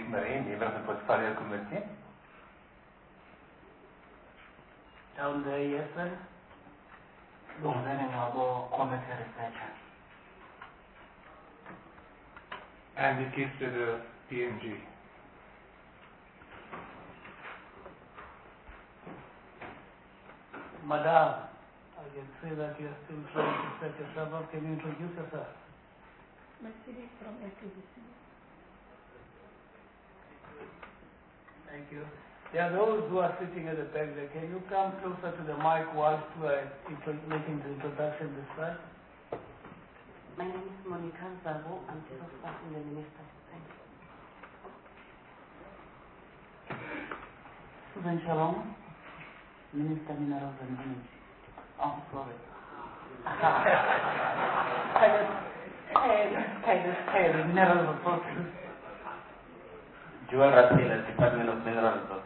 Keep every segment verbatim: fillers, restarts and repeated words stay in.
Marie, member of the Portfolio Committee. Down there, yes, sir. Representing our committee researcher. And it is to the P M G. Madam, I can see that you're still trying to set yourself up. Can you introduce yourself? Mercedes from L T V C. Thank you. There are those who are sitting at the back there. Can you come closer to the mic whilst we are making the introduction this time? My name is Monica Zabo. I'm chief of staff in the minister. Thank you. Susan Shalom, Minister Minerals and Energy. Oh, sorry. kind of, kind of, kind of mineral resources. Joel Rasil, Department of Mineral Resources.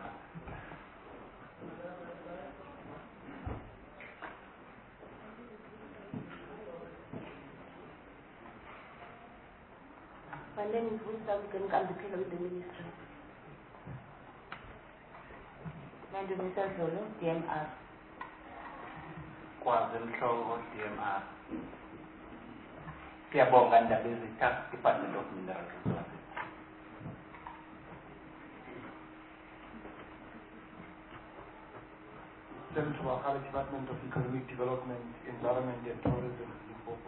My name is Winston Gank. I'm the pillar with the ministry. My name is Zolo, D M R. KwaZulu-Natal, D M R. Siyabonga ndaba ezithathu, Department of Mineral Resources. Senator Wakala, Department of Economic Development, Environment and Tourism, Limpopo.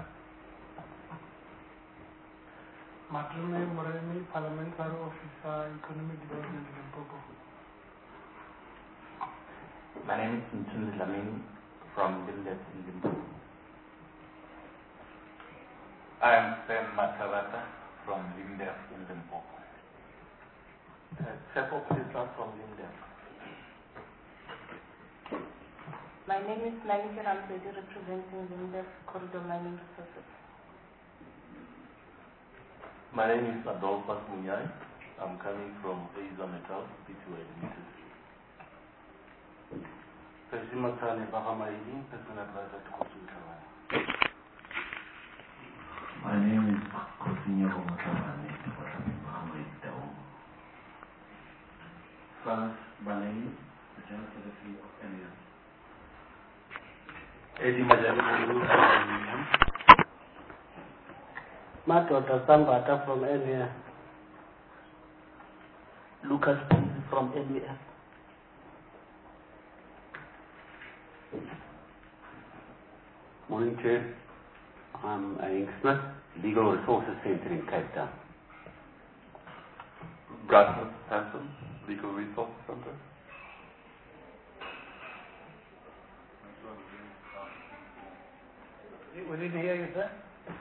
Matrume Moremi, Parliamentary Officer, Economic Development, Limpopo. My name is Mtunzi Lamini from Limdet in Limpopo. I am Sam Matavata from Limdet in Limpopo. Chef Officer from Limdet. My name is Malika Ramsedi, representing the Corridor Mining Resources. My name is Adolphus Munyai. I'm coming from Asia Metals, P two A Limited. Pezimatane Bahamaili, Personal Advisor to Kutu. My name is Coutinho Motamane, Bahamaili Dao. Franz Banei, the General Secretary of N E A. Eddie Majali, Matota Sambata from N E A. Lucas from N E A. Morning, Chair. I'm Ing Smith, Legal Resources Centre in Cape Town. Bradford Hanson, Legal Resources Centre. We didn't hear you, sir.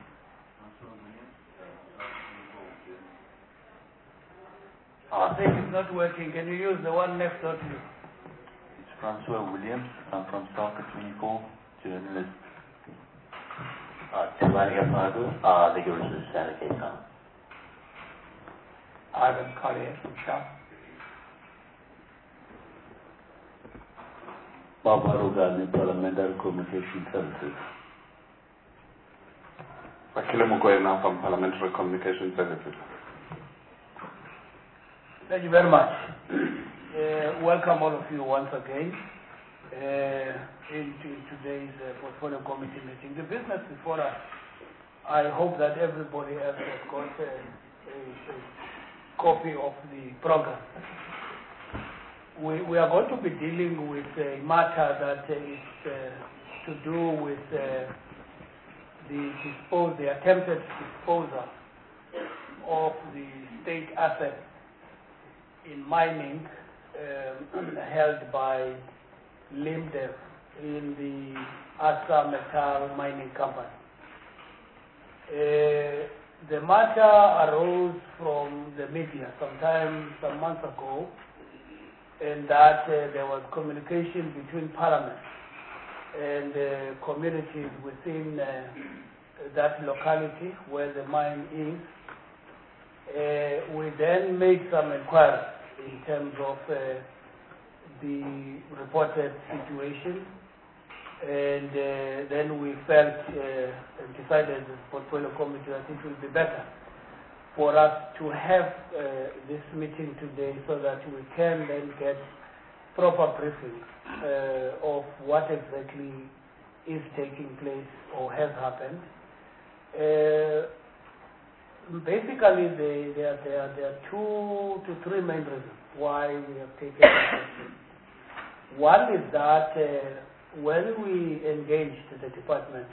Our thing is not working. Can you use the one next door to you? It's Francois Williams. I'm from Stalker twenty-four, journalist. Tivani Apadu, uh, Legal Resources Centre, Cape Town. Ivan Collier from Shah. Baba Rugani, Parliamentary Communication Services. Akile Mukwena from Parliamentary Communication Services. Thank you very much. Uh, welcome all of you once again uh, into today's uh, Portfolio Committee meeting. The business before us, I hope that everybody else has got a, a, a copy of the program. We, we are going to be dealing with a matter that uh, is uh, to do with uh, the, dispose, the attempted disposal of the state assets in mining um, held by Limdev in the Asa Metal Mining Company. Uh, the matter arose from the media sometime some months ago, and that uh, there was communication between Parliament and uh, communities within uh, that locality where the mine is. Uh, we then made some inquiries in terms of uh, the reported situation, and uh, then we felt uh, and decided as a portfolio committee that it would be better for us to have uh, this meeting today so that we can then get proper briefing uh, of what exactly is taking place or has happened. Uh, basically, they, there, there, there are two to three main reasons why we have taken this action. One is that uh, when we engaged the department,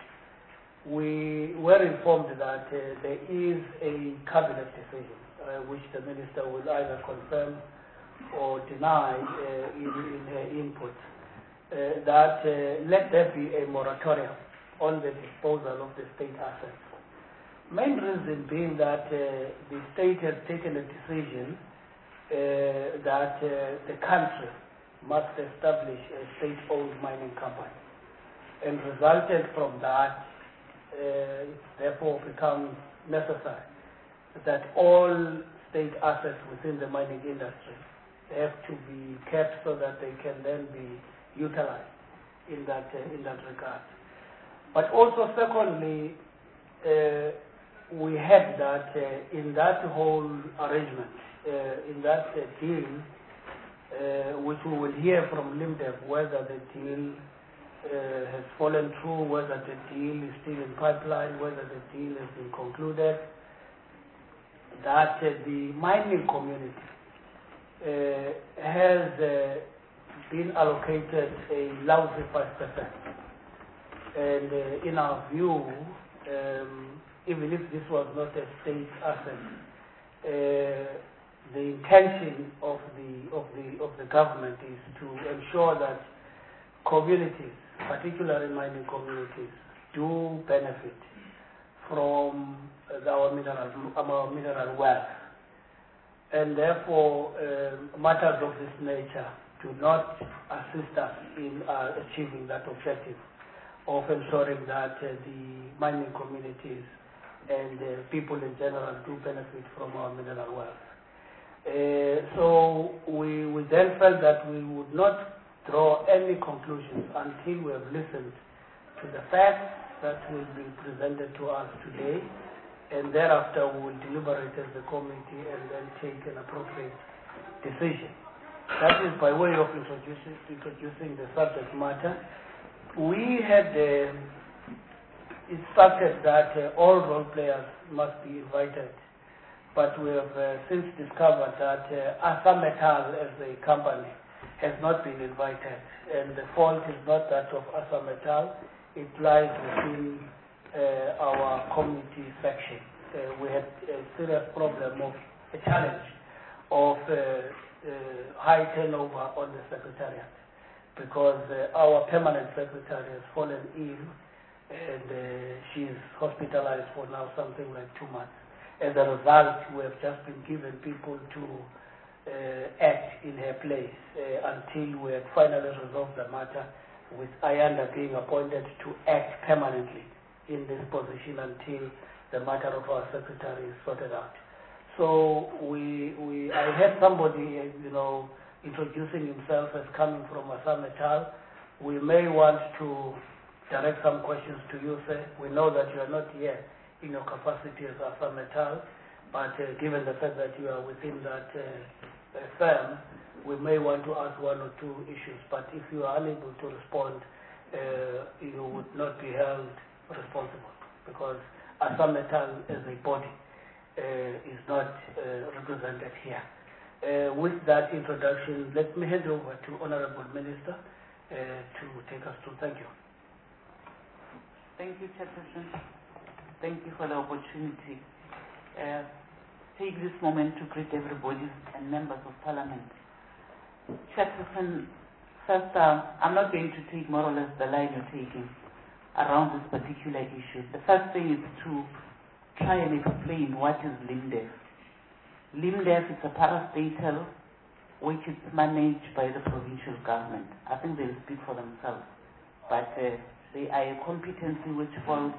we were informed that uh, there is a cabinet decision uh, which the minister will either confirm or deny uh, in, in her input, uh, that uh, let there be a moratorium on the disposal of the state assets. Main reason being that uh, the state has taken a decision uh, that uh, the country must establish a state-owned mining company, and resulted from that, uh, it therefore becomes necessary that all state assets within the mining industry have to be kept so that they can then be utilized in that uh, in that regard. But also, secondly, uh, we had that uh, in that whole arrangement, uh, in that uh, deal, uh, which we will hear from Limdev whether the deal uh, has fallen through, whether the deal is still in pipeline, whether the deal has been concluded, that uh, the mining community uh, has uh, been allocated a lousy five percent. And uh, in our view, um, even if this was not a state asset, uh, the intention of the of the of the government is to ensure that communities, particularly mining communities, do benefit from uh, our mineral our mineral wealth, and therefore uh, matters of this nature do not assist us in uh, achieving that objective of ensuring that uh, the mining communities and uh, people in general do benefit from our mineral wealth. Uh, so we, we then felt that we would not draw any conclusions until we have listened to the facts that will be presented to us today, and thereafter we will deliberate as the committee and then take an appropriate decision. That is by way of introducing, introducing the subject matter. We had uh, instructed that uh, all role players must be invited, but we have uh, since discovered that uh, Asa Metal as a company has not been invited, and the fault is not that of Asa Metal, it lies within uh, our community section. Uh, we had a serious problem of a challenge of uh, uh, high turnover on the secretariat, because uh, our permanent secretary has fallen ill, and uh, she is hospitalized for now something like two months. As a result, we have just been given people to uh, act in her place uh, until we have finally resolved the matter, with Ayanda being appointed to act permanently in this position until the matter of our secretary is sorted out. So we, we, I had somebody, you know, introducing himself as coming from Asa Metal. We may want to direct some questions to you, sir. We know that you are not here in your capacity as Asa Metal, but uh, given the fact that you are within that uh, firm, we may want to ask one or two issues. But if you are unable to respond, uh, you would not be held responsible, because Asa Metal as a body uh, is not uh, represented here. Uh, with that introduction, let me hand over to Honorable Minister uh, to take us through. Thank you. Thank you, Chairperson. Thank you for the opportunity. Uh, take this moment to greet everybody and members of Parliament. Chairperson, first, uh, I'm not going to take more or less the line you're taking around this particular issue. The first thing is to try and explain what is Limdev. Limdev is a parastatal which is managed by the provincial government. I think they'll speak for themselves. But uh, they are a competency which falls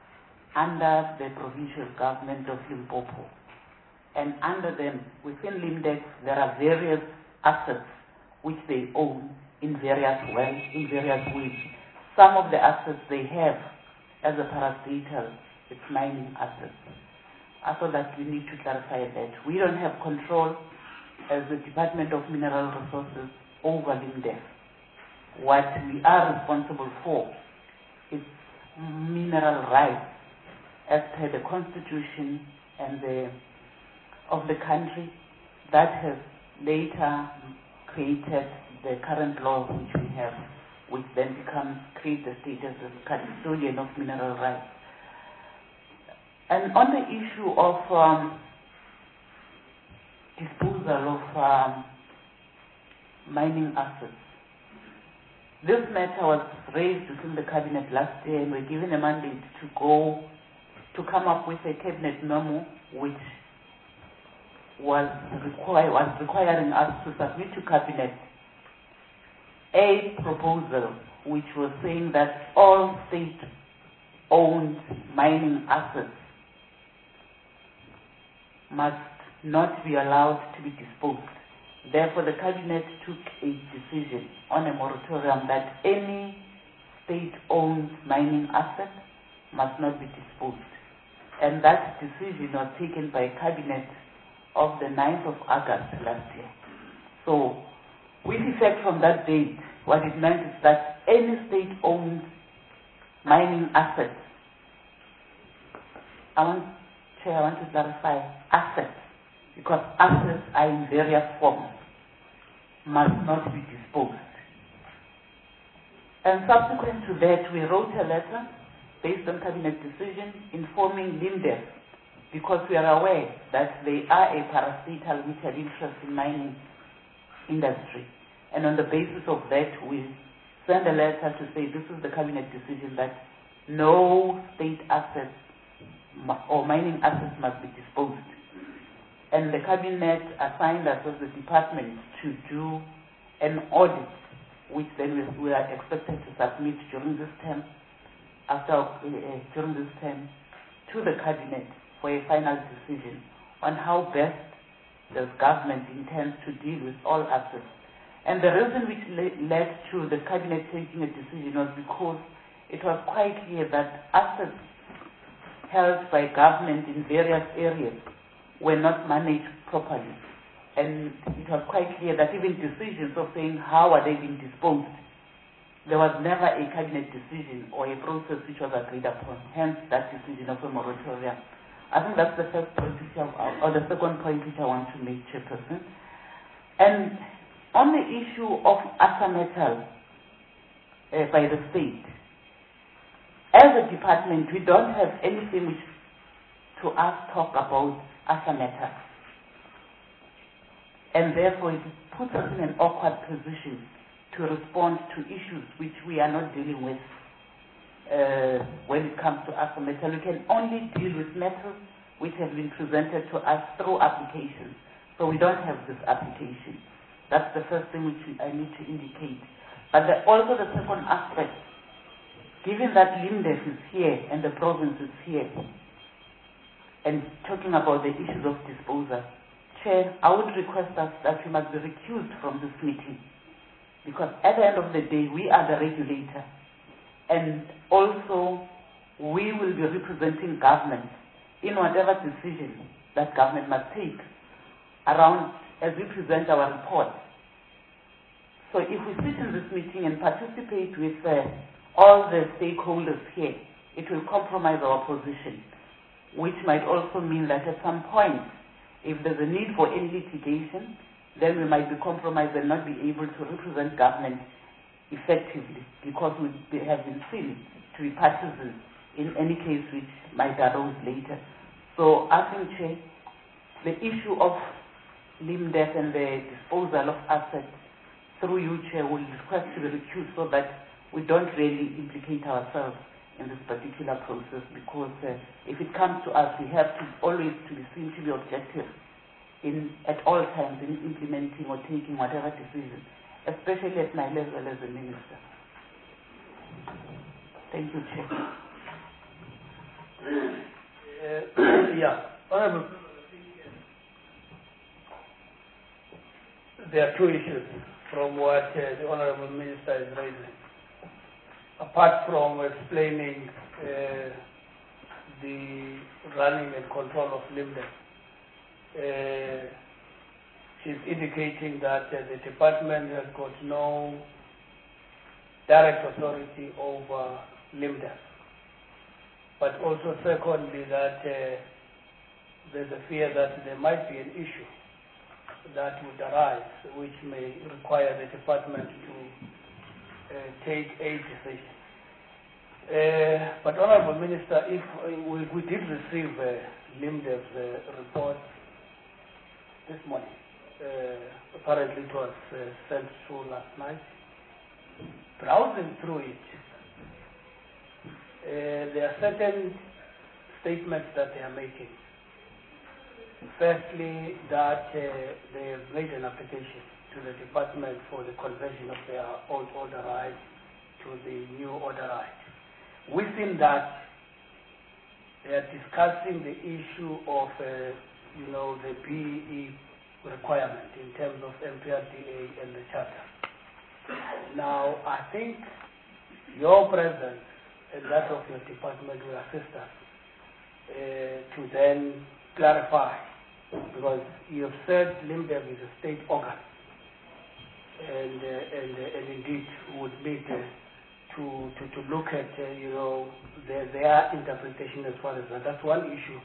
under the provincial government of Limpopo. And under them, within Limdev, there are various assets which they own in various ways, in various ways. Some of the assets they have as a parastatal, it's mining assets. I thought that we need to clarify that. We don't have control as the Department of Mineral Resources over Limdef. What we are responsible for is mineral rights as per the Constitution and the of the country that has later created the current law which we have, which then becomes create the status as custodian of mineral rights. And on the issue of um, disposal of um, mining assets, this matter was raised within the cabinet last year, and we're given a mandate to go to come up with a cabinet memo which was, require, was requiring us to submit to cabinet a proposal which was saying that all state-owned mining assets must not be allowed to be disposed. Therefore, the cabinet took a decision on a moratorium that any state-owned mining asset must not be disposed. And that decision was taken by cabinet of the ninth of August last year. So, with effect from that date, what it meant is that any state-owned mining assets, I want, Chair, I want to clarify assets, because assets are in various forms, must not be disposed. And subsequent to that, we wrote a letter based on cabinet decision informing Limdef, because we are aware that they are a parastatal which have interest in mining industry. And on the basis of that, we send a letter to say this is the cabinet decision that no state assets or mining assets must be disposed. And the cabinet assigned us as the department to do an audit, which then we, we are expected to submit during this term, after uh, during this term, to the cabinet for a final decision on how best the government intends to deal with all assets. And the reason which le- led to the cabinet taking a decision was because it was quite clear that assets held by government in various areas were not managed properly. And it was quite clear that even decisions of saying how are they being disposed, there was never a cabinet decision or a process which was agreed upon, hence that decision of a moratorium. I think that's the first point which I, or the second point which I want to make, Chairperson. And on the issue of Asametal uh, by the state, as a department, we don't have anything which to us talk about Asametal. And therefore, it puts us in an awkward position to respond to issues which we are not dealing with uh, when it comes to Asametal. We can only deal with matters which have been presented to us through applications. So we don't have this application. That's the first thing which I need to indicate. But the, also the second aspect, given that Limdef is here and the province is here, and talking about the issues of disposal, Chair, I would request us that we must be recused from this meeting, because at the end of the day, we are the regulator, and also we will be representing government in whatever decision that government must take around as we present our report. So if we sit in this meeting and participate with uh, all the stakeholders here, it will compromise our position, which might also mean that at some point, if there's a need for any litigation, then we might be compromised and not be able to represent government effectively, because we have been seen to be partisan in any case which might arise later. So I think, Chair, the issue of Limdef and the disposal of assets through you, Chair, will request to be recused so that we don't really implicate ourselves in this particular process, because uh, if it comes to us, we have to always to be seen to be objective in at all times in implementing or taking whatever decision, especially at my level as a minister. Thank you, Chair. Uh, yeah, Honorable, there are two issues from what uh, the Honorable Minister is raising. Apart from explaining uh, the running and control of LIMDEF. Uh, she's indicating that uh, the department has got no direct authority over LIMDEF. But also secondly that uh, there's a fear that there might be an issue that would arise which may require the department to uh, take a decision. Uh, but Honorable Minister, if uh, we, we did receive uh, LIMDEF's uh, report this morning, uh, apparently it was uh, sent through last night. Browsing through it, uh, there are certain statements that they are making. Firstly, that uh, they have made an application to the department for the conversion of their old order right to the new order right. Within that, they are discussing the issue of, uh, you know, the B E E requirement in terms of M P R D A and the charter. Now, I think your presence and that of your department will assist us uh, to then clarify, because you have said LIMDEF is a state organ, and uh, and uh, and indeed would need uh, to, to to look at uh, you know their their interpretation as far as that. That's one issue.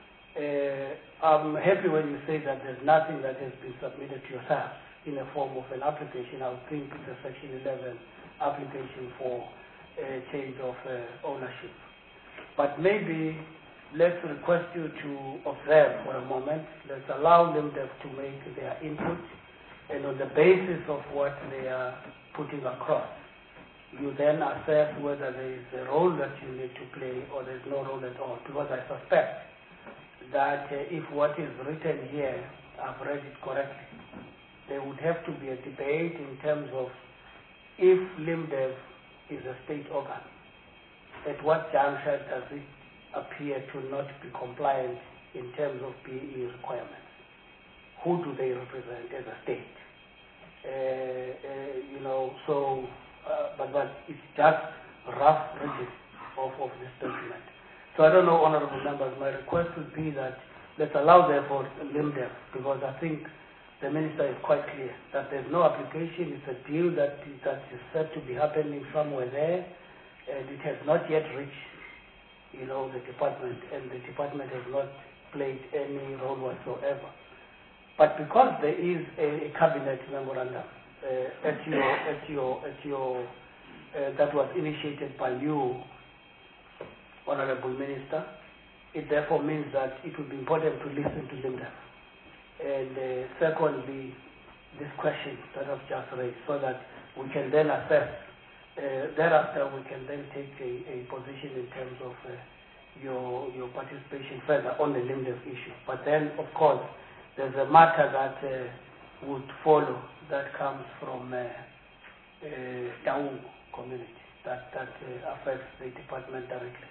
Uh, I'm happy when you say that there's nothing that has been submitted to yourself in a form of an application. I would think it's a Section eleven application for a change of uh, ownership. But maybe let's request you to observe for a moment. Let's allow them to make their input, and on the basis of what they are putting across, you then assess whether there is a role that you need to play or there is no role at all. Because I suspect that uh, if what is written here, I've read it correctly, there would have to be a debate in terms of if LIMDEF is a state organ, at what juncture does it appear to not be compliant in terms of B E E requirements? Who do they represent as a state? Uh, uh, you know, so, uh, but, but it's just rough reading of, of this document. So I don't know, honorable members, my request would be that let's allow therefore LIMDEF, because I think the minister is quite clear that there's no application. It's a deal that, that is said to be happening somewhere there, and it has not yet reached, you know, the department, and the department has not played any role whatsoever. But because there is a, a cabinet memorandum uh, at your, at your, at your, uh, that was initiated by you, Honorable Minister, it therefore means that it would be important to listen to LIMDEF. And uh, secondly, this question that I've just raised, so that we can then assess. Uh, thereafter, we can then take a, a position in terms of uh, your your participation further on the LIMDEF issue. But then, of course, there's a matter that uh, would follow that comes from uh, uh, Taung community that that uh, affects the department directly.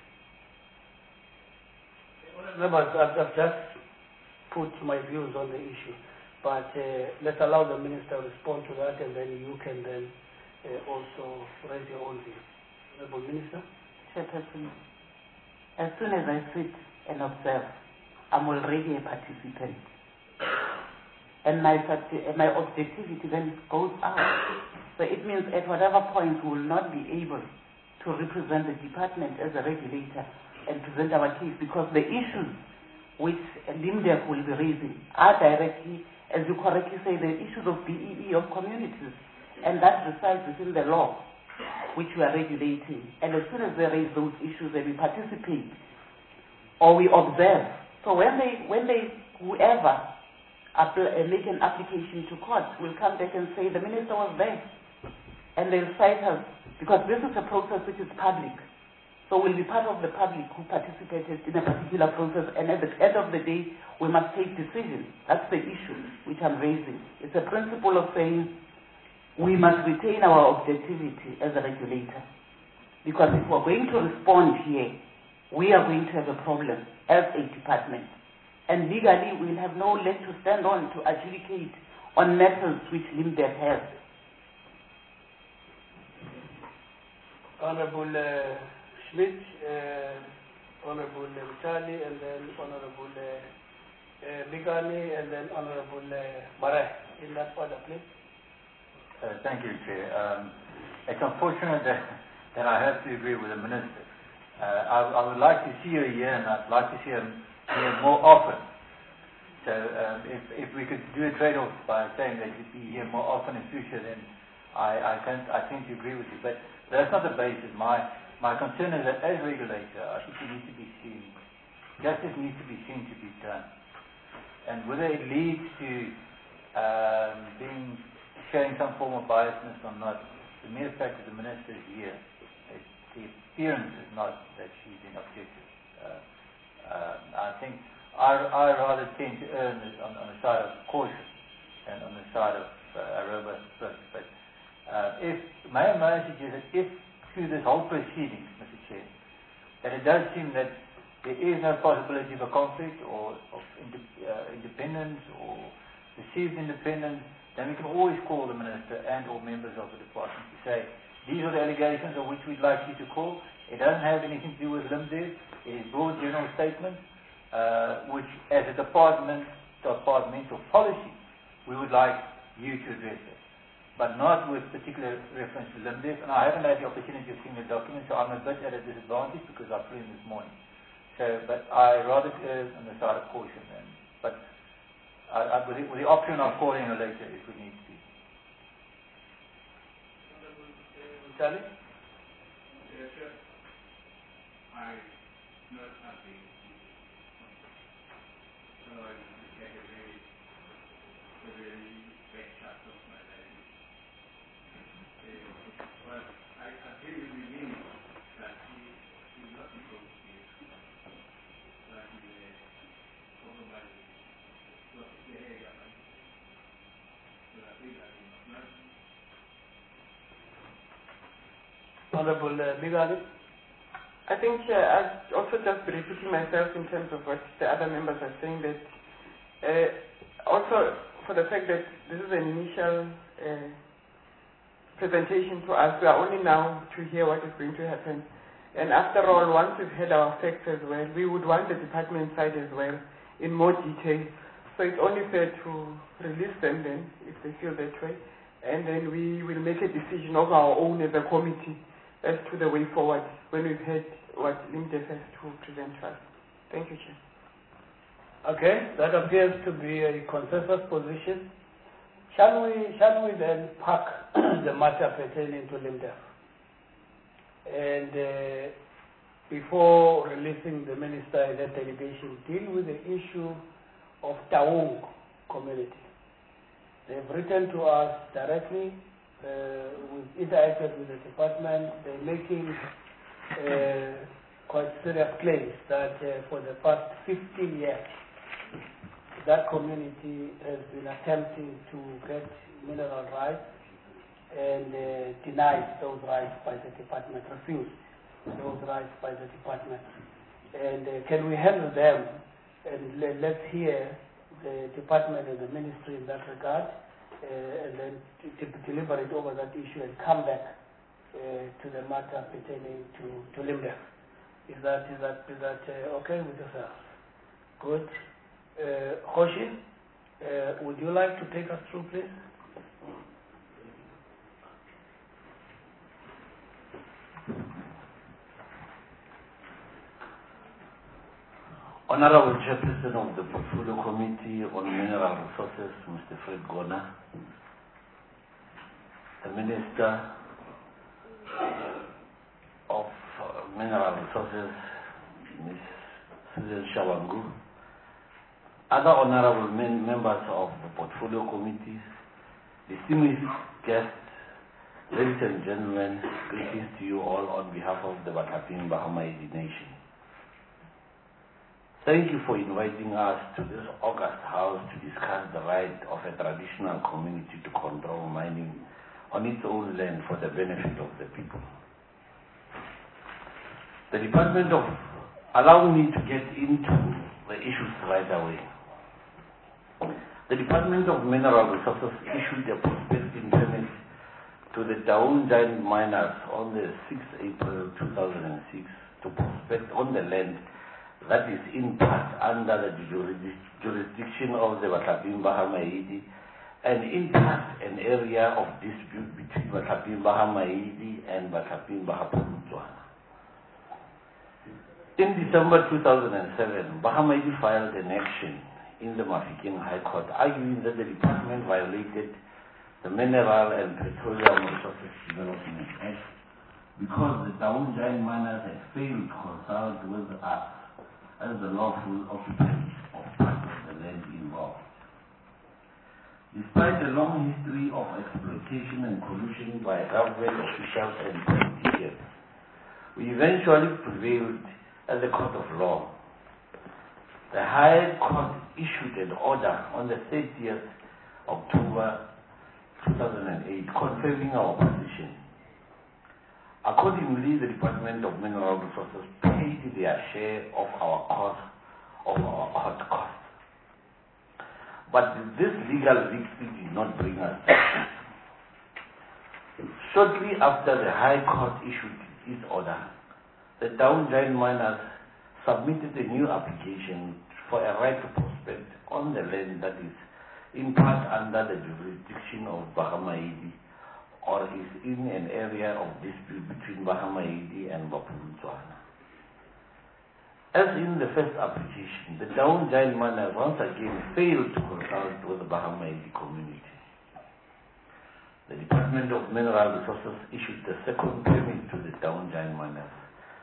Members, I've, I've just put my views on the issue, but uh, let's allow the minister to respond to that, and then you can then uh, also raise your own view. Honorable Minister. Chairperson, as soon as I sit and observe, I'm already a participant. And my, my objectivity then goes out. So it means at whatever point we will not be able to represent the department as a regulator and present our case, because the issues which LIMDEF will be raising are directly, as you correctly say, the issues of B E E of communities, and that resides within the law which we are regulating. And as soon as they raise those issues, then we participate or we observe. So when they, when they, whoever apply, make an application to court will come back and say the minister was there, and they'll cite us, because this is a process which is public. So we'll be part of the public who participated in a particular process, and at the end of the day, we must take decisions. That's the issue which I'm raising. It's a principle of saying we must retain our objectivity as a regulator. Because if we're going to respond here, we are going to have a problem as a department. And legally, we'll have no leg to stand on to adjudicate on matters which LIMDEF has. Honorable uh, Schmidt, uh, Honorable Vitali, and then Honorable uh, uh, Bigani, and then Honorable uh, Mare. In that order, please. Uh, thank you, Chair. Um, it's unfortunate that, that I have to agree with the Minister. Uh, I, I would like to see her here, and I'd like to see her here more often. So um, if, if we could do a trade-off by saying that you'd be here more often in future, then I, I, can, I tend to agree with you. But that's not the basis. My, my concern is that as regulator, I think you need to be seen, justice needs to be seen to be done. And whether it leads to um, being showing some form of biasness or not, the mere fact that the Minister is here, it, the appearance is not that she's being objective. Uh, uh, I think I, I rather tend to err on, on the side of caution and on the side of uh, a robust approach. But uh, if, my message is that if through this whole proceeding, Mister Chair, that it does seem that there is no possibility of a conflict or of inde uh, independence or perceived independence, then we can always call the Minister and or members of the department to say, these are the allegations of which we'd like you to call. It doesn't have anything to do with LIMDEF. It is broad general statements. Uh, which, as a department, departmental policy, we would like you to address it, but not with particular reference to LIMDEF. And I haven't had the opportunity of seeing the document, so I'm a bit at a disadvantage because I flew in this morning. So, but I rather err on the side of caution. And, but I, I, with, the, with the option of calling her later if we need to. Charlie? Yes, sir. I not happy. So I get a very, a very bad shot of my life. Uh, but I agree with him that he is not negotiate, that he is compromising what is the area. So I think that he must not. Honorable uh, Bigani. I think uh, I'll also just be repeating myself in terms of what the other members are saying, that uh, also for the fact that this is an initial uh, presentation to us, we are only now to hear what is going to happen. And after all, once we've had our facts as well, we would want the department side as well in more detail. So it's only fair to release them then, if they feel that way. And then we will make a decision of our own as a committee as to the way forward when we've heard what LIMDEF has to present to us. Thank you, Chair. Okay, that appears to be a consensus position. Shall we, shall we then park the matter pertaining to LIMDEF? And uh, before releasing the Minister and the delegation, deal with the issue of Taung community. They've written to us directly. Uh, we've interacted with the department. They're making uh, quite serious claims that uh, for the past fifteen years, that community has been attempting to get mineral rights and uh, denied those rights by the department, refused those rights by the department. And uh, can we handle them? And le let's hear the department and the ministry in that regard, uh, and then to, to deliberate over that issue and come back uh, to the matter pertaining to, to LIMDEF. Is that, is that, is that uh, okay with yourself? Good. Uh, Hoshi, uh, would you like to take us through, please? Honorable Chairperson of the Portfolio Committee on Mineral Resources, Mister Fred Gona, the Minister of Mineral Resources, Miz Susan Shawangu, other honorable men members of the Portfolio Committee, distinguished guests, ladies and gentlemen, greetings to you all on behalf of the Batapin Bahamaidi Nation. Thank you for inviting us to this August House to discuss the right of a traditional community to control mining on its own land for the benefit of the people. The Department of, allow me to get into the issues right away. The Department of Mineral Resources issued a prospecting permit to the Taung giant miners on the sixth of April two thousand six to prospect on the land that is in part under the jurisdic jurisdiction of the Batlapimba Hamaidi, and in part an area of dispute between Batlapimba Hamaidi and Batlapimba Hapulutswana. In December two thousand seven, Bahamaidi filed an action in the Mafikeng High Court arguing that the department violated the Mineral and Petroleum Resources Development Act because the Taung Giant miners had failed to consult with us as the lawful occupants of part of the land involved. Despite a long history of exploitation and collusion by government officials and politicians, we eventually prevailed at the court of law. The High Court issued an order on the thirtieth of October two thousand eight confirming our position. Accordingly, the Department of Mineral Resources paid their share of our cost, of our court costs. But this legal victory did not bring us. Shortly after the High Court issued its order, the Taung Giant miners submitted a new application for a right to prospect on the land that is in part under the jurisdiction of Bahamaidi, or is in an area of dispute between Bahamaidi and Bapulutswana. As in the first application, the Taung Giant miners once again failed to consult with the Bahamaidi community. The Department of Mineral Resources issued the second permit to the Taung Giant miners,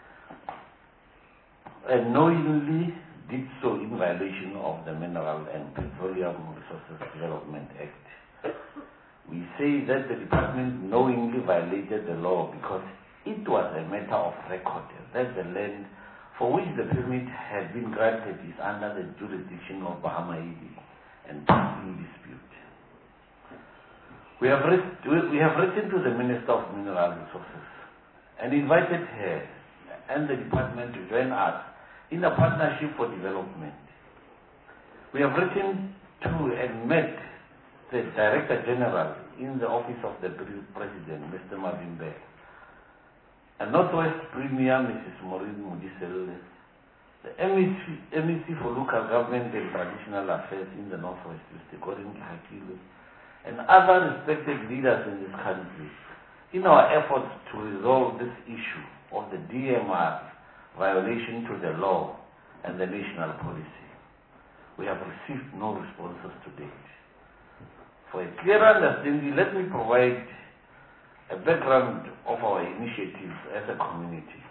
and knowingly did so in violation of the Mineral and Petroleum Resources Development Act. We say that the department knowingly violated the law because it was a matter of record that the land for which the permit had been granted is under the jurisdiction of Bahamaidi and in dispute. We have, we have written to the Minister of Mineral Resources and invited her and the department to join us in a partnership for development. We have written to and met the Director General in the Office of the President, Mister Marvin Beck, and Northwest Premier, Missus Maureen Mudisel, the M E C for Local Government and Traditional Affairs in the Northwest, Mister Gordon Hakilu, and other respected leaders in this country in our efforts to resolve this issue of the D M R violation to the law and the national policy. We have received no responses to date. For a clear understanding, let me provide a background of our initiatives as a community.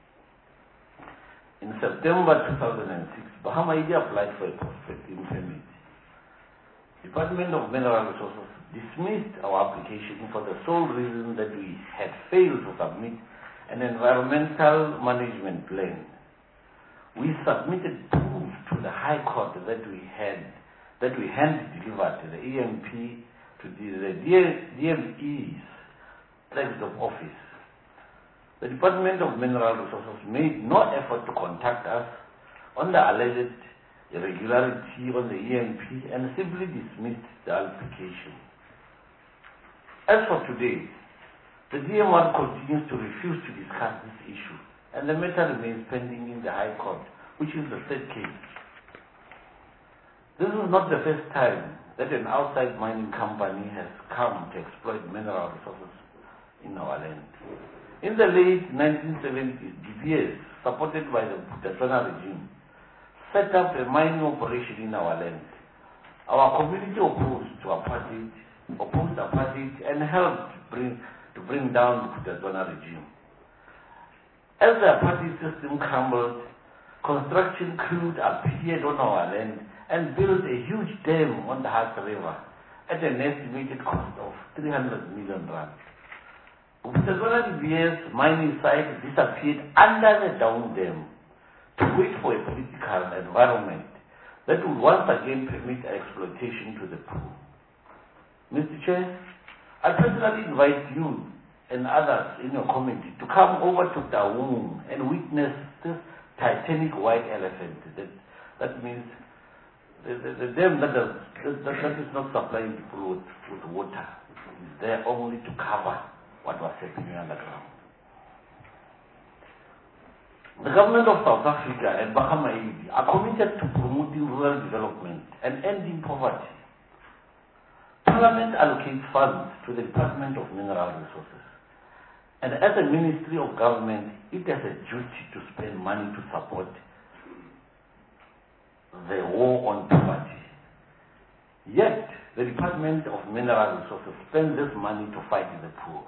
In September two thousand six, Bahamaidi applied for a prospecting permit. Department of Mineral Resources dismissed our application for the sole reason that we had failed to submit an environmental management plan. We submitted proof to the High Court that we had that we hand-delivered the E M P to the D M E's place of office. The Department of Mineral Resources made no effort to contact us on the alleged irregularity on the E M P and simply dismissed the application. As for today, the D M R continues to refuse to discuss this issue, and the matter remains pending in the High Court, which is the third case. This is not the first time that an outside mining company has come to exploit mineral resources in our land. In the late nineteen seventies, D P S, supported by the Botswana regime, set up a mining operation in our land. Our community opposed to apartheid, opposed apartheid, and helped bring, to bring down the Botswana regime. As the apartheid system crumbled, construction crews appeared on our land and built a huge dam on the Hart River at an estimated cost of three hundred million rand. Botswana D B S mining site disappeared under the Taung Dam to wait for a political environment that would once again permit exploitation to the poor. Mister Chair, I personally invite you and others in your committee to come over to Taung and witness this titanic white elephant. That, that means the, the, the dam that, does, that, that is not supplying people with, with water. It is there only to cover what was happening underground. The government of South Africa and Bahama Aid are committed to promoting rural development and ending poverty. Parliament allocates funds to the Department of Mineral Resources. And as a Ministry of Government, it has a duty to spend money to support the war on poverty. Yet, the Department of Mineral Resources spends this money to fight the poor.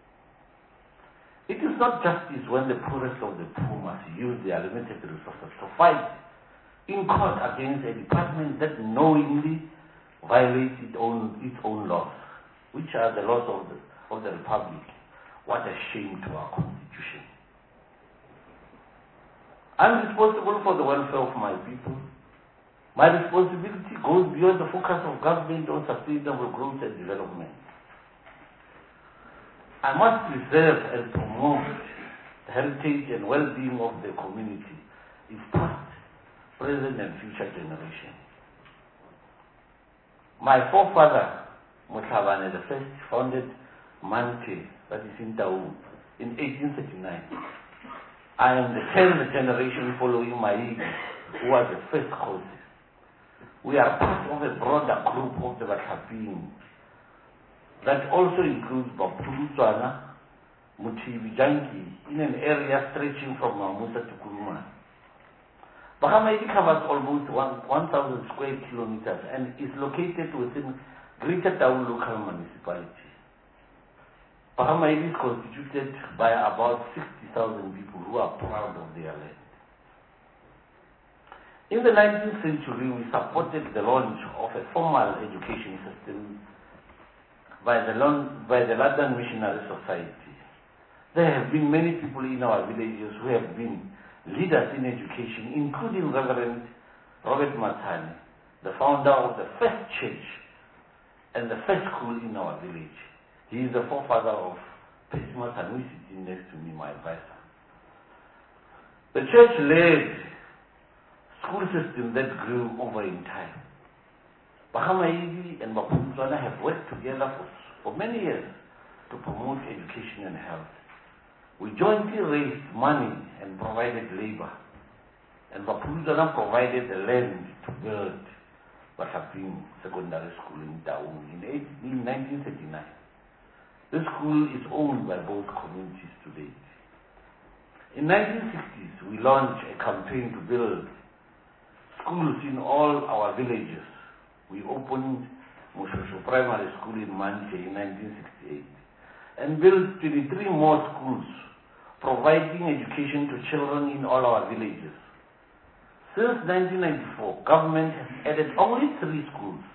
It is not justice when the poorest of the poor must use their limited resources to fight in court against a department that knowingly violates its own, its own laws, which are the laws of the, of the Republic. What a shame to our Constitution. I'm responsible for the welfare of my people. My responsibility goes beyond the focus of government on sustainable growth and development. I must preserve and promote the heritage and well-being of the community, its past, present and future generations. My forefather, Motlhabane the first, founded Mante, that is in Taung, in eighteen thirty-nine. I am the tenth generation following Maigi, who was the first causes. We are part of a broader group of the Batlaping that also includes Bapulu Tswana, Mutivi Janki, in an area stretching from Mamusa to Kuruma. Bahama Aid covers almost one thousand square kilometers and is located within Greater Taung local municipality. Bahama Aid is constituted by about sixty thousand people who are proud of their land. In the nineteenth century, we supported the launch of a formal education system by the, by the London Missionary Society. There have been many people in our villages who have been leaders in education, including Reverend Robert Matane, the founder of the first church and the first school in our village. He is the forefather of Percy Matane, who is sitting next to me, my advisor. The church-led school system that grew over in time. Bahama Aid and Bapulu Tswana have worked together for, for many years to promote education and health. We jointly raised money and provided labor, and Bapulu Tswana provided the land to build Batlaping Secondary School in Taung in nineteen thirty-nine. This school is owned by both communities today. In nineteen sixties, we launched a campaign to build schools in all our villages. We opened Mushosho Primary School in Manje in nineteen sixty-eight and built twenty-three more schools, providing education to children in all our villages. Since nineteen ninety-four, government has added only three schools.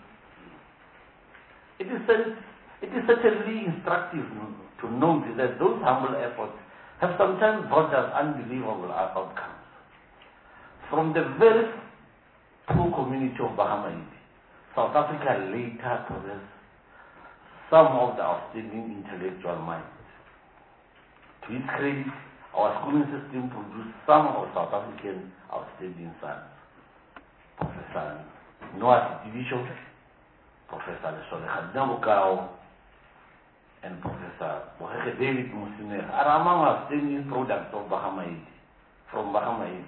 It is, it is certainly instructive to note that those humble efforts have sometimes brought us unbelievable outcomes. From the very poor community of Bahama Aid, South Africa later possessed some of the outstanding intellectual minds. To its credit, our schooling system produced some of South African outstanding sons. Professor Noah Division, Professor Lesole Khadinabukao, and Professor Boheke David Musiner are among outstanding products of Bahama Aid, from Bahama Aid.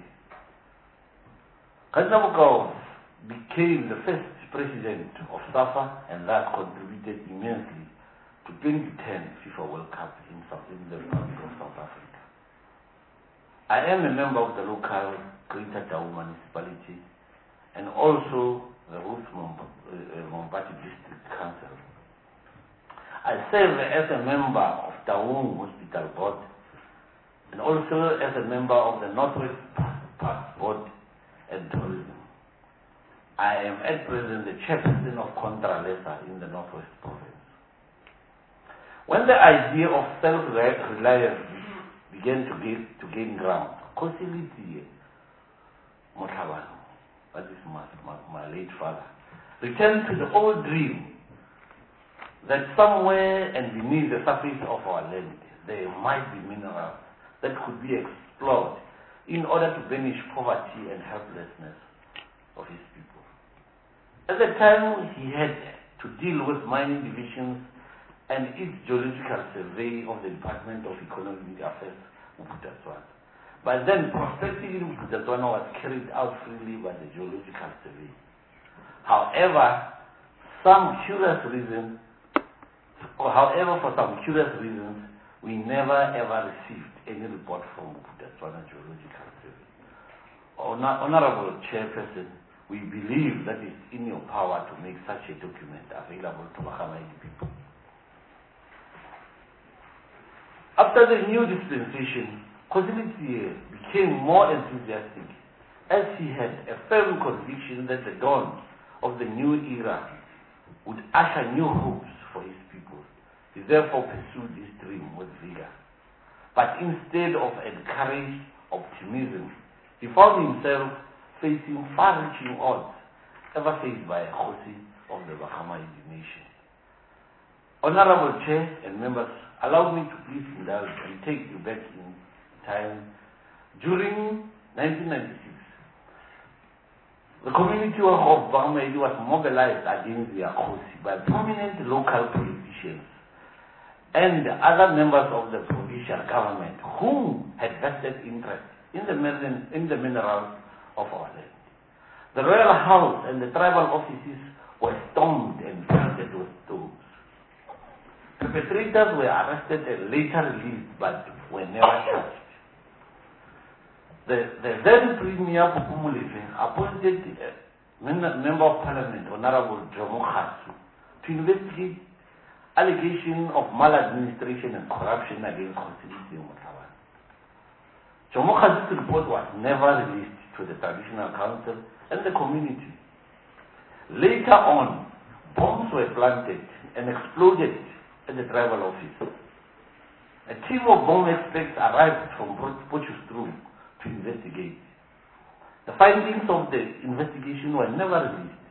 Khadinabukao became the first president of SAFA and thus contributed immensely to twenty ten FIFA World Cup in, South, in the Republic of South Africa. I am a member of the local Greater Taung municipality and also the Ruth Mombati District Council. I serve as a member of Taung Hospital Board and also as a member of the Northwest Park Board and Tourism. I am at present the chairperson of Contra Lesa in the Northwest Province. When the idea of self-reliance began to gain, to gain ground, Kosiliti Motlhabane, that is my, my, my late father, returned to the old dream that somewhere and beneath the surface of our land there might be minerals that could be explored in order to banish poverty and helplessness of his people. At the time, he had to deal with mining divisions and its geological survey of the Department of Economic Affairs, Uputa Tswana. But then prospecting in Botswana was carried out freely by the Geological Survey. However, some curious reasons, or however, for some curious reasons, we never ever received any report from Botswana Geological Survey. Honor, Honorable Chairperson, we believe that it's in your power to make such a document available to Bahamaidi people. After the new dispensation, Khosi became more enthusiastic as he had a firm conviction that the dawn of the new era would usher new hopes for his people. He therefore pursued his dream with vigor. But instead of encouraged optimism, he found himself facing far-reaching odds ever faced by a Khosi of the Bahamaidi nation. Honorable Chair and members, allow me to please indulge and take you back in time. During nineteen ninety-six, the community of Bahamaidi was mobilized against the Khosi by prominent local politicians and other members of the provincial government who had vested interest in the, in the minerals of our land. The royal house and the tribal offices were stormed and pelted with stones. Perpetrators were arrested and later released, but were never charged. The, the then Premier Pupumulife appointed a Member of Parliament, Honorable Jomo Khasu, to investigate allegations of maladministration and corruption against Khosi Motlawana. Jomo Khasu's report was never released to the Traditional Council and the community. Later on, bombs were planted and exploded at the tribal office. A team of bomb experts arrived from Potchefstroom to investigate. The findings of the investigation were never released.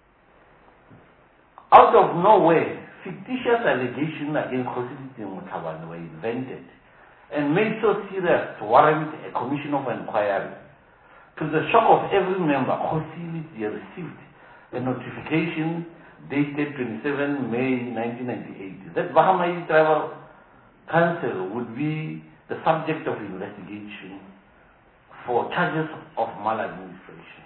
Out of nowhere, fictitious allegations against Khosi Motlawana were invented and made so serious to warrant a commission of inquiry. To the shock of every member, Khosi received a notification dated twenty-seventh of May nineteen ninety-eight that Bahamaidi Tribal Council would be the subject of investigation for charges of maladministration.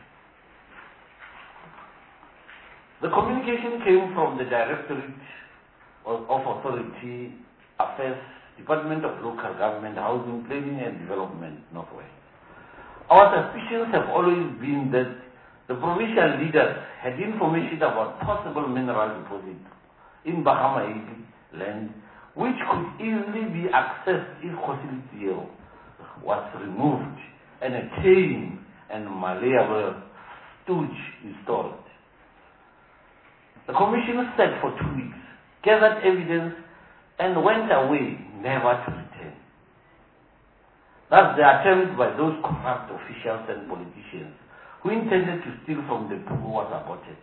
The communication came from the Directorate of Authority Affairs, Department of Local Government, Housing, Planning and Development, Northwest. Our suspicions have always been that the provincial leaders had information about possible mineral deposits in Bahamaidi land, which could easily be accessed if Khosi was removed and a tame and malleable stooge installed. The commission sat for two weeks, gathered evidence, and went away, never to return. Thus, the attempt by those corrupt officials and politicians who intended to steal from the people was aborted.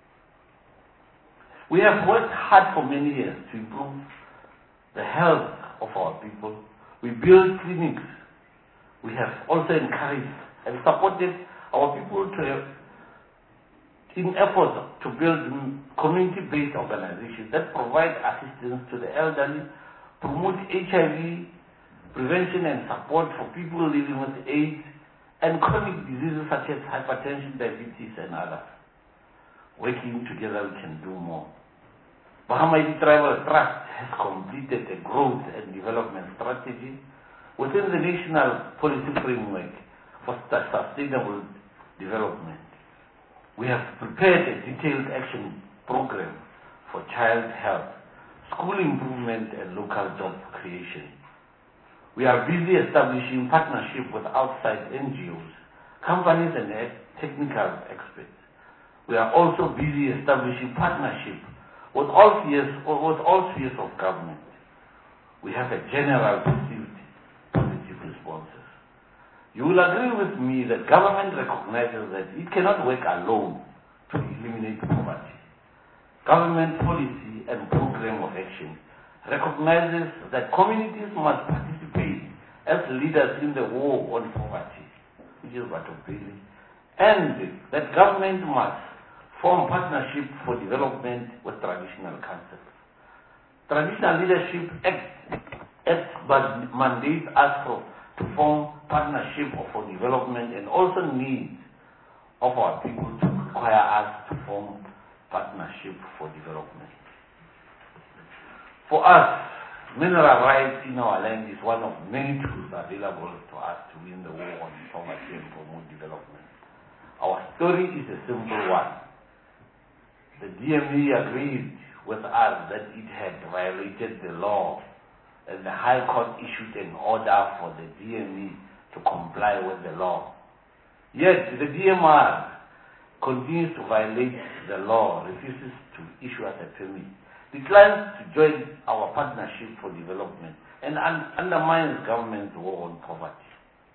We have worked hard for many years to improve the health of our people. We built clinics. We have also encouraged and supported our people to in efforts to build community-based organizations that provide assistance to the elderly, promote H I V prevention and support for people living with AIDS and chronic diseases such as hypertension, diabetes, and others. Working together, we can do more. Bahamaidi Tribal Trust has completed a growth and development strategy within the national policy framework for sustainable development. We have prepared a detailed action program for child health, school improvement, and local job creation. We are busy establishing partnership with outside N G Os, companies, and technical experts. We are also busy establishing partnership with all spheres, with all spheres of government. We have a general perceived positive responses. You will agree with me that government recognizes that it cannot work alone to eliminate poverty. Government policy and program of action recognizes that communities must participate as leaders in the war on poverty, which is Batopili, and that government must form partnership for development with traditional councils. Traditional Leadership Act, Act mandates us for to form partnership for development and also needs of our people to require us to form partnership for development. For us, mineral rights in our land is one of many tools available to us to win the war on poverty and promote development. Our story is a simple one. The D M E agreed with us that it had violated the law, and the High Court issued an order for the D M E to comply with the law. Yet the D M R continues to violate the law, refuses to issue us a permit, declines to join our partnership for development, and un- undermines government's war on poverty.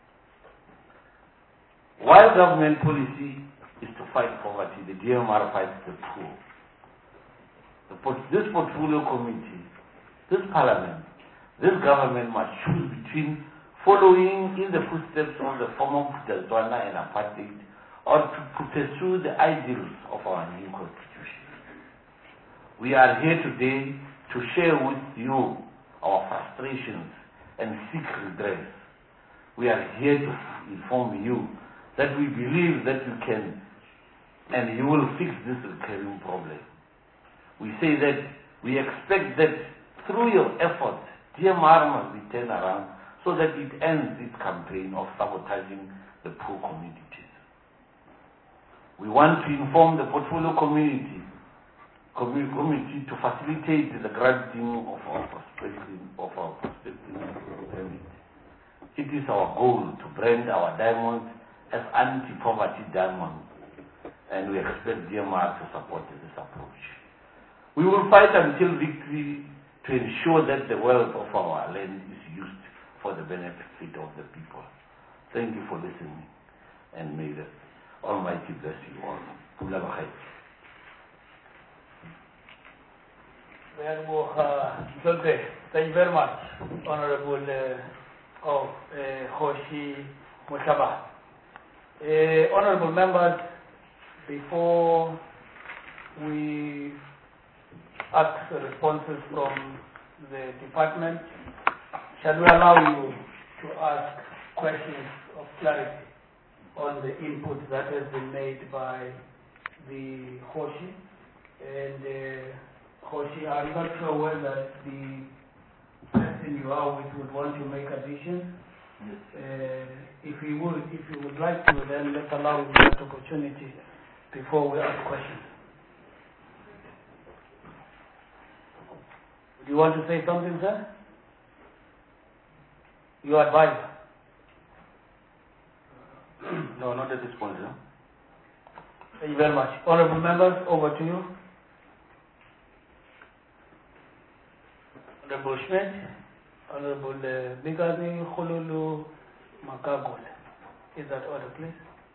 While government policy is to fight poverty, the D M R fights the poor. The port- this portfolio committee, this parliament, this government must choose between following in the footsteps of the former Botswana and apartheid, or to pursue the ideals of our new constitution. We are here today to share with you our frustrations and seek redress. We are here to inform you that we believe that you can and you will fix this recurring problem. We say that we expect that through your efforts, D M R must be turned around so that it ends its campaign of sabotaging the poor communities. We want to inform the portfolio community commu- committee to facilitate the granting of our prospecting of our prospecting permit. It is our goal to brand our diamonds as anti-poverty diamonds, and we expect D M R to support this approach. We will fight until victory to ensure that the wealth of our land is used for the benefit of the people. Thank you for listening, and may the Almighty bless you all. Pula Bakhay. Thank you very much, Honorable uh, of uh, Hoshi Mushaba. Uh, honorable members, before we ask responses from the department, shall we allow you to ask questions of clarity on the input that has been made by the Hoshi? And uh, Hoshi, I'm not sure whether the person you are with would want to make additions. Uh, if you would, if you would like to, then let's allow you that opportunity before we ask questions. Do you want to say something, sir? Your advisor. No, not at this point, sir. Thank you very much. Honorable members, over to you. Honorable Schmidt, Honorable uh, Bigani Khululu Makagol. Is that order, please?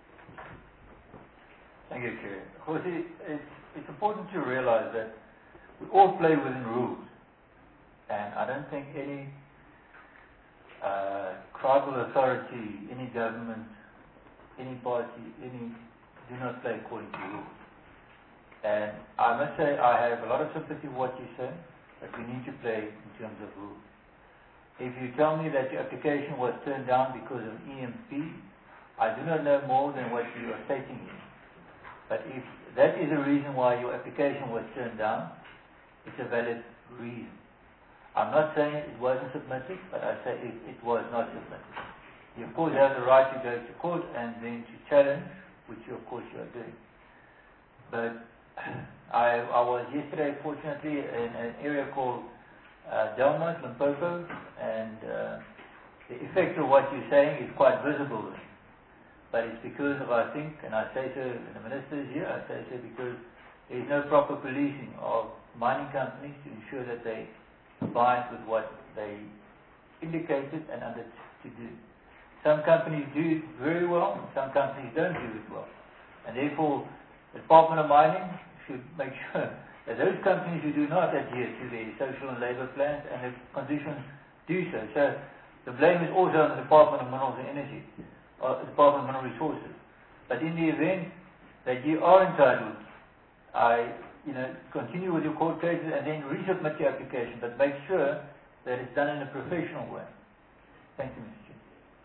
Thank you, Chair. Jose, it's, it's important to realize that we all play within rules. And I don't think any uh, tribal authority, any government, any party, any do not play according to rules. And I must say I have a lot of sympathy for what you say, but we need to play in terms of rules. If you tell me that your application was turned down because of E M P, I do not know more than what you are stating here. But if that is the reason why your application was turned down, it's a valid reason. I'm not saying it wasn't submitted, but I say it, it was not submitted. You of course have the right to go to court and then to challenge, which you, of course you are doing. But I, I was yesterday, fortunately, in an area called uh, Delmas, Limpopo, and uh, the effect of what you're saying is quite visible. But it's because of, I think, and I say so, and the minister is here, I say so because there is no proper policing of mining companies to ensure that they abide with what they indicated and undertook to do. Some companies do it very well, and some companies don't do it well. And therefore, the Department of Mining should make sure that those companies who do not adhere to their social and labour plans and the conditions do so. So the blame is also on the Department of Minerals and Energy, or the Department of Mineral Resources. But in the event that you are entitled, I you know, continue with your court cases and then resubmit your application, but make sure that it's done in a professional way. Thank you, Mister Chair.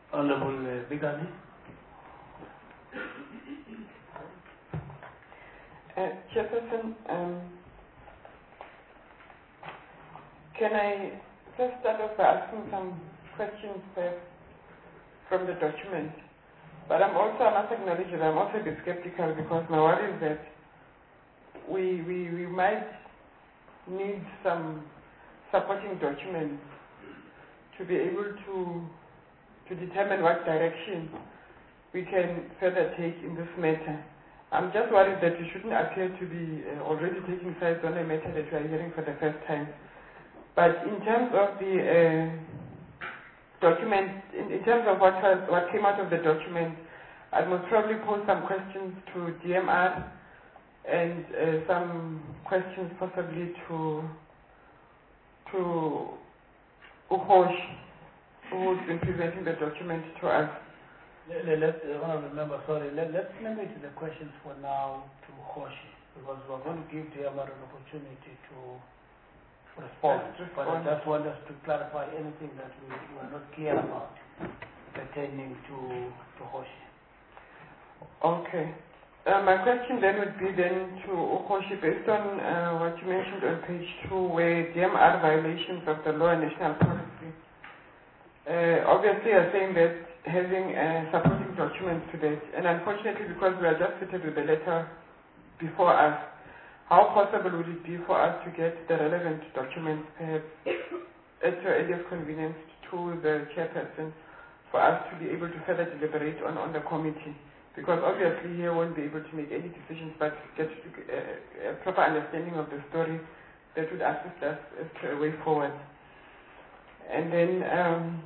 Honorable uh, Bigani. Uh, Chairperson, um, can I first start off by asking some questions uh, from the document? But I'm also, I must acknowledge that I'm also a bit skeptical because my worry is that we, we, we might need some supporting documents to be able to, to determine what direction we can further take in this matter. I'm just worried that we shouldn't appear to be uh, already taking sides on a matter that we are hearing for the first time. But in terms of the uh, document, in, in terms of what, was, what came out of the document, I must probably pose some questions to D M R and uh, some questions possibly to to Uhosh, who's been presenting the document to us. Let, let, uh, honorable member, sorry, let, let's limit the questions for now to Hoshi, because we're going to give D M R an opportunity to respond. But I just want us to clarify anything that we, we are not clear about pertaining to, to Hoshi. Okay. Uh, my question then would be then to Uhoshi, based on uh, what you mentioned on page two, where D M R violations of the law and national policy. Uh, obviously, you're saying that having uh, supporting documents to that, and unfortunately, because we are just seated with the letter before us, how possible would it be for us to get the relevant documents, perhaps at your earliest convenience, to the chairperson, for us to be able to further deliberate on, on the committee? Because obviously here won't be able to make any decisions, but get uh, a proper understanding of the story that would assist us as to a way forward. And then um,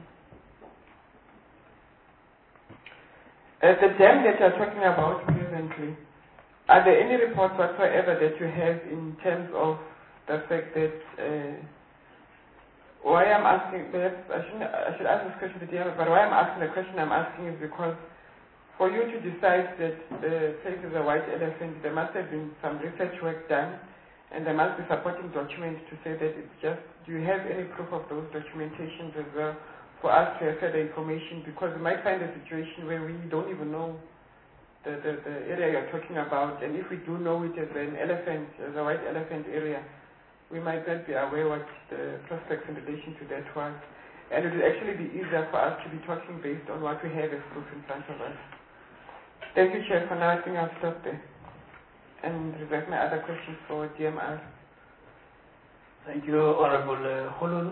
uh, the dam that you're talking about presently, are there any reports whatsoever that you have in terms of the fact that uh, why I'm asking, perhaps I, shouldn't, I should ask this question to D M, but why I'm asking the question I'm asking is because for you to decide that the place is a white elephant, there must have been some research work done, and there must be supporting documents to say that it's just, do you have any proof of those documentations as well for us to have further information? Because we might find a situation where we don't even know the, the, the area you're talking about, and if we do know it as an elephant, as a white elephant area, we might not be aware what the prospects in relation to that was. And it would actually be easier for us to be talking based on what we have as proof in front of us. Thank you, Chair. For now, I think I'll stop there and reserve my other questions for D M R. Thank you, Honorable uh, Holulu.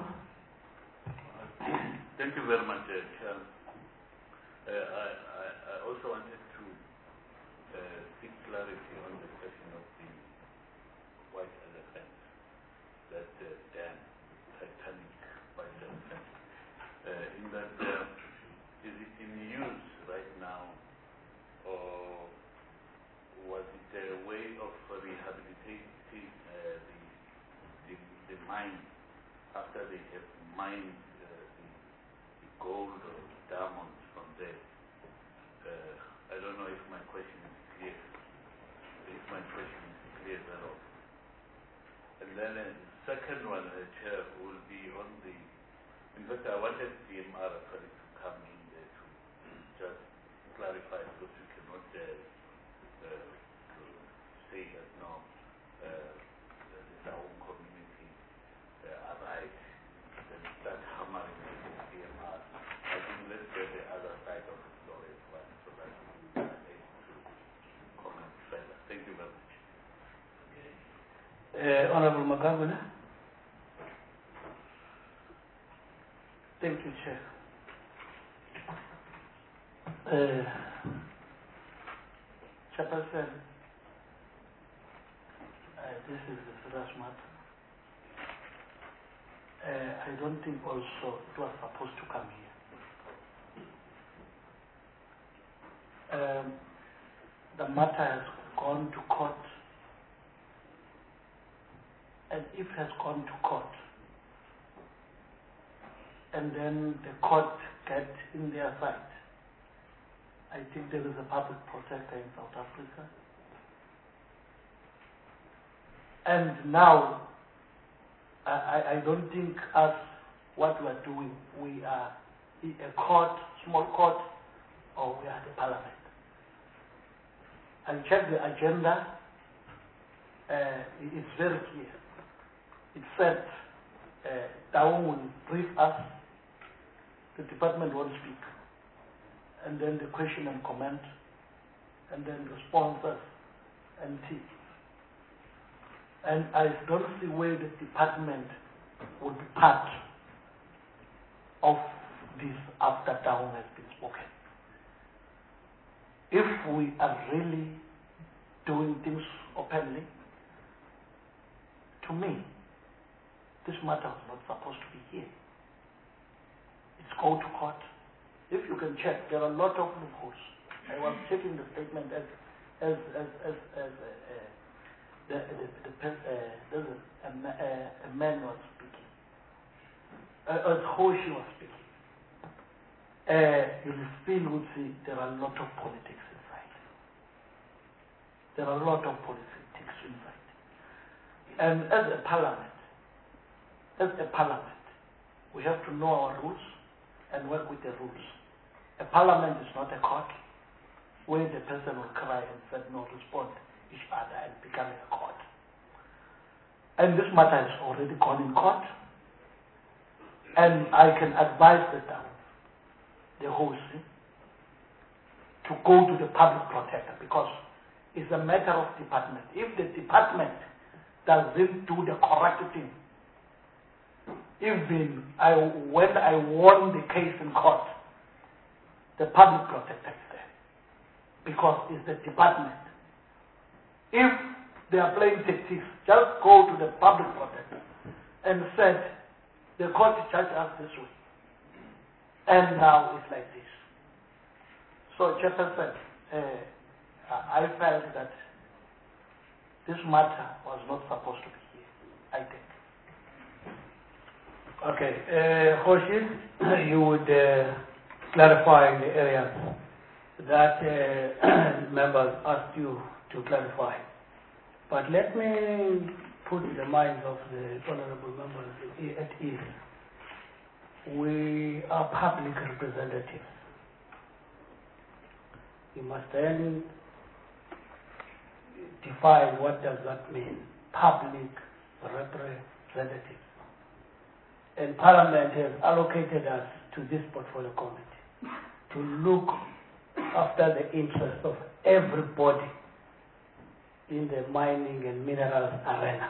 Thank you very much, uh, Chair. Uh, I, I, I also wanted to uh, seek clarity on the question of the white elephant, that uh, dam, Titanic white elephant, uh, in that uh, is it in use right now, or was it a way of rehabilitating uh, the, the, the mine after they have mined uh, the, the gold or diamonds from there? Uh, I don't know if my question is clear, if my question is clear at all. And then the uh, second one, uh, Chair, will be on the, in fact I wanted D M R actually to come in there to just clarify, because you cannot uh, uh, say that no, uh, this our own community uh, are right, then start hammering the D M R. I think let's get the other side of the story as well, so that we are able to comment further. Thank you very much. Uh, Honorable Magagula. Thank you, Chair. Uh, Chairperson, uh, this is a serious matter. Uh, I don't think also it was supposed to come here. Um, the matter has gone to court, and if it has gone to court, and then the court get in their side, I think there is a public protector in South Africa. And now, I, I don't think us, what we are doing, we are a court small court, or we are the parliament. I checked the agenda. Uh, it's very clear. It said uh, Taung will brief us, the department won't speak, and then the question and comment, and then responses and tea. And I don't see where the department would be part of this after Taung has been spoken. If we are really doing things openly, to me, this matter is not supposed to be here. It's go to court. If you can check, there are a lot of loopholes. I was checking the statement as as as as, as uh, uh, the the, the uh, there's a, a, a man was speaking, uh, as Hoshi was speaking. Uh, you will still would see there are a lot of politics inside. There are a lot of politics inside. And as a parliament, as a parliament, we have to know our rules and work with the rules. A parliament is not a court where the person will cry and say no, respond each other and become a court. And this matter has already gone in court. And I can advise the town, the whole thing, to go to the public protector, because it's a matter of department. If the department doesn't do the correct thing, even I, when I won the case in court, the public protector is there, because it's the department. If they are playing tactics, just go to the public protector and said, the court judged us this way, and now it's like this. So Chairperson, uh, I felt that this matter was not supposed to be here, I think. Okay, uh, Hoshi, you would uh, clarify the areas that uh, members asked you to clarify. But let me put in the minds of the honorable members at ease. We are public representatives. You must then define what does that mean, public representatives. And Parliament has allocated us to this portfolio committee to look after the interests of everybody in the mining and minerals arena.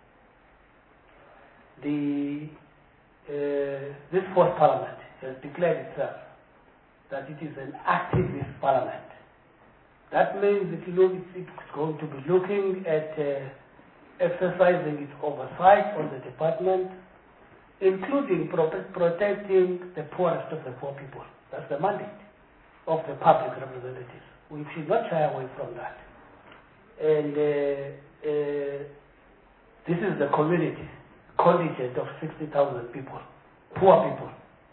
The, uh, this fourth Parliament has declared itself that it is an activist Parliament. That means it look, it's going to be looking at uh, exercising its oversight on the department, including pro protecting the poorest of the poor people. That's the mandate of the public representatives. We should not shy away from that. And uh, uh, this is the community contingent of sixty thousand people, poor people,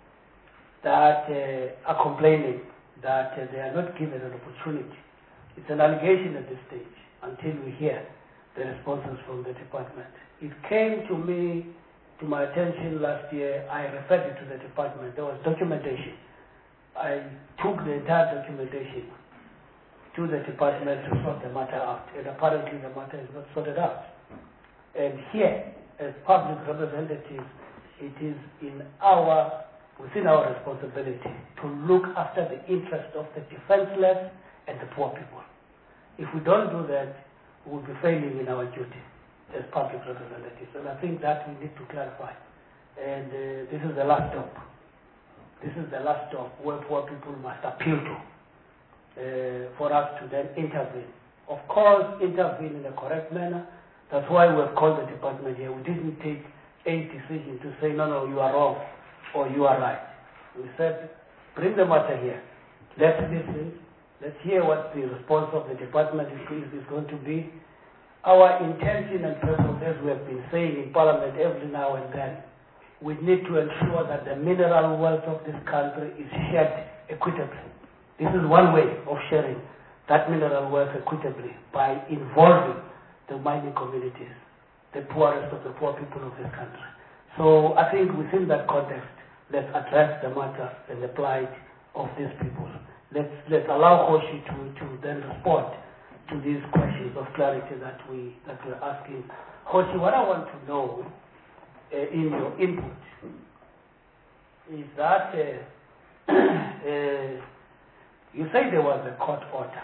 that uh, are complaining that uh, they are not given an opportunity. It's an allegation at this stage until we hear the responses from the department. It came to me, to my attention last year. I referred it to the department. There was documentation. I took the entire documentation to the department to sort the matter out, and apparently the matter is not sorted out. And here, as public representatives, it is in our, within our responsibility to look after the interests of the defenseless and the poor people. If we don't do that, we will be failing in our duty as public representatives. And I think that we need to clarify. And uh, this is the last stop. This is the last stop where poor people must appeal to uh, for us to then intervene. Of course, intervene in a correct manner. That's why we have called the department here. We didn't take a decision to say, no, no, you are wrong or you are right. We said, bring the matter here. Let's listen. Let's hear what the response of the department is, is going to be. Our intention and purpose, as we have been saying in Parliament every now and then, we need to ensure that the mineral wealth of this country is shared equitably. This is one way of sharing that mineral wealth equitably, by involving the mining communities, the poorest of the poor people of this country. So I think within that context, let's address the matter and the plight of these people. Let's, let's allow Hoshi to, to then respond to these questions of clarity that, we, that we're asking. Hoshi, what I want to know uh, in your input is that uh, uh, you say there was a court order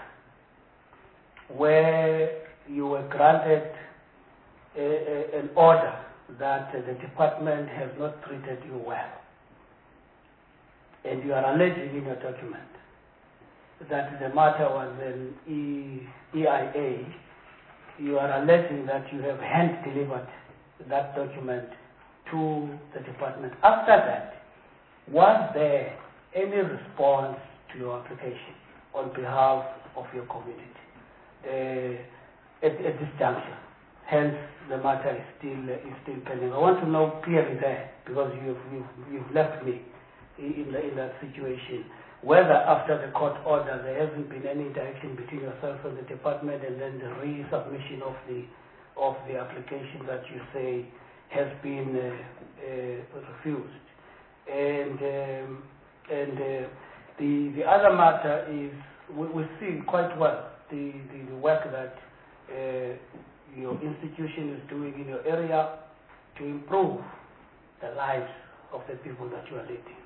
where you were granted a, a, an order that uh, the department has not treated you well. And you are alleging in your document that the matter was an e, E I A. You are alleging that you have hand-delivered that document to the department. After that, was there any response to your application on behalf of your community uh, at, at this juncture? Hence, the matter is still uh, is still pending. I want to know clearly there, because you've you've, you've left me in, the, in that situation, whether after the court order there hasn't been any interaction between yourself and the department, and then the resubmission of the of the application that you say has been uh, uh, refused. And um, and uh, the the other matter is we, we see quite well the, the, the work that uh, your institution is doing in your area to improve the lives of the people that you are leading.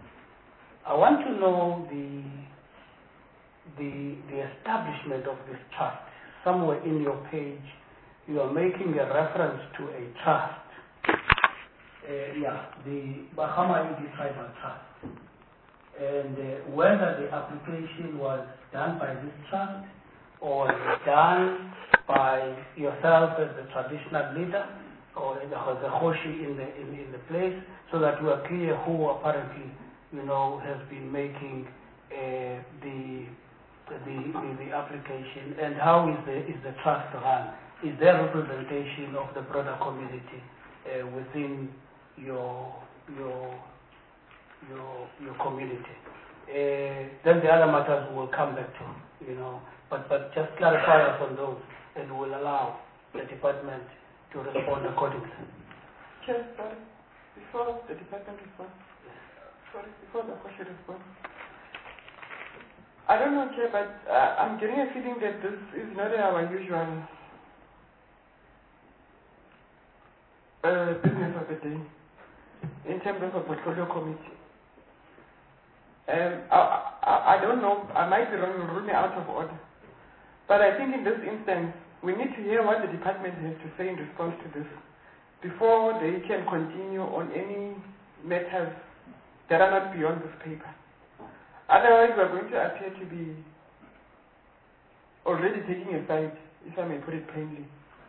I want to know the the the establishment of this trust. Somewhere in your page, you are making a reference to a trust. Uh, yeah, the Bahama Indi Tribal Trust. And uh, whether the application was done by this trust or done by yourself as the traditional leader or the, the Hoshi in the in, in the place, so that we are clear who apparently, you know, has been making uh, the, the the the application, and how is the is the trust run? Is there representation of the broader community uh, within your your your your community? Uh, then the other matters we will come back to, you know. But but just clarify us on those, and we'll allow the department to respond accordingly. Chair, sorry. Before the department responds, sorry, before the question responds. I don't know, Chair, but uh, I'm getting a feeling that this is not our usual uh, business of the day in terms of a portfolio committee. Um, I, I, I don't know, I might be wrong, rule me out of order. But I think in this instance, we need to hear what the department has to say in response to this before they can continue on any matters that are not beyond this paper. Otherwise, we are going to appear to be already taking a side, if I may put it plainly.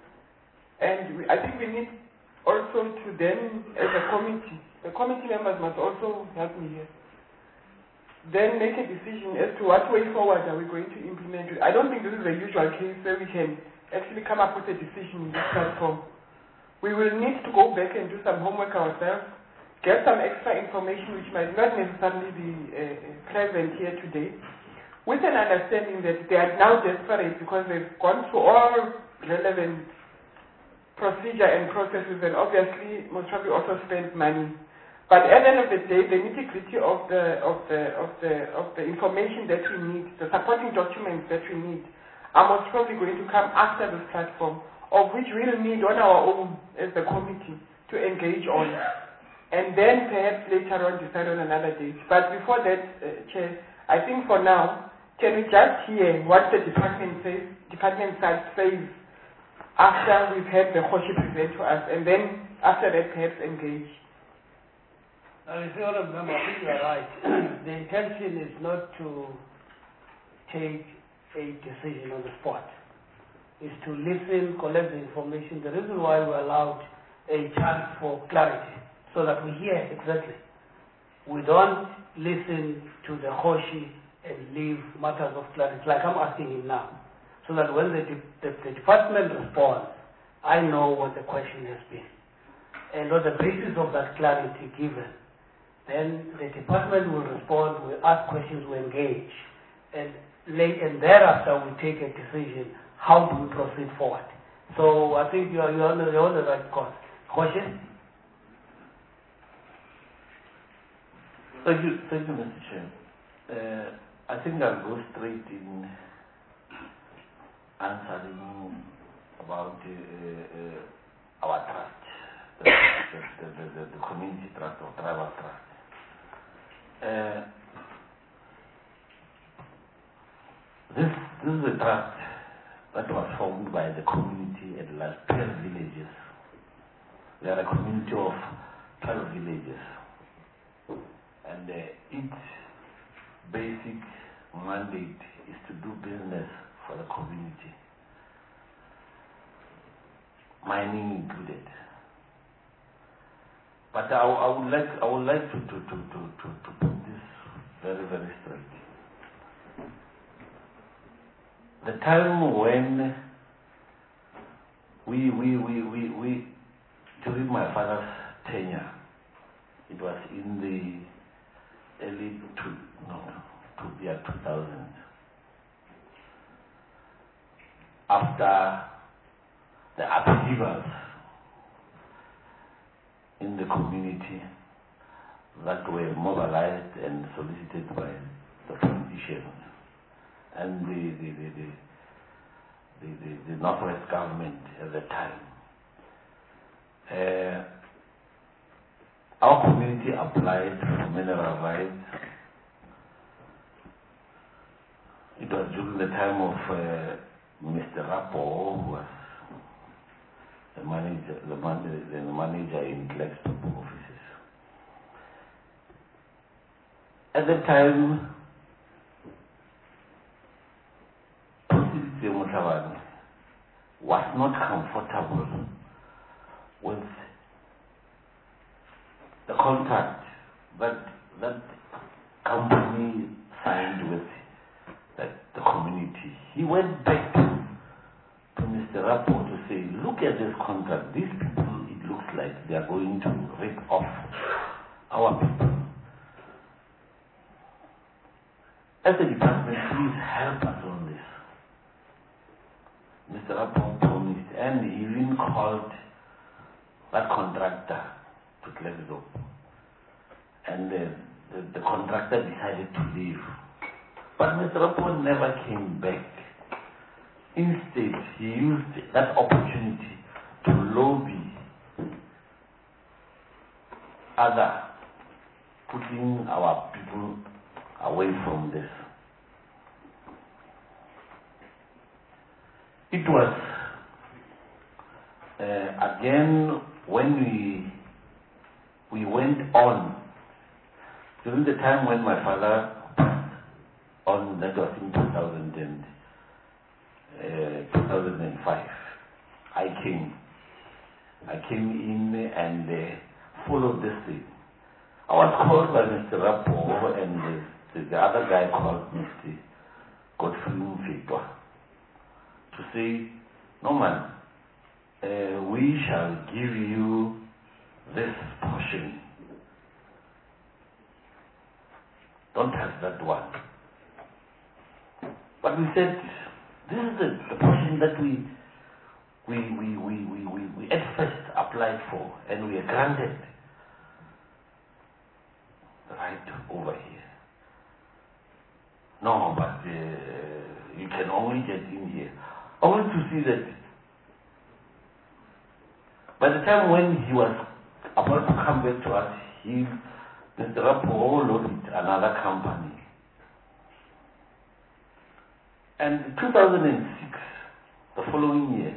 And we, I think we need also to then, as a committee, the committee members must also help me here, then make a decision as to what way forward are we going to implement it. I don't think this is the usual case where we can actually come up with a decision in this platform. We will need to go back and do some homework ourselves, get some extra information which might not necessarily be uh, present here today, with an understanding that they are now desperate because they've gone through all relevant procedure and processes, and obviously most probably also spent money. But at the end of the day, the nitty-gritty of the of the of the of the information that we need, the supporting documents that we need, are most probably going to come after this platform, of which we'll need on our own as the committee to engage on, and then perhaps later on decide on another date. But before that, uh, Chair, I think for now, can we just hear what the department says, department side says after we've had the Hoshi present to us, and then after that perhaps engage. Uh, if you remember, I think you're right. The intention is not to take a decision on the spot. It's to listen, collect the information. The reason why we allowed a chance for clarity, so that we hear exactly. We don't listen to the Hoshi and leave matters of clarity, like I'm asking him now, so that when the, the, the department responds, I know what the question has been. And on the basis of that clarity given, then the department will respond, will ask questions, will engage, and, late, and thereafter we take a decision, how do we proceed forward. So I think you are, you are, on, the, you're on the right course. Question? Thank you, thank you, Mister Chair. Uh, I think I'll go straight in answering about uh, uh, our trust, the, the, the, the, the community trust or tribal trust. Uh, this, this is a trust that was formed by the community at last twelve villages. We are a community of twelve villages. And uh, its basic mandate is to do business for the community, mining included. But I, I would like I would like to to, to, to, to, to put this very very straight. The time when we we we we, we during my father's tenure, it was in the early two no two year two thousand. After the upheavals in the community that were mobilized and solicited by the politicians and the the the, the, the, the, the Northwest government at the time. Uh, our community applied for mineral rights. It was during the time of uh, Mister Rapo, who was the manager, the, man, the manager in Blackstone offices. At the time, Mutawani was not comfortable with the contract that that company signed with that the community. He went back to, to Mister Rapo to say, look at this contract. These people, it looks like they are going to rip off our people. As a department, please help us on this. Mister Rapo promised, and he even called that contractor to Klerksdorp. And the, the, the contractor decided to leave. But Mister Rapo never came back. Instead, he used that opportunity to lobby other, putting our people away from this. It was uh, again when we we went on during the time when my father passed on, that was in two thousand and, uh, two thousand five. I came, I came in and uh, followed this thing. I was called by Mister Rapo and the, the other guy called Mister Godfrey Mfitwa to say, no man, uh, we shall give you this portion. Don't touch that one. But we said, this is the, the portion that we we, we, we, we, we we at first applied for, and we are granted the right over here. No, but uh, you can only get in here. I want to see that by the time when he was about to come back to us, he, Mister Rapo, loaded another company. And in two thousand six, the following year,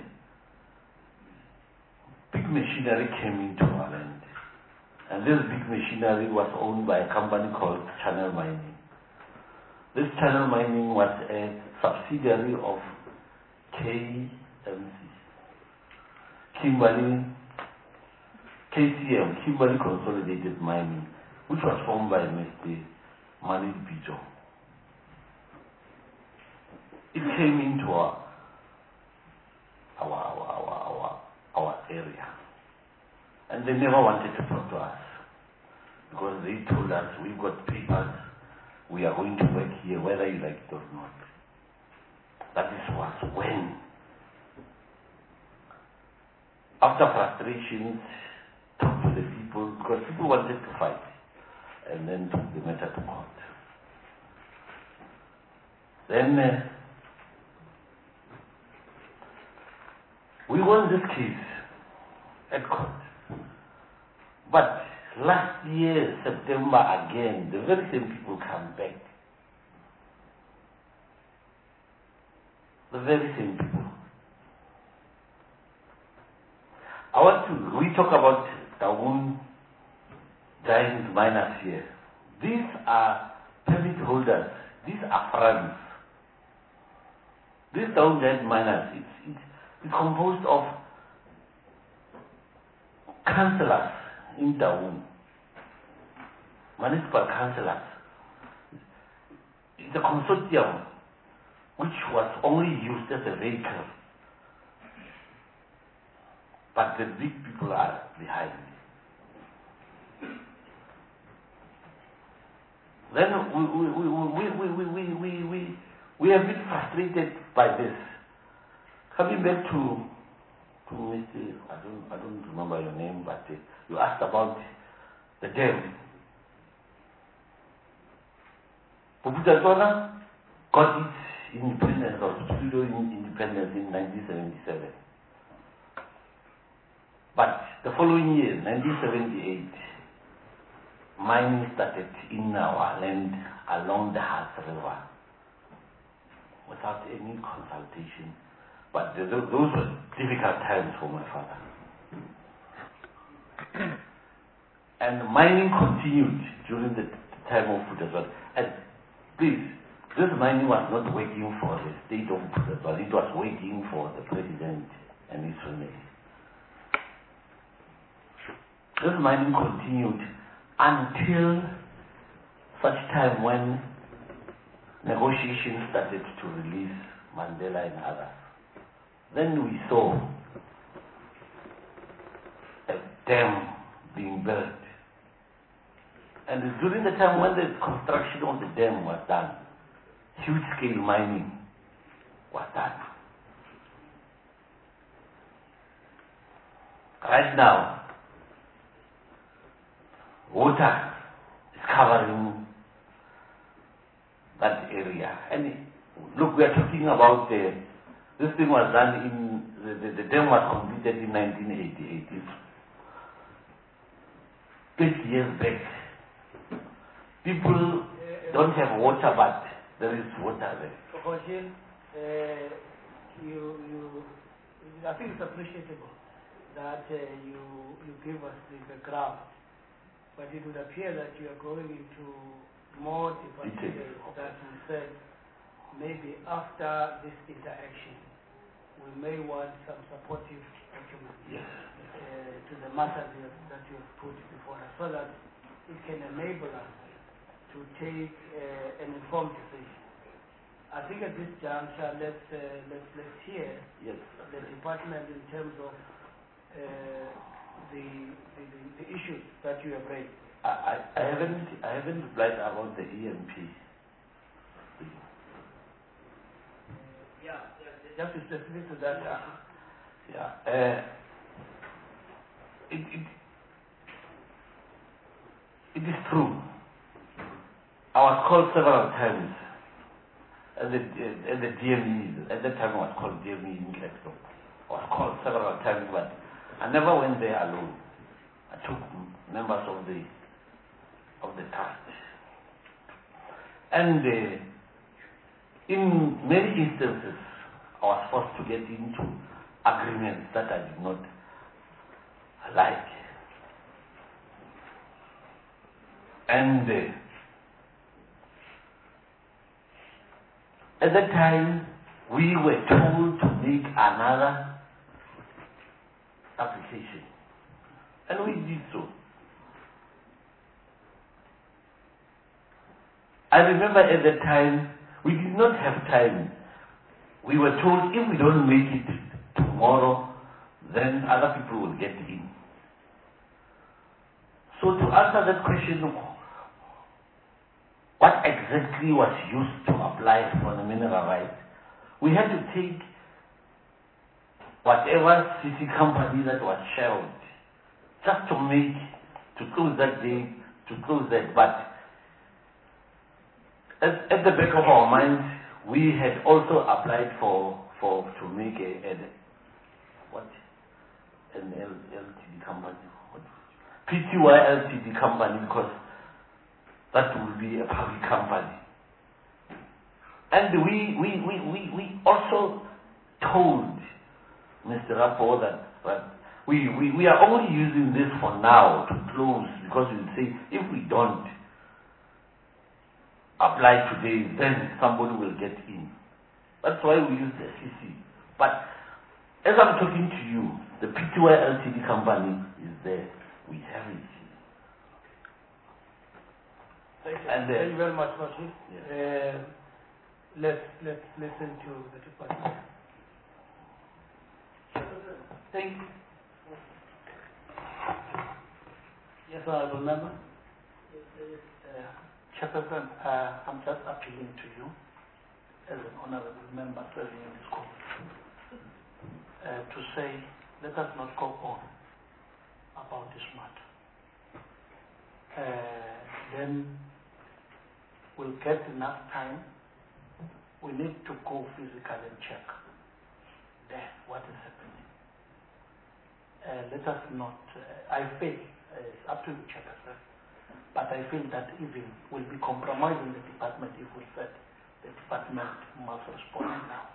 big machinery came into our land. And this big machinery was owned by a company called Channel Mining. This Channel Mining was a subsidiary of K M C, Kimberley, K C M, Kimberley Consolidated Mining, which was formed by Mister Manid Bijo. It came into our our, our, our, our, our area. And they never wanted to talk to us because they told us, we've got papers, we are going to work here whether you like it or not. That is was when, after frustrations, talked to the people, because people wanted to fight, and then took the matter to court. Then uh, we won this case at court. But last year, September again, the very same people come back. The very same people. I want to, we talk about Taung giant miners here. These are permit holders. These are friends. These Taung giant miners, it's, it's, it's composed of councillors in Taung, municipal councillors. It's a consortium which was only used as a vehicle. But the big people are behind. Then we we we we we we we we, we, we have been frustrated by this. Coming back to to Mister I don't I don't remember your name, but uh, you asked about the dam. Bophuthatswana got its independence or pseudo independence in nineteen seventy-seven. But the following year, nineteen seventy-eight, mining started in our land along the Hart River without any consultation. But the, those were difficult times for my father. And mining continued during the time of Bophuthatswana. And please, this mining was not waiting for the state of Bophuthatswana, it was waiting for the president and his family. This mining continued until such time when negotiations started to release Mandela and others. Then we saw a dam being built. And during the time when the construction of the dam was done, huge scale mining was done. Right now, water is covering that area. And look, we are talking about the, this thing was done in, the, the, the dam was completed in nineteen eighty-eight. It's thirty years back. People don't have water, but there is water there. So, Hoshin, uh, you, you, I think it's appreciable that uh, you, you give us the background. But it would appear that you are going into more deeper details that you said maybe after this interaction we may want some supportive documents yes. uh, to the matters that you have put before us so that it can enable us to take uh, an informed decision. I think at this juncture let's, uh, let's, let's hear yes. the department in terms of uh, The, the, the issues that you have raised. I, I, I haven't I haven't replied about the E M P. Yeah, yeah, just to specific to that. Yeah, yeah. Uh, it, it it is true. I was called several times at the at the D M E. At that time, I was called D M E in Klerksdorp. I was called several times, but I never went there alone. I took members of the of the trust, and uh, in many instances, I was forced to get into agreements that I did not like, and uh, at that time, we were told to make another application, and we did so. I remember at that time we did not have time. We were told if we don't make it tomorrow, then other people will get in. So to answer that question, what exactly was used to apply for the mineral rights, we had to take whatever city company that was shelved, just to make, to close that day, to close that. But at, at the back of our minds, we had also applied for for to make a, a what an L, L T D company, what? P T Y L T D company, because that will be a public company. And we we we we, we also told Mister Rapo that, that we, we we are only using this for now to close, because we would say if we don't apply today, then somebody will get in. That's why we use the C C. But as I'm talking to you, the P T Y L T D company is there. We have it. Thank you. And, uh, Thank you very much, Mati. Yeah. Uh, let's let's listen to the department. Thank you. Yes, Honorable Member. Uh, Chairperson, uh, I'm just appealing to you as an honorable member serving in this court uh, to say, let us not go on about this matter. Uh, then we'll get enough time. We need to go physical and check there what is happening. Uh, let us not, uh, I feel, uh, it's up to the Chairperson, but I feel that even will be compromising the department if we said the department must respond now.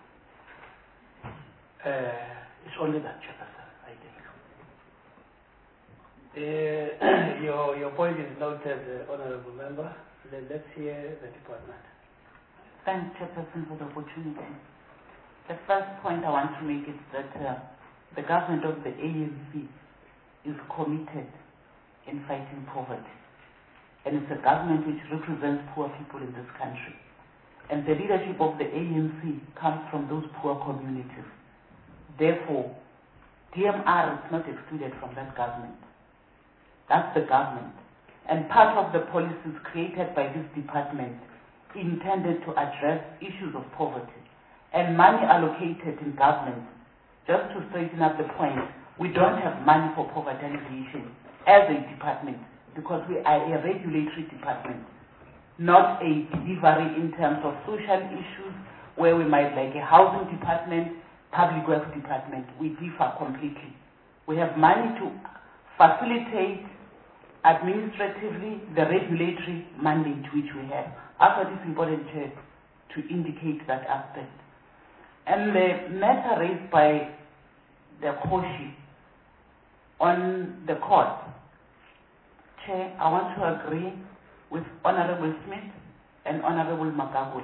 Uh, it's only that, Chairperson, I think. Uh, your your point is noted, uh, honorable member. Let, let's hear the department. Thanks, Chairperson, for the opportunity. The first point I want to make is that uh, the government of the A N C is committed in fighting poverty. And it's a government which represents poor people in this country. And the leadership of the A N C comes from those poor communities. Therefore, D M R is not excluded from that government. That's the government. And part of the policies created by this department intended to address issues of poverty. And money allocated in government, just to straighten up the point, we don't have money for poverty alleviation as a department, because we are a regulatory department, not a delivery in terms of social issues where we might like a housing department, public works department. We differ completely. We have money to facilitate administratively the regulatory mandate which we have. I thought it's important to, to indicate that aspect. And the matter raised by the Koshi on the court, Chair, I want to agree with Honorable Smith and Honorable Magagula.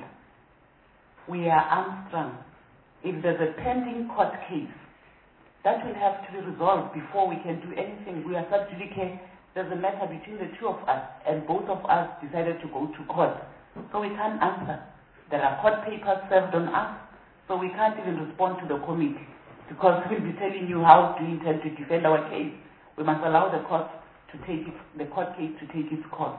We are hamstrung. If there's a pending court case, that will have to be resolved before we can do anything. We are sub judice. There's a matter between the two of us, and both of us decided to go to court. So we can't answer. There are court papers served on us, so we can't even respond to the committee, because we'll be telling you how do you intend to defend our case. We must allow the court to take it, the court case to take its course.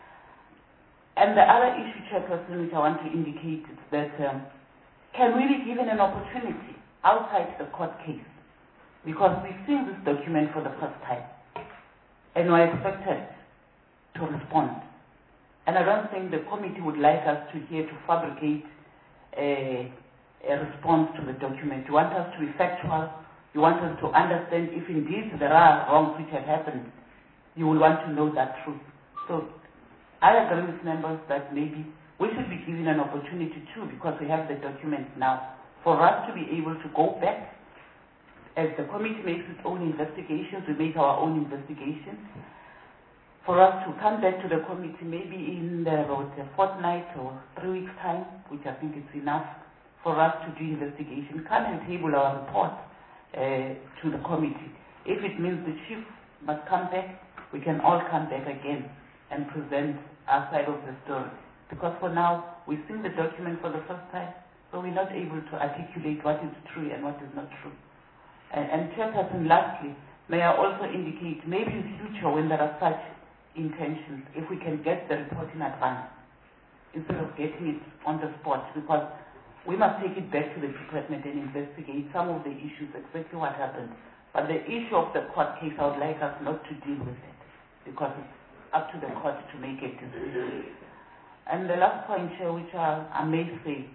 And the other issue, Chairperson, which I want to indicate is that um, can we be given an opportunity outside the court case? Because we've seen this document for the first time, and we're expected to respond. And I don't think the committee would like us to here to fabricate a, a response to the document. You want us to be factual. You want us to understand if indeed there are wrongs which have happened. You will want to know that truth. So I agree with members that maybe we should be given an opportunity too, because we have the document now, for us to be able to go back. As the committee makes its own investigations, we make our own investigations. For us to come back to the committee maybe in about a fortnight or three weeks' time, which I think is enough for us to do investigation, come and table our report uh, to the committee. If it means the chief must come back, we can all come back again and present our side of the story. Because for now, we've seen the document for the first time, so we're not able to articulate what is true and what is not true. And, and Chairperson, lastly, may I also indicate, maybe in future when there are such intentions, if we can get the report in advance, instead of getting it on the spot, because we must take it back to the department and investigate some of the issues, exactly what happened. But the issue of the court case, I would like us not to deal with it, because it's up to the court to make a decision. And the last point, Chair, which I, I may say,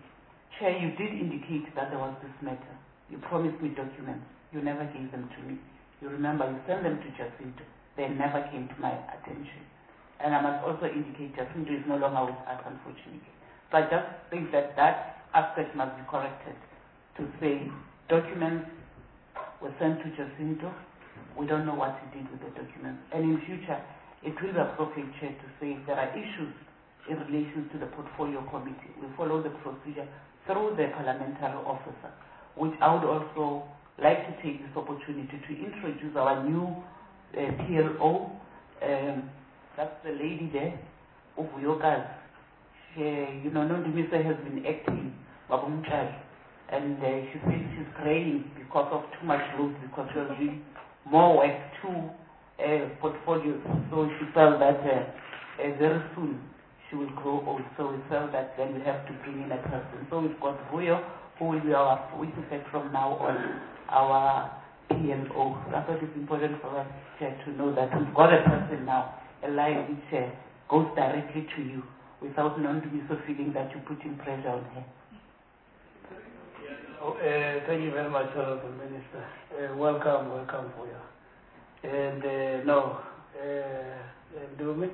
Chair, you did indicate that there was this matter. You promised me documents. You never gave them to me. You remember, you sent them to Jacinto. They never came to my attention. And I must also indicate Jacinto is no longer with us, unfortunately. So I just think that that aspect must be corrected to say documents were sent to Jacinto. We don't know what he did with the documents. And in future, it will be appropriate, Chair, to say if there are issues in relation to the portfolio committee, we follow the procedure through the parliamentary officer, which I would also like to take this opportunity to introduce our new uh, P L O. Um, that's the lady there, Uvuyokas. She, you know, Nondumisa has been acting, and uh, she said she's crying because of too much load, because she was doing more work to uh, portfolios. So she felt that uh, uh, very soon she will grow old. So we felt that then we have to bring in a person. So we've got Vuyo, who will be our, with effect from now on, our P L O. I thought it's important for us, Chair, to know that we've got a person now, a line which uh, goes directly to you without non-Dumiso feeling that you're putting pressure on her. Oh, uh, thank you very much, Honorable Minister. Uh, welcome, welcome for you. And uh, no, uh, Dumi,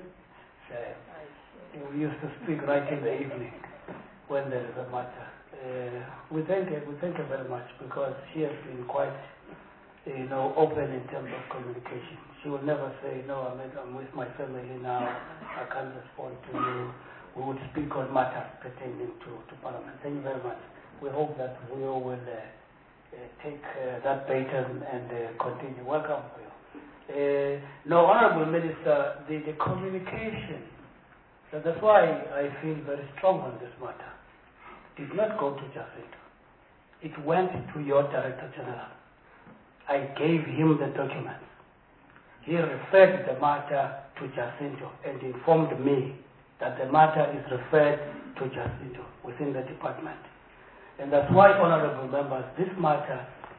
uh, we used to speak right in the evening when there is a matter. Uh, we thank her, we thank her very much because she has been quite, you know, open in terms of communication. She will never say, no, I'm, I'm with my family now, I can't respond to you. We would speak on matters pertaining to, to Parliament. Thank you very much. We hope that we all will uh, uh, take uh, that baton and uh, continue. Welcome for you. Uh, no, Honorable Minister, the, the communication, so that's why I feel very strong on this matter, did not go to Jacinto. It went to your Director General. I gave him the documents. He referred the matter to Jacinto and informed me that the matter is referred to Jacinto within the department. And that's why, honorable members, this matter,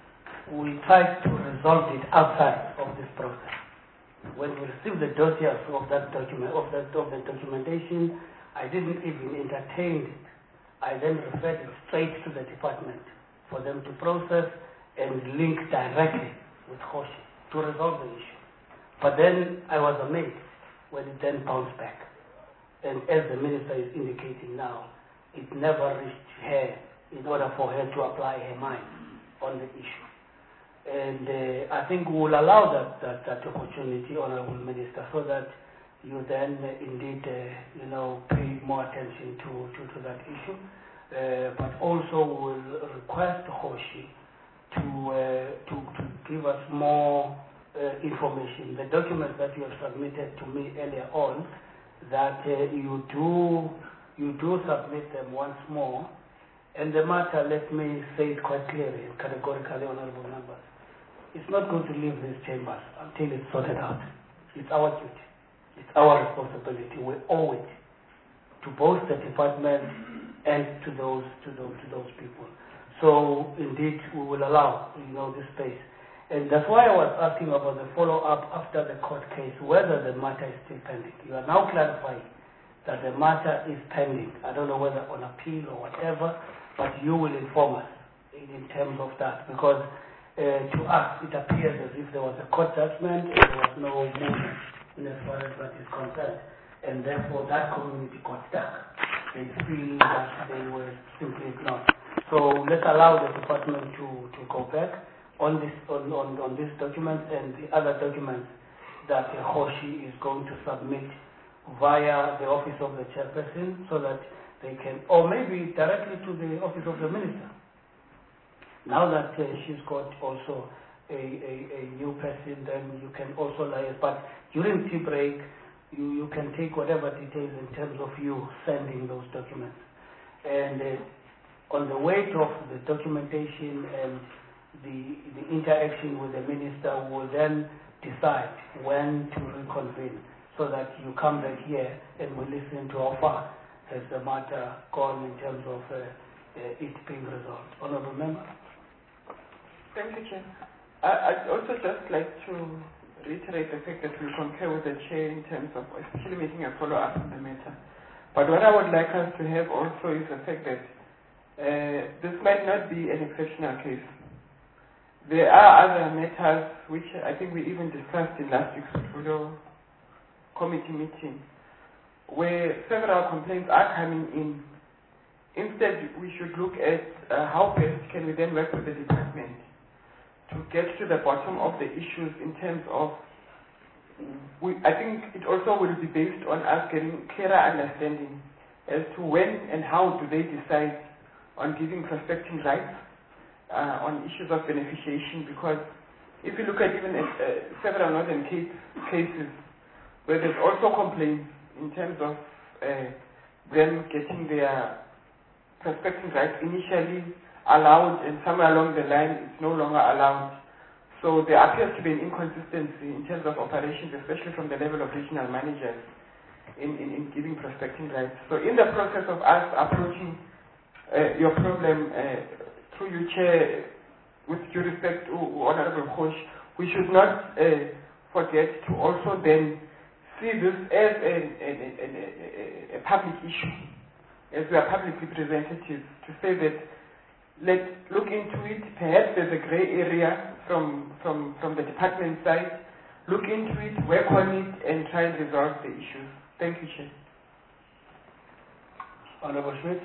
we tried to resolve it outside of this process. When we received the dossiers of that document, of that of the documentation, I didn't even entertain it. I then referred it straight to the department for them to process and link directly with Hoshi to resolve the issue. But then I was amazed when it then bounced back. And as the minister is indicating now, it never reached her in order for her to apply her mind on the issue. And uh, I think we will allow that, that, that opportunity, Honorable Minister, so that you then uh, indeed, uh, you know, pay more attention to, to, to that issue. Uh, but also will request Hoshi to, uh, to, to give us more uh, information. The documents that you have submitted to me earlier on, that uh, you do you do submit them once more. And the matter, let me say it quite clearly and categorically, honorable members, it's not going to leave these chambers until it's sorted out. It's our duty. It's our responsibility. We owe it to both the department and to those to those to those people. So indeed, we will allow, you know, this space. And that's why I was asking about the follow-up after the court case, whether the matter is still pending. You are now clarifying that the matter is pending. I don't know whether on appeal or whatever, but you will inform us in, in terms of that, because uh, to us it appears as if there was a court judgment and there was no movement in as far as that is concerned, and therefore that community got stuck. They feel that they were simply ignored. So let's allow the department to, to go back on this on, on, on this document and the other documents that uh, Hoshi is going to submit via the office of the chairperson, so that they can, or maybe directly to the office of the minister. Now that uh, she's got also a, a, a new person, then you can also liaise. But during tea break, you, you can take whatever details in terms of you sending those documents. And uh, on the weight of the documentation and the, the interaction with the minister, will then decide when to reconvene, so that you come back here and we listen to how far has the matter gone in terms of uh, uh, it being resolved. Honourable Member. Thank you, Chair. I, I'd also just like to reiterate the fact that we concur with the Chair in terms of especially making a follow-up on the matter. But what I would like us to have also is the fact that Uh, this might not be an exceptional case. There are other matters which I think we even discussed in last week's portfolio committee meeting, where several complaints are coming in. Instead, we should look at uh, how best can we then work with the department to get to the bottom of the issues in terms of, we, I think it also will be based on us getting clearer understanding as to when and how do they decide on giving prospecting rights uh, on issues of beneficiation, because if you look at even at, uh, several northern case, cases where there's also complaints in terms of uh, them getting their prospecting rights initially allowed and somewhere along the line it's no longer allowed. So there appears to be an inconsistency in terms of operations, especially from the level of regional managers in, in, in giving prospecting rights. So in the process of us approaching uh, your problem uh, through you, Chair, with due respect to Honorable Khosh, we should not uh, forget to also then see this as a, a, a, a, a public issue, as we are public representatives, to say that let's look into it. Perhaps there's a grey area from, from, from the department side. Look into it, work on it, and try and resolve the issues. Thank you, Chair. Honorable Schmidt.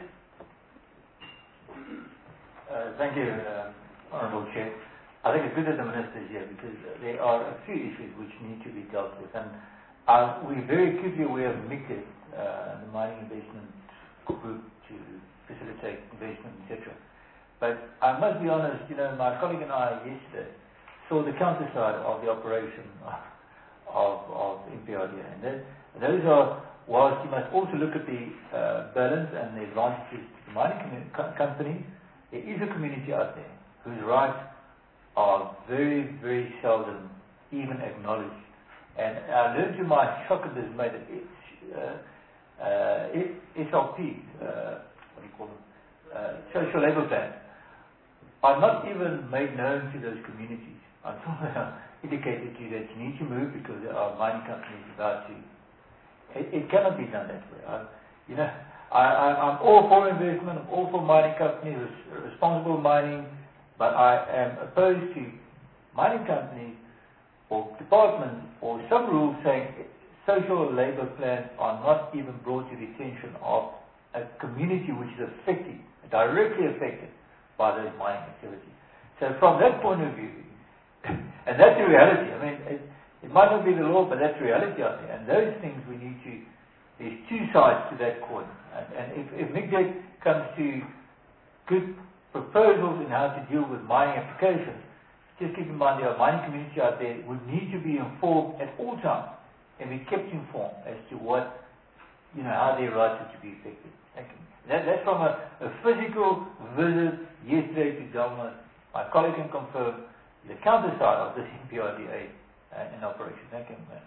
Uh, thank you, uh, Honorable Chair. I think it's good that the Minister is here because there are a few issues which need to be dealt with. And uh, we're very acutely aware of MICTEC, uh, the Mining Investment Group, to facilitate investment, et cetera. But I must be honest, you know, my colleague and I yesterday saw the counter side of the operation of, of M P R D A. And that, those are, whilst you must also look at the uh, balance and the advantages to the mining com company, there is a community out there whose rights are very, very seldom even acknowledged. And I learned to my shock and dismay that it's, uh, uh, S L P, uh, what do you call them, uh, social labor plans, are not even made known to those communities until they are indicated to you that you need to move because there are mining companies about to. It, it cannot be done that way. I, you know, I, I, I'm all for investment, I'm all for mining companies, responsible mining, but I am opposed to mining companies or departments or some rules saying social labor plans are not even brought to the attention of a community which is affected, directly affected by those mining activities. So from that point of view, and that's the reality, I mean, it, it might not be the law, but that's reality out there. And those things we need to, there's two sides to that coin. And, and if, if MICTEC comes to good proposals in how to deal with mining applications, just keep in mind there are mining community out there who need to be informed at all times and be kept informed as to what, you know, how their rights are to be affected. Thank you. That, that's from a, a physical visit yesterday to Delmas. My colleague can confirm the counter side of this M P R D A uh, in operation. Thank you, man.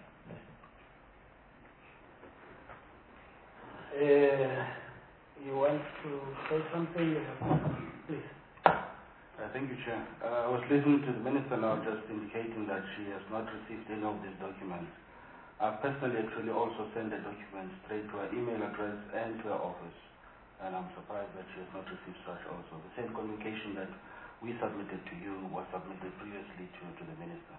Uh, you want to say something? Please. Uh, thank you, Chair. Uh, I was listening to the Minister now just indicating that she has not received any of these documents. I've personally actually also sent the documents straight to her email address and to her office, and I'm surprised that she has not received such also. The same communication that we submitted to you was submitted previously to, to the Minister.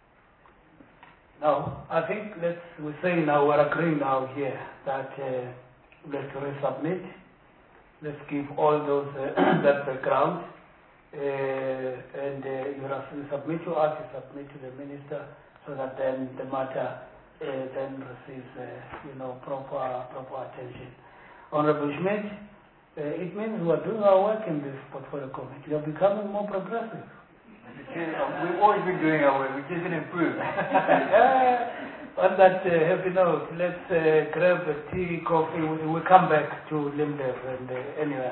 Now, I think let's, we say now, we're agreeing now here that uh, let's resubmit, let's give all those, uh, that background, uh, and uh, you have to submit to us, you submit to the Minister, so that then the matter uh, then receives, uh, you know, proper, proper attention. Honorable Schmidt, uh, it means we are doing our work in this portfolio committee. We are becoming more progressive. We've always been doing our work, we're just going to improve. On that uh, happy note, let's uh, grab a tea, coffee. We'll, we'll come back to Limdev and uh, anywhere.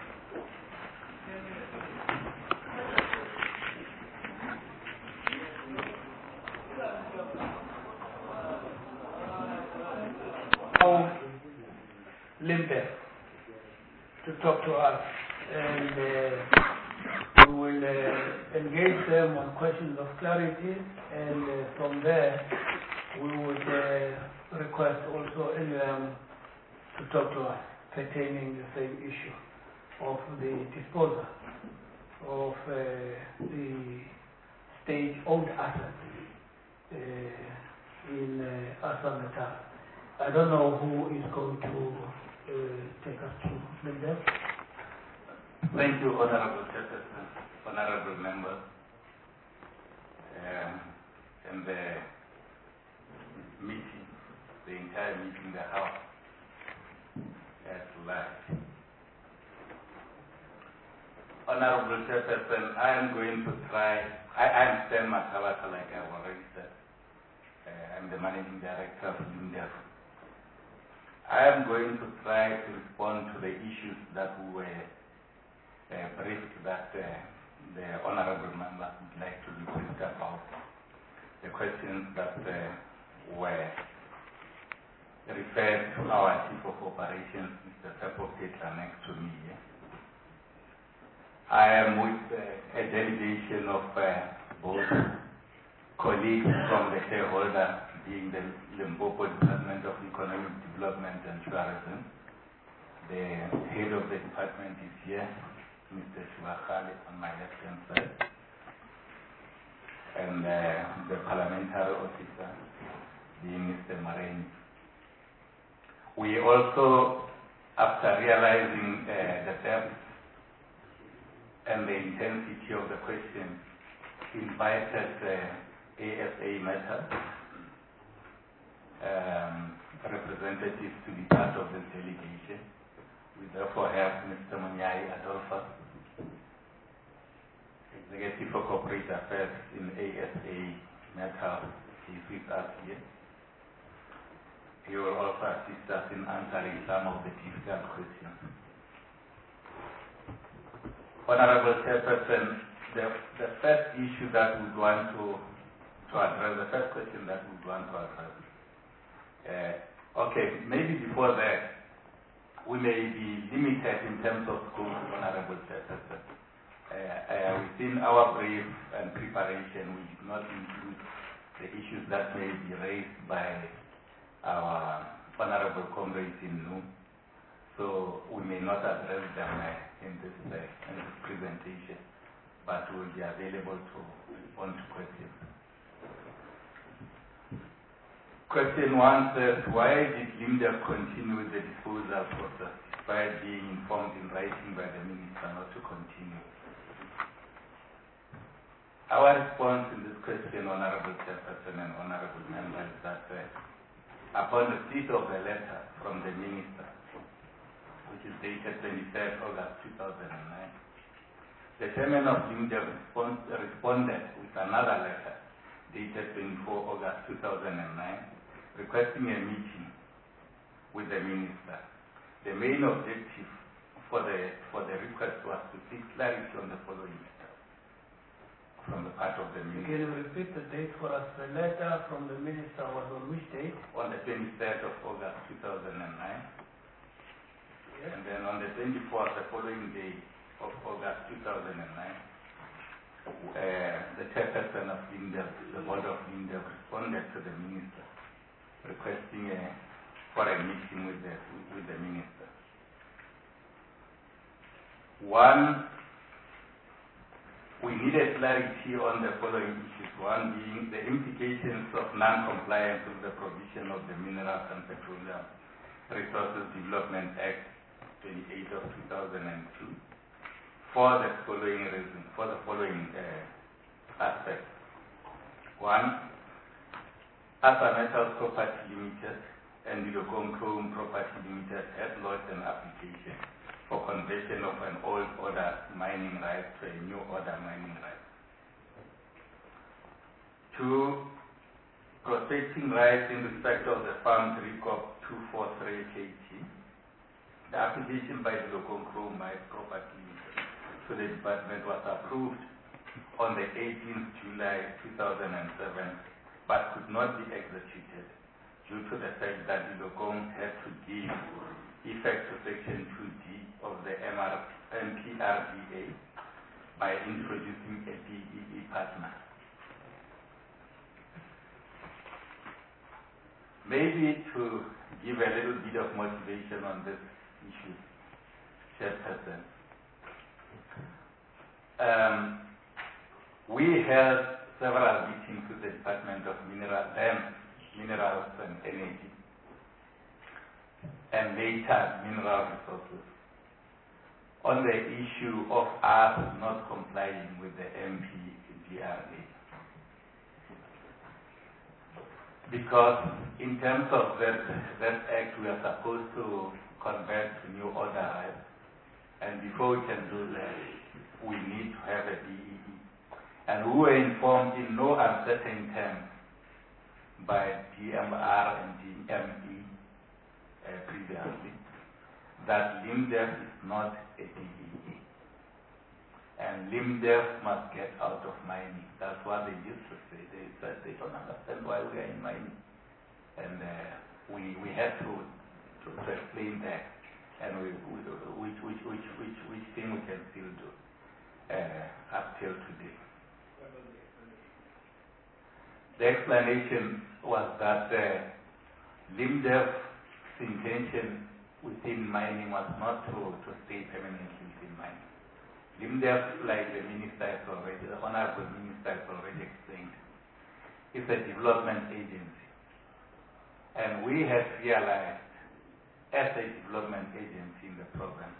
Limdev to talk to us, and uh, we will uh, engage them on questions of clarity, and uh, from there we would uh, request also anyone to talk to us pertaining the same issue. of the disposal of uh, the state-owned assets uh, in uh, Assam Natal. I don't know who is going to uh, take us through Linda. Thank you, Honorable Chairperson, Honorable Members, um, and the meeting, the entire meeting, the House at large. Honorable Chairperson, I am going to try, I am Stan Matabata, like I already said. Uh, I'm the Managing Director of UNDEF. I am going to try to respond to the issues that we were uh, briefed that uh, the Honorable Member would like to be briefed about. The questions that uh, were referred to our Chief of Operations, Mister Tepo Petra, next to me here. I am with uh, a delegation of uh, both colleagues from the shareholder, being the Limpopo Department of Economic Development and Tourism. The head of the department is here, Mister Shivakale, on my left-hand side, and uh, the parliamentary officer being Mister Mareni. We also, after realizing uh, the depth and the intensity of the question, invited uh, A S A matter um, representatives to be part of this delegation. We therefore have Mister Munyai Adolphus, Executive for Corporate Affairs in A S A matter. He's with us here. He will also assist us in answering some of the difficult questions. Honorable Chairperson, the, the first issue that we want to, to address, the first question that we want to address, uh, okay, maybe before that, we may be limited in terms of scope, Honorable Chairperson. Uh, uh, within our brief and preparation, we did not include the issues that may be raised by our Honorable comrades in N U, so we may not address them uh, in this, uh, in this presentation, but we will be available to respond to questions. Question one says, why did LIMDEF continue with the disposal process despite being informed in writing by the Minister not to continue? Our response in this question, Honorable Chairperson and Honorable Member, is that uh, upon receipt of the letter from the Minister, which is dated twenty-third August two thousand nine, the Chairman of LIMDEF responded with another letter dated twenty-fourth August two thousand nine, requesting a meeting with the Minister. The main objective for the, for the request was to seek clarity on the following matter from the part of the Minister. Can you repeat the date for us? The letter from the Minister was on which date? On the twenty-third of August two thousand nine. Yes. And then on the twenty-fourth, the following day of August two thousand nine, uh, the chairperson of LIMDEF, the board of LIMDEF, responded to the Minister, requesting a, for a meeting with the, with the Minister. One, we needed clarity on the following issues. One being the implications of non-compliance with the provision of the Minerals and Petroleum Resources Development Act twenty-eight of two thousand two for the following reasons, for the following uh, aspects. One, Assam Metals Property Limited and Dilokong Chrome Property Limited had lodged an application for conversion of an old order mining right to a new order mining right. Two, prospecting rights in respect of the farm three Corp two forty-three K T. The application by the Dilokong Chrome Property to the department was approved on the eighteenth of July two thousand seven, but could not be executed due to the fact that Dilokong had to give effect to Section two D of the M P R D A by introducing a D E E partner. Maybe to give a little bit of motivation on this issue, Chairperson, um, we held several meetings with the Department of Mineral, then Minerals and Energy, and later Mineral Resources, on the issue of us not complying with the M P G R A. Because in terms of that, that act, we are supposed to convert to new order rights, and before we can do that, we need to have a D E E. And we were informed in no uncertain terms by D M R and D M E uh, previously that LIMDEF is not a D E E. And LIMDEF must get out of mining. That's what they used to say. They said they don't understand why we are in mining. And uh, we, we had to, to, to explain that, and we, we, which, which, which, which, which thing we can still do uh, up till today. The explanation was that uh, LIMDEF's intention within mining was not to, to stay permanently within mining. LIMDEF, like the minister has already, the honorable minister has already explained, is a development agency. And we have realized, as a development agency in the program,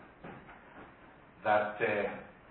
that uh,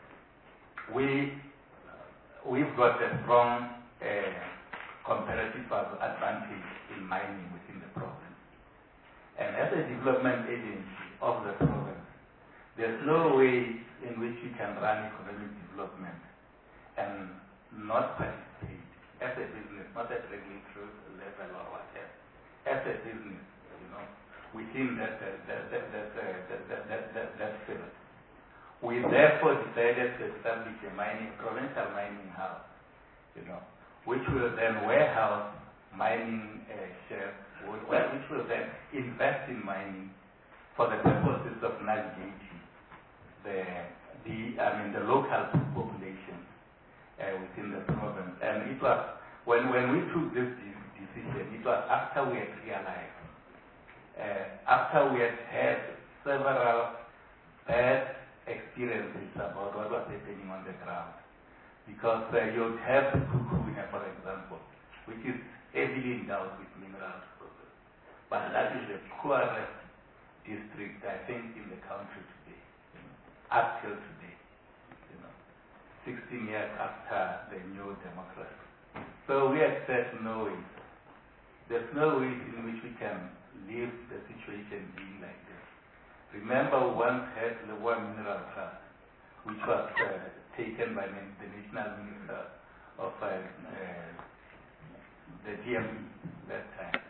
we, we've got a strong uh, comparative advantage in mining within the province. And as a development agency of the province, there's no way in which you can run economic development and not participate as a business, not at regulatory level or whatever, as a business, you know, within that, that, that, that, that, that, that, that, that, that field. We therefore decided to establish a mining, provincial mining house, you know, which will then warehouse mining uh, shares, which will then invest in mining for the purposes of navigating the, the I mean, the local population uh, within the province. And it was, when, when we took this decision, it was after we had realized, uh, after we had had several bad experiences about what was happening on the ground. Because uh, you have Kukubina, for example, which is heavily endowed with mineral resources. But that is the poorest district, I think, in the country today, you know, up till today, you know, sixteen years after the new democracy. So we have said no way. There's no way in which we can leave the situation being like this. Remember, we once had the one mineral trust, which was uh, taken by the National Minister of uh, uh, the D M E that time.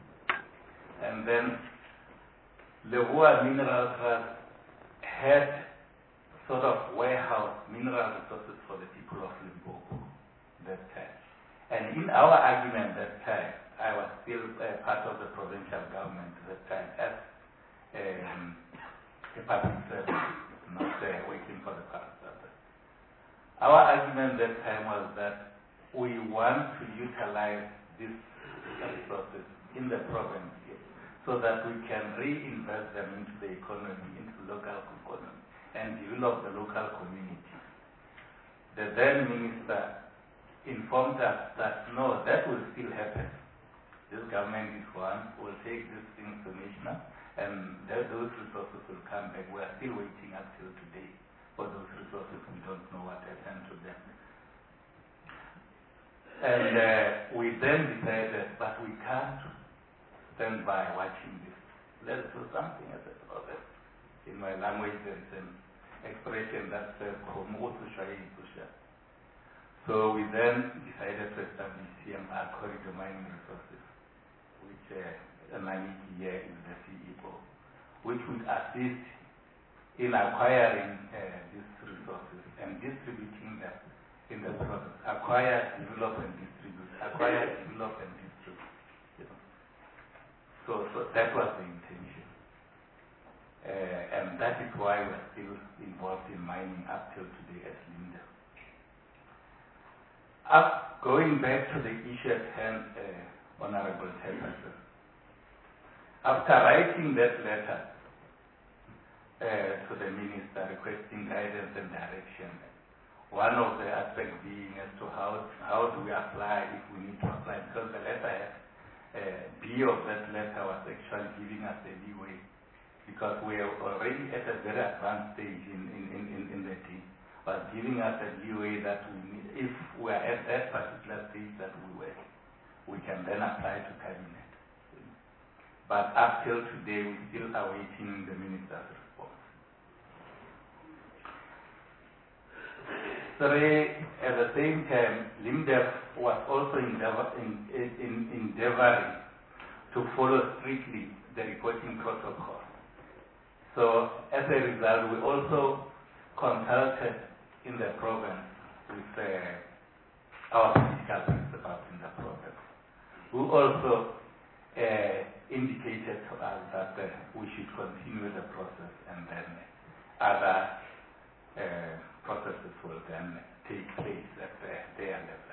And then the Levoa Mineral Trust had sort of warehouse mineral resources for the people of Limpopo that time. And in our argument that time, I was still uh, part of the provincial government that time as um, a public servant, not uh, waiting for the public service. Our argument that time was that we want to utilize these resources in the province here so that we can reinvest them into the economy, into local economy, and develop the local community. The then minister informed us that no, that will still happen. This government is one, will take these things to national, and that those resources will come back. We are still waiting until today for those resources. We don't know what happened to them. And uh, we then decided, but we can't stand by watching this. Let's do something as a process. In my language, there is an expression that says, so we then decided to establish C M R, Corridor Mining Resources, which uh, Naniki here is the C E O, which would assist in acquiring uh, these resources and distributing them in the process. Acquire, develop, and distribute. Acquire, develop, and distribute. You know. So, so that was the intention. Uh, and that is why we're still involved in mining up till today as Linda. Up, going back to the issue at hand, uh, Honorable Chairperson, after writing that letter uh, to the Minister requesting guidance and direction, One of the aspects being as to how how do we apply if we need to apply, because the letter had, uh, B of that letter was actually giving us a leeway, because we are already at a very advanced stage in, in, in, in, in the team, but giving us a leeway that we need, if we are at that particular stage that we were, we can then apply to cabinet. But up till today, we're still awaiting the minister's response. Three, at the same time, LIMDEF was also endeavor, in, in, endeavoring to follow strictly the reporting protocol. So as a result, we also consulted in the program with uh, our political principals in the program, who also uh, indicated to us that uh, we should continue the process, and then other uh, processes will then take place at uh, their level.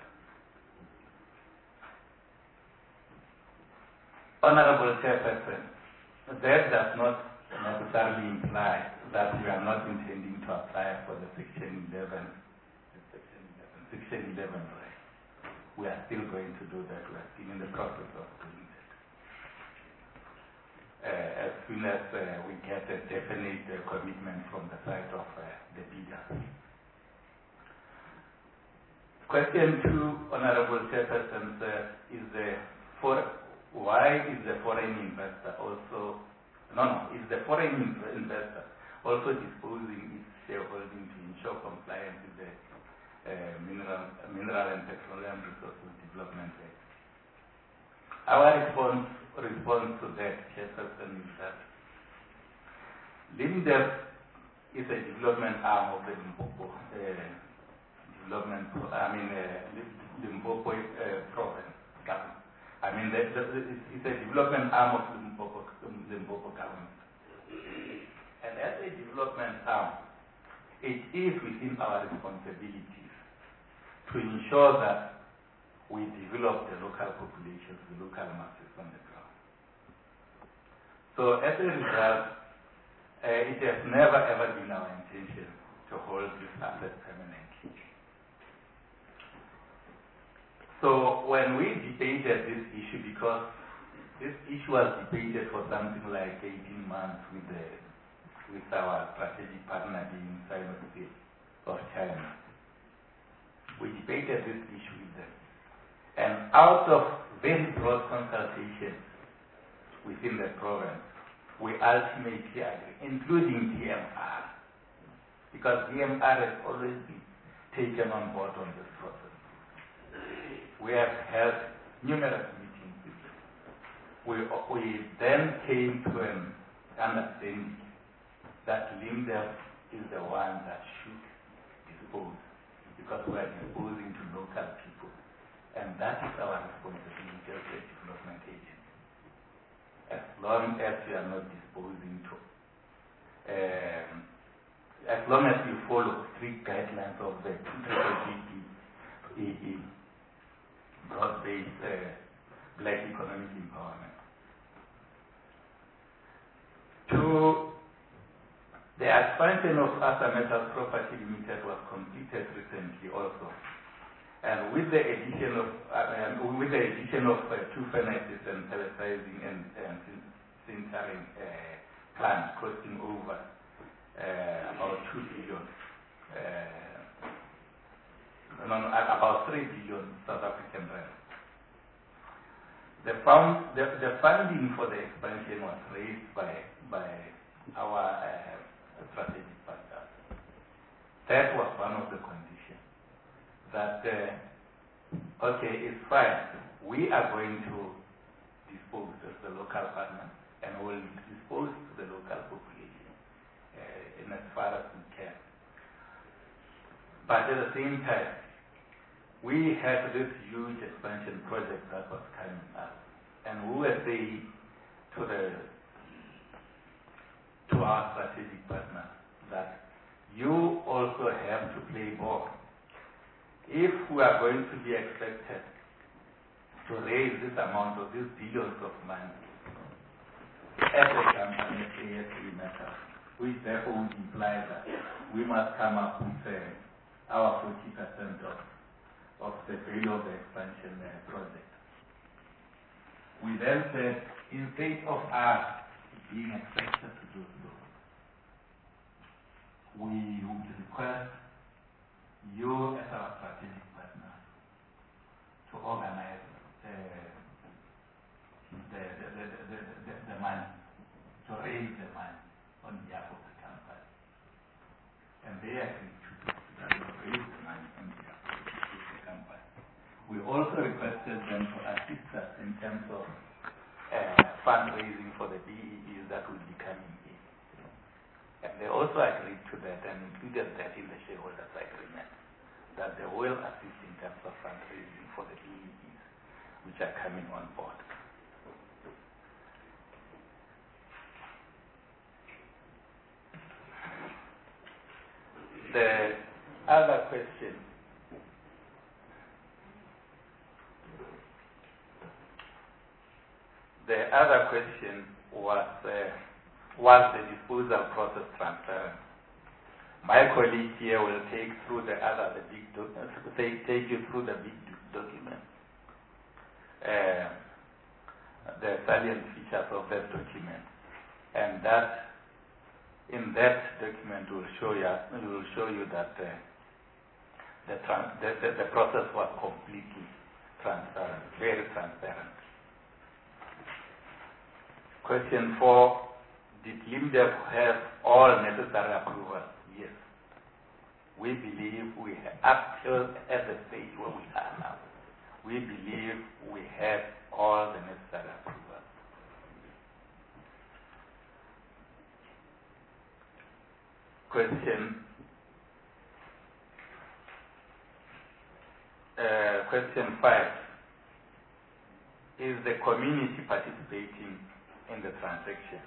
Honorable Chairperson, that does not necessarily imply that we are not intending to apply for the Section eleven, Section eleven, Section eleven right. We are still going to do that. We are still in the process of doing that. Uh, as soon as uh, we get a definite uh, commitment from the side of uh, the bidder. Question two, Honorable Chairperson, uh, is the for why is the foreign investor also no no is the foreign investor also disposing its shareholding to ensure compliance with the uh, mineral mineral and petroleum resources development act? Our response response to that, Chairperson, is that LIMDEF is a development arm of the Limpopo uh, development, pro I mean, uh, Limpopo uh, province government. I mean, the, the, it's a development arm of the Limpopo, Limpopo government. And as a development arm, it is within our responsibilities to ensure that we develop the local populations, the local masses on the ground. So as a result, uh, it has never ever been our intention to hold this asset permanently. So when we debated this issue, because this issue was debated for something like eighteen months with the with our strategic partner being Sino-State of China, we debated this issue with them. And out of very broad consultations within the program, we ultimately agree, including D M R, because D M R has always been taken on board on this process. We have held numerous meetings with them. We, we then came to an understanding that LIMDEF is the one that should dispose, because we are disposing to local people. And that is our responsibility as a development agent. As long as we are not disposing to, um, as long as you follow strict guidelines of the B B B, broad-based uh, black economic empowerment. To the expansion of Asa Metals Property Limited was completed recently also. And with the addition of uh, um, with the addition of uh, two furnaces and pelletizing and, and sintering uh, plants costing over uh, about two billion, uh, no, no, about three billion South African rand. The, found, the, the funding for the expansion was raised by by our uh, strategic partners. That was one of the conditions. That, uh, okay, it's fine. We are going to dispose as the local partner, and we'll dispose to the local population uh, in as far as we can. But at the same time, we had this huge expansion project that was coming up, and we were saying to the to our strategic partner that you also have to play ball. If we are going to be expected to raise this amount of these billions of money as a company, A S A Metals, which therefore would imply that we must come up with uh, our forty percent of, of the value of the expansion uh, project. We then said, instead of us being expected to do so, we would request you as our strategic partner to organize uh, the, the, the, the, the, the money, to raise the money on behalf of the company. And they agreed to that to raise the money on behalf of the company. We also requested them to assist us in terms of uh, fundraising for the B E Es that will be coming in. And they also agreed to that and included that in the shareholders' agreement, that they will assist in terms of fundraising for the B E Es which are coming on board. The other question the other question was uh, was the disposal process transparent? My colleague here will take through the other the big doc- take, take you through the big document, uh, the salient features of that document, and that in that document will show you will show you that uh, the, trans- the, the the process was completely transparent, very transparent. Question four: did Limdef have all necessary approvals? Yes. We believe we have, up till at the stage where we are now, we believe we have all the necessary approvals. Question uh, question five: is the community participating in the transaction?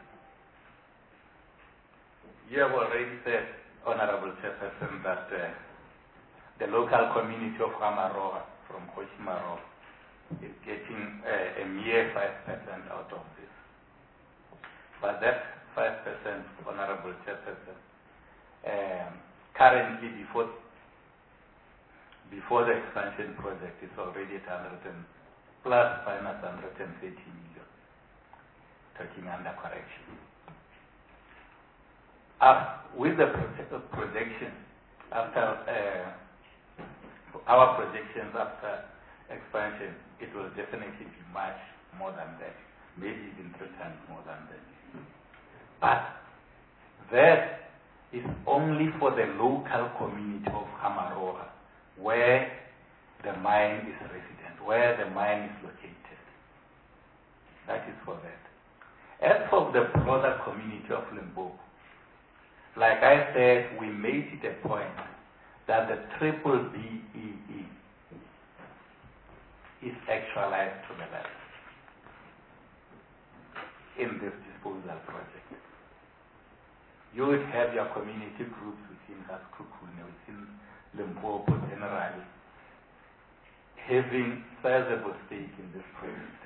You have already said, Honorable Chairperson, that uh, the local community of Hamaroa from Koshimaro is getting uh, a mere five percent out of this. But that five percent, Honorable Chairperson, um, currently before before the expansion project is already at one hundred and plus minus one hundred thirty million, taking under correction. Uh, with the proje- projection after uh, our projections after expansion, it will definitely be much more than that, maybe even three times more than that. But that is only for the local community of Hamaroa, where the mine is resident, where the mine is located. That is for that. As for the broader community of Limpopo, like I said, we made it a point that the triple B E E is actualized to the level in this disposal project. You would have your community groups within Kaskukune, within Limpopo generally, having sizable stake in this project.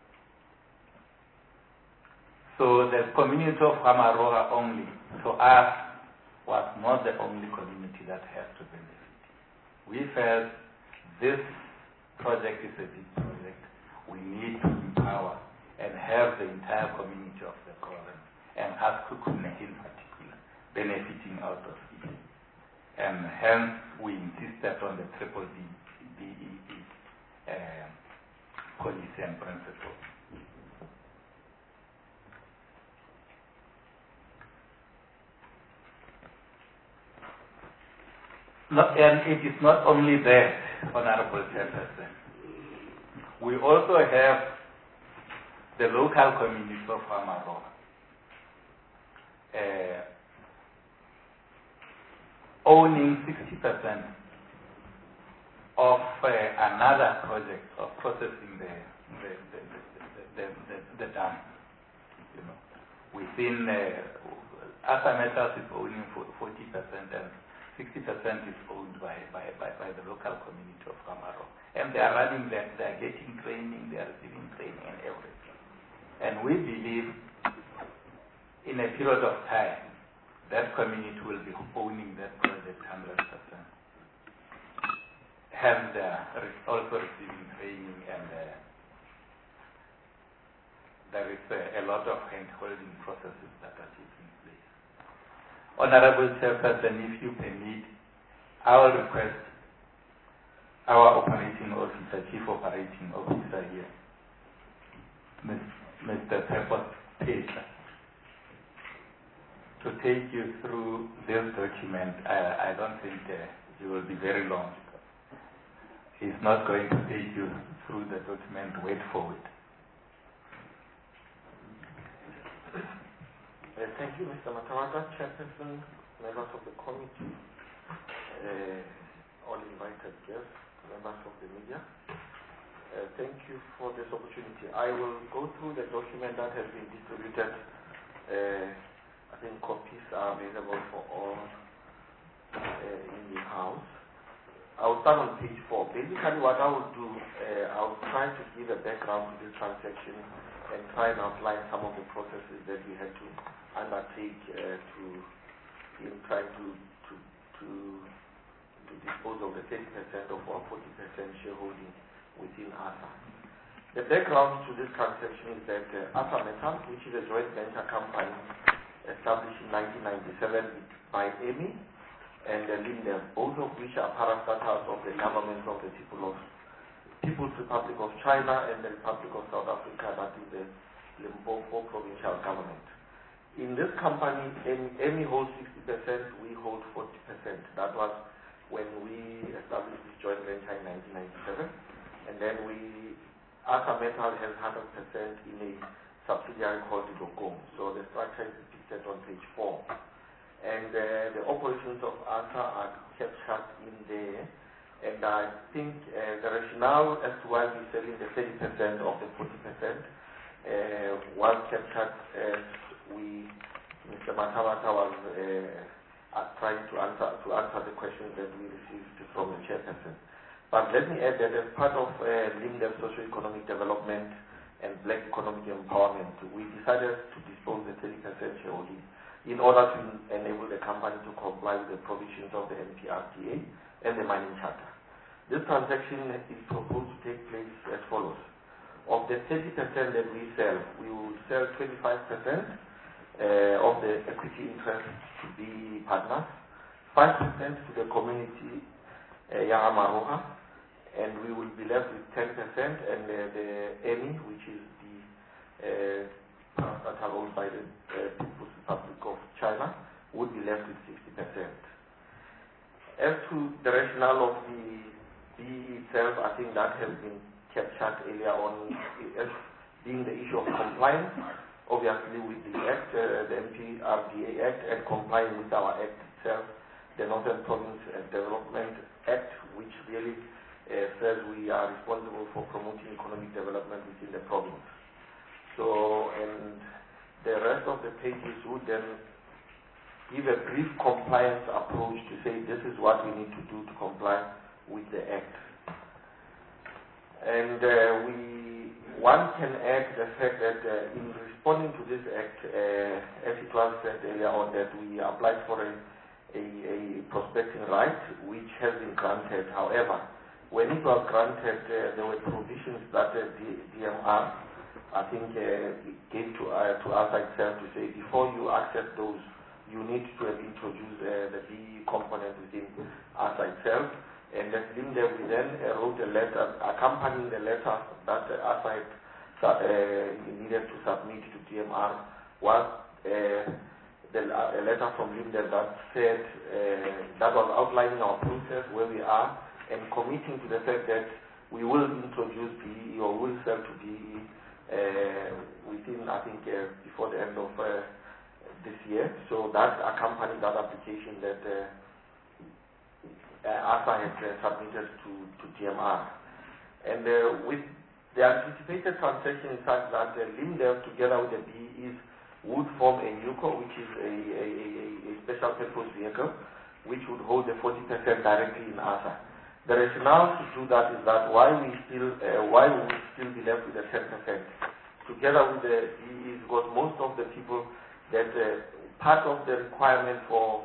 So the community of Hamaroa only, to us, was not the only community that has to benefit. We felt this project is a big project. We need to empower and have the entire community of the province, and Kaskukune in particular, benefiting out of it. And hence, we insisted on the triple B E E uh, policy and principle. Not, and it is not only that, Honorable Chairperson. We also have the local community of Hamaroa uh, owning sixty percent of uh, another project of processing the the the the, the, the, the dam. You know, within uh, Asa Metals is owning forty percent and sixty percent is owned by, by, by, by the local community of Hamaroa. And they are running that, they are getting training, they are receiving training and everything. And we believe in a period of time, that community will be owning that project one hundred percent. hence they are re- also receiving training, and uh, there is uh, a lot of hand-holding processes that are taking place. Honorable Chairperson, if you permit, I will request our operating officer, Chief Operating Officer here, Mister Pepper Peter, to take you through this document. I, I don't think uh, it will be very long. He's not going to take you through the document. Wait for it. Uh, thank you, Mister Matawata, Chairperson, members of the committee, uh, all invited guests, members of the media. Uh, thank you for this opportunity. I will go through the document that has been distributed. Uh, I think copies are available for all uh, in the house. I will start on page four. Basically, what I will do, uh, I will try to give a background to this transaction and try and outline some of the processes that we had to undertake uh, to in trying to to to to dispose of the thirty percent of our forty percent shareholding within A S A. The background to this transaction is that uh, A S A Metal, which is a joint venture company established in nineteen ninety-seven by E M I and uh, Lindner, both of which are parastatals of the government of the people of People's Republic of China and the Republic of South Africa, that is the Limpopo provincial government. In this company, E M I holds sixty percent, we hold forty percent. That was when we established this joint venture in nineteen ninety-seven. And then we, A S A Metal has one hundred percent in a subsidiary called Dogong. So the structure is depicted on page four. And uh, the operations of A S A are captured in there. And I think uh, the rationale as to why we're selling the thirty percent of the forty percent uh, was captured as we, Mister Matawata was uh, trying to answer to answer the questions that we received from the chairperson. But let me add that as part of uh, Lindner socio-economic development and black economic empowerment, we decided to dispose the thirty percent shareholding in order to enable the company to comply with the provisions of the N P R D A and the mining charter. This transaction is proposed to take place as follows. Of the thirty percent that we sell, we will sell twenty-five percent uh, of the equity interest to the partners, five percent to the community uh, Yamaroha, and we will be left with ten percent, and uh, the E M I, which is the uh, that are owned by the uh, People's Republic of China, would be left with sixty percent. As to the rationale of the B E itself, I think that has been captured earlier on as being the issue of compliance, obviously with the Act, uh, the N P R D A Act, and complying with our Act itself, the Northern Province Development Act, which really uh, says we are responsible for promoting economic development within the province. So, and the rest of the pages would then give a brief compliance approach to say this is what we need to do to comply with the Act. And uh, we, one can add the fact that uh, in responding to this Act, uh, as it was said earlier on, that we applied for a, a, a prospecting right, which has been granted. However, when it was granted, uh, there were provisions that uh, the D M R, I think, uh, gave to, uh, to us itself to say, before you accept those, you need to have introduced uh, the B E component within us itself. And that Lindner, we then uh, wrote a letter accompanying the letter that uh, A S A had, uh, needed to submit to D M R was uh, the, uh, a letter from Lindner that said, uh, that was outlining our process, where we are, and committing to the fact that we will introduce B E or will sell to B E uh, within, I think, uh, before the end of uh, this year. So that accompanied that application that uh, Uh, A S A had uh, submitted to, to D M R. And uh, with the anticipated transaction is such that uh, Lindner, together with the B E Es, would form a NUCO, which is a, a, a, a special purpose vehicle, which would hold the forty percent directly in A S A. The rationale to do that is that why we still, uh, why we will still be left with the ten percent, together with the B E Es, because most of the people that uh, part of the requirement for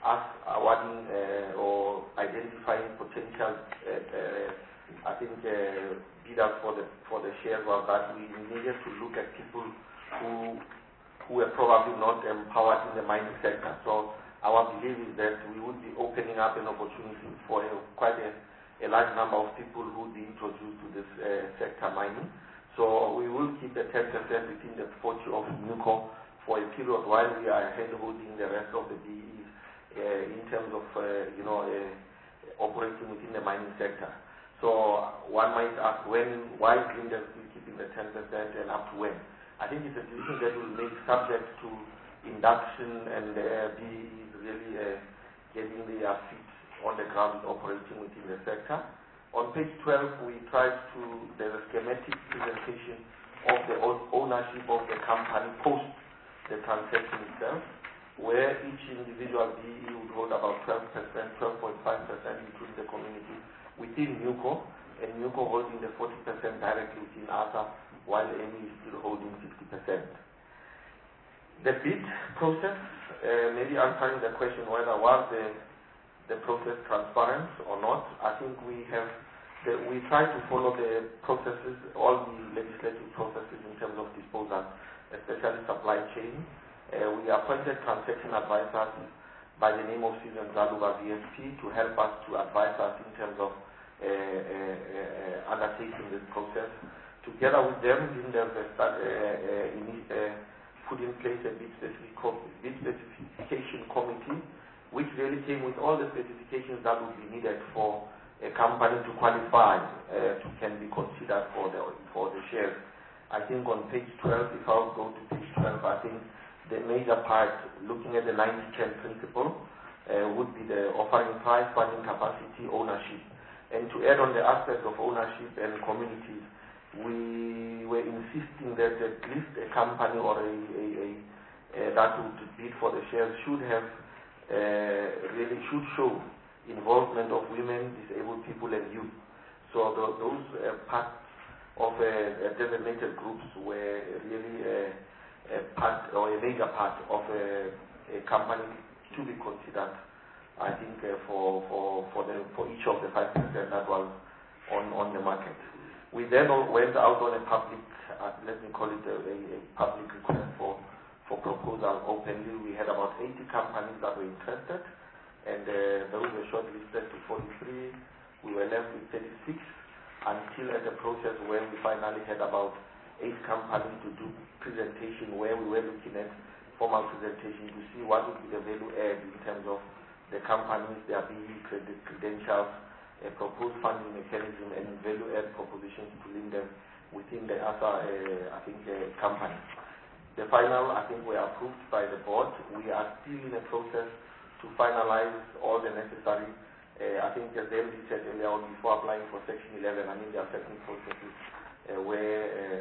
us awarding uh, or identifying potential, uh, uh, I think, uh, bidders for the for the shares was that we needed to look at people who who were probably not empowered in the mining sector. So our belief is that we would be opening up an opportunity for a, quite a, a large number of people who would be introduced to this uh, sector mining. So we will keep the ten percent within the forty of NUCO for a period while we are hand-holding the rest of the B Es uh, in terms of, uh, you know, uh, operating within the mining sector. So one might ask, when, why is Glendel's still keeping the ten percent and up to when? I think it's a decision that will make subject to induction and uh, B Es really uh, getting their feet on the ground operating within the sector. On page twelve, we tried to, there's a schematic presentation of the ownership of the company post the transaction itself, where each individual B E would hold about twelve percent, twelve point five percent including the community within NUCO, and NUCO holding the forty percent directly within A S A, while A M I is still holding sixty percent. The bid process, uh, maybe answering the question whether was the, the process transparent or not, I think we have, the, we try to follow the processes, all the legislative processes in terms of disposal, especially supply chain. Uh, we appointed transaction advisors by the name of Susan Zaluba V S P to help us to advise us in terms of uh, uh, uh, undertaking this process. Together with them, Glendel's uh, uh, uh, uh, put in place a bid, specific bid specification committee, which really came with all the specifications that would be needed for a company to qualify uh, to can be considered for the for the shares. I think on page twelve, if I'll go to page twelve, I think the major part, looking at the ninety ten principle, uh, would be the offering price, funding capacity, ownership. And to add on the aspect of ownership and communities, we were insisting that at least a company or a, a, a, a that would bid for the shares should have, uh, really should show involvement of women, disabled people, and youth. So the, those uh, parts of uh, uh, designated groups were really uh, a part or a major part of a, a company to be considered, I think, uh, for for for the for each of the five percent that was on on the market. We then went out on a public, uh, let me call it a, a, a public request for for proposal openly. We had about eighty companies that were interested, and uh, those were shortlisted to forty-three. We were left with thirty-six. Until at the process where we finally had about eight companies to do presentation, where we were looking at formal presentation to see what would be the value add in terms of the companies, their B E credit credentials, a proposed funding mechanism, and value add propositions to link them within the other, uh, I think, uh, company. The final, I think, were approved by the board. We are still in a process to finalize all the necessary. Uh, I think as David said earlier on, before applying for Section eleven, I mean there are certain processes uh, where uh,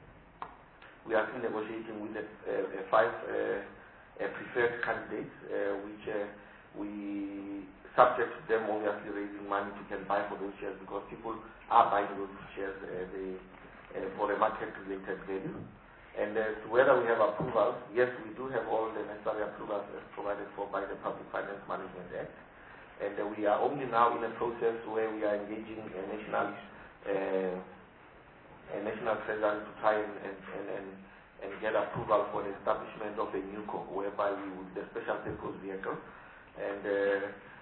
we are still negotiating with the uh, uh, five uh, uh, preferred candidates, uh, which uh, we, subject to them obviously raising money to can buy for those shares, because people are buying those shares uh, they, uh, for a market-related value. And as to whether we have approvals, yes, we do have all the necessary approvals as provided for by the Public Finance Management Act. And uh, we are only now in a process where we are engaging a national, uh, a national treasury to try and, and, and, and, and get approval for the establishment of a NUCO, whereby we would, the special purpose vehicle. And uh,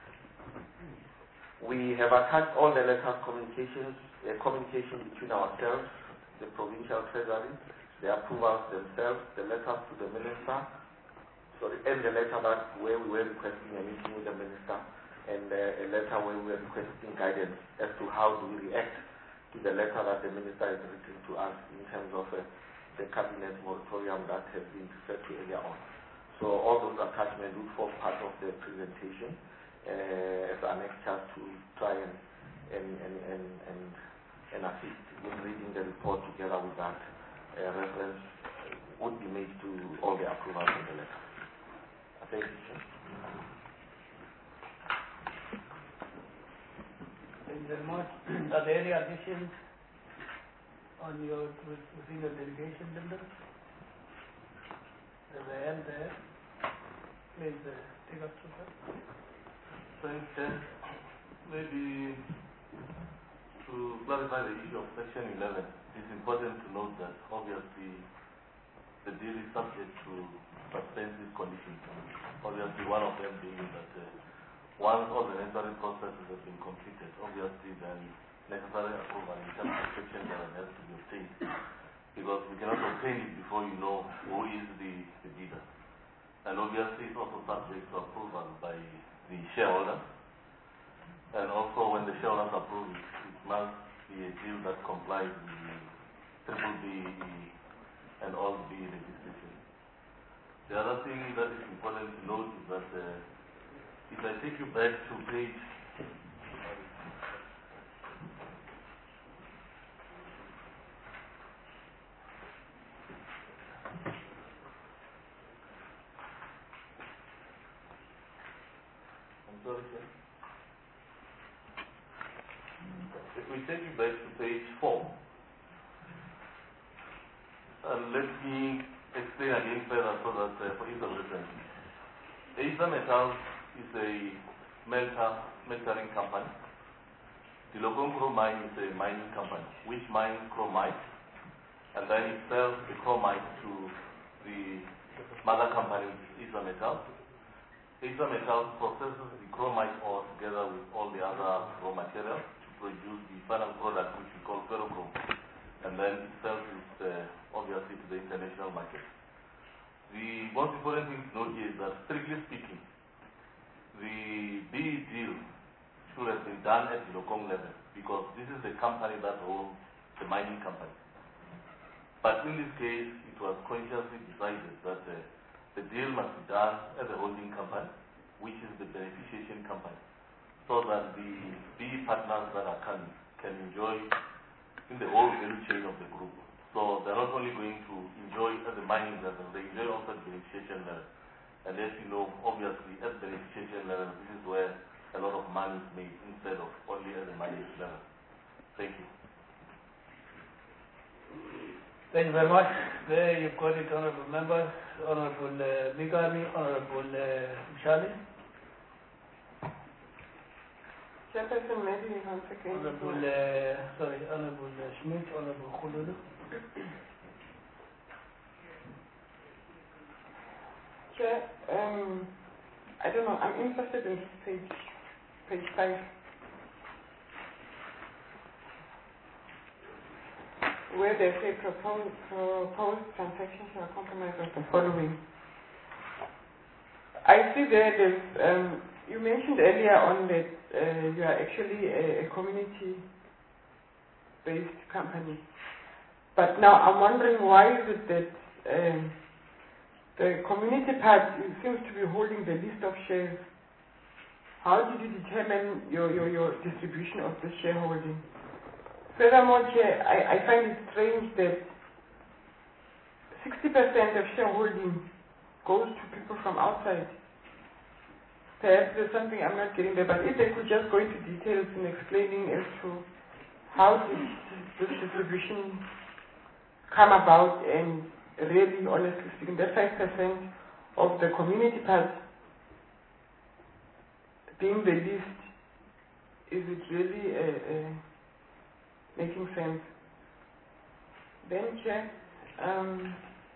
we have attached all the letters communications, uh, communication between ourselves, the provincial treasury, the approvals themselves, the letters to the minister, sorry, and the letter that where we were requesting a meeting with the minister, and uh, a letter where we were requesting guidance as to how do we react to the letter that the minister has written to us in terms of uh, the cabinet moratorium that has been referred to earlier on. So all those attachments would form part of the presentation uh, as annexures to try and and, and, and, and, and assist in reading the report together with that. Uh, reference would be made to all the approvals in the letter. Thank you. Thank you very much. Are there any additions on your within your delegation, Linda? There's a hand there. please uh, take us through that. Thanks, Chair. Maybe to clarify the issue of Section eleven, it's important to note that obviously the deal is subject to suspensive conditions. Obviously, one of them being that uh, once all the necessary processes have been completed, obviously then necessary approval in terms of Section eleven has to be obtained, because we cannot obtain it before you know who is the, the bidder. And obviously it's also subject to approval by the shareholders. And also when the shareholders approve it, it must be a deal that complies with the triple B and all B legislation. The other thing that is important to note is that uh, if I take you back to page I'm sorry, sir. If we take you back to page four, uh, let me explain again further so that uh, for ease of reference. Acer Metals is a smelter, smeltering company. The Logong Chrome Mine is a mining company which mines chromite, and then it sells the chromite to the mother company, Acer Metals. Acer Metals processes the chromite ore together with all the other raw materials to produce the final product, which we call ferrochrome, and then it sells it uh, obviously to the international market. The most important thing to note here is that, strictly speaking, the B E deal should have been done at the Logong level, because this is the company that holds the mining company. But in this case, it was consciously decided that uh, the deal must be done at the holding company, which is the beneficiation company, so that the B partners that are coming can enjoy in the whole value chain of the group. So they're not only going to enjoy at the mining level, they enjoy also at the beneficiation level. And as you know, obviously at the beneficiation level, this is where a lot of money is made instead of only at the mining level. Thank you. Thank you very much. There you've got it, honorable members, Honorable uh, Migami, Honorable uh, Mshali. Chairperson, maybe one second. Honorable, uh, sorry, Honorable uh, Schmidt, Honorable Khululu. Chair, um, I don't know, I'm interested in this page, page five. Where they say proposed, proposed transactions are compromised of the following. I see there there's, um, you mentioned earlier on that uh, you are actually a, a community-based company. But now I'm wondering why is it that um, the community part seems to be holding the list of shares. How did you determine your, your, your distribution of the shareholding? Furthermore, Chair, I, I find it strange that sixty percent of shareholding goes to people from outside. Perhaps there's something I'm not getting there, but if they could just go into details in explaining as to how did this distribution come about, and really, honestly speaking, that five percent of the community part being the least, is it really a, a making sense? Then, Chair, um,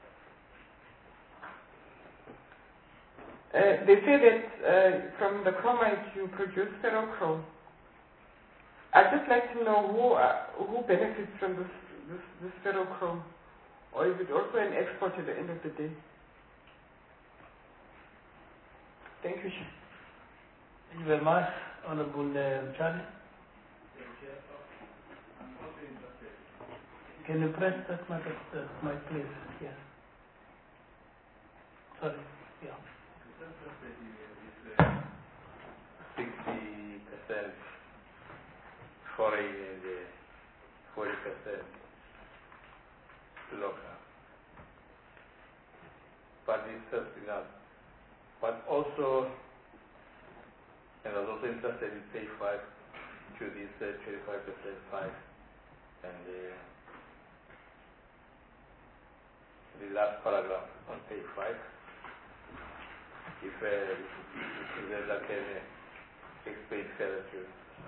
uh, they say that uh, from the chromite you produce ferrochrome. I'd just like to know who uh, who benefits from this, this, this ferrochrome, or is it also an export at the end of the day? Thank you, Chair. Thank you very much, Honorable uh, Charlie. Can you press that mic, uh, mic please? Yes. Sorry. Yeah. sixty percent foreign and forty percent local. But it's just enough. But also, and I was also interested in page five to this uh, twenty-five percent five, and uh, the last paragraph on page five. if uh, if there's like any explain further to.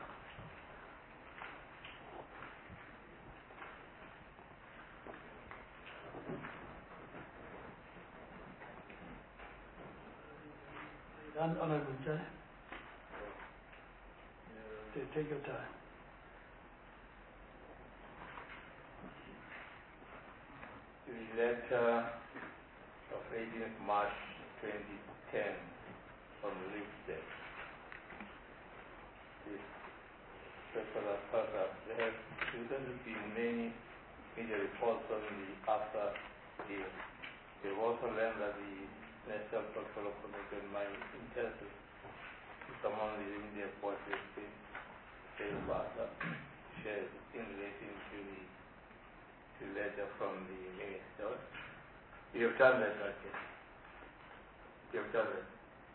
Done, Honorable Chair. Take, take your time. The letter of eighteenth March twenty ten from Leipzig. This particular paragraph, there have shouldn't be many media reports on the after the they've also learned that the National Portfolio Commission might interest someone in the report has been saying about uh, shares in relation to the to letter from the minister. You've done that, right? You've done that.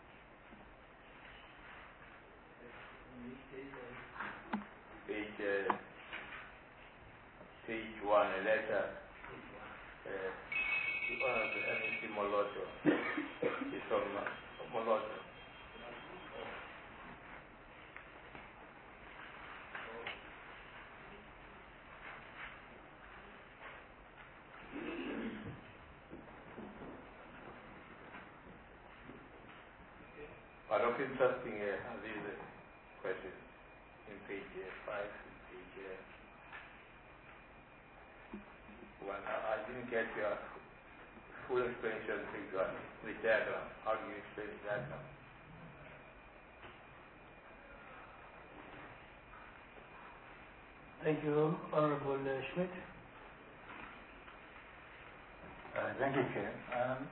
Page, uh, page one, a letter. Uh, the Honorable M C Moloto. It's from uh, Moloto. One of interesting uh, these uh, questions in page uh, five, page uh, one. I didn't get your full explanation, page one, the diagram. How do you explain the diagram? Thank you, Honorable uh, Schmidt. Uh, thank you, Chair. Um,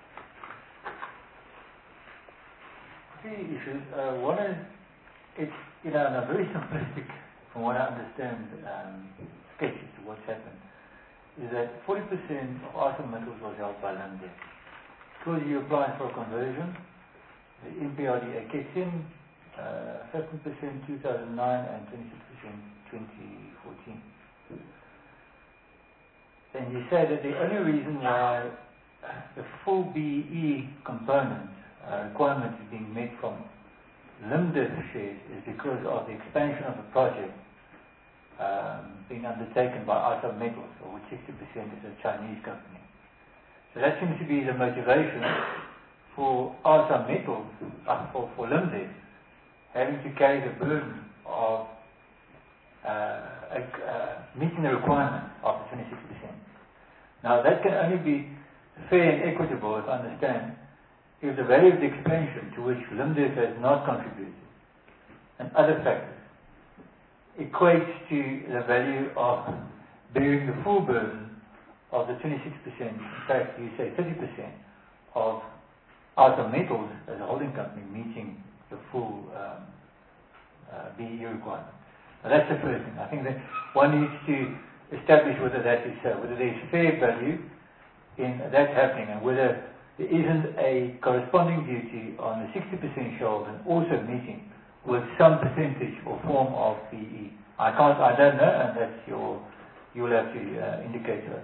three issues. Uh, one is, it's, you know, in a very simplistic, from what I understand, um, sketch as to what's happened, is that forty percent of ArcelorMittal was held by Linde. Because you apply for a conversion, the M P R D A kicks in, uh, fifteen percent two thousand nine and twenty-six percent twenty fourteen. And you say that the only reason why the full B E E component uh, requirement is being met from limited shares is because of the expansion of the project um, being undertaken by ArcelorMittal, of which sixty percent is a Chinese company. So that seems to be the motivation for ArcelorMittal, uh, for, for Linde, having to carry the burden of uh, uh, meeting the requirement of the twenty-six percent. Now that can only be fair and equitable, if I understand, if the value of the expansion to which Linde has not contributed and other factors equates to the value of bearing the full burden of the twenty-six percent, in fact you say thirty percent of ArcelorMittal as a holding company meeting the full um, uh, B E E requirement. Now that's the first thing. I think that one needs to establish whether that is so, whether there is fair value in that happening, and whether there isn't a corresponding duty on the sixty percent shareholders also meeting with some percentage or form of B E E. I can't, I don't know, and that's your, you'll have to uh, indicate to us.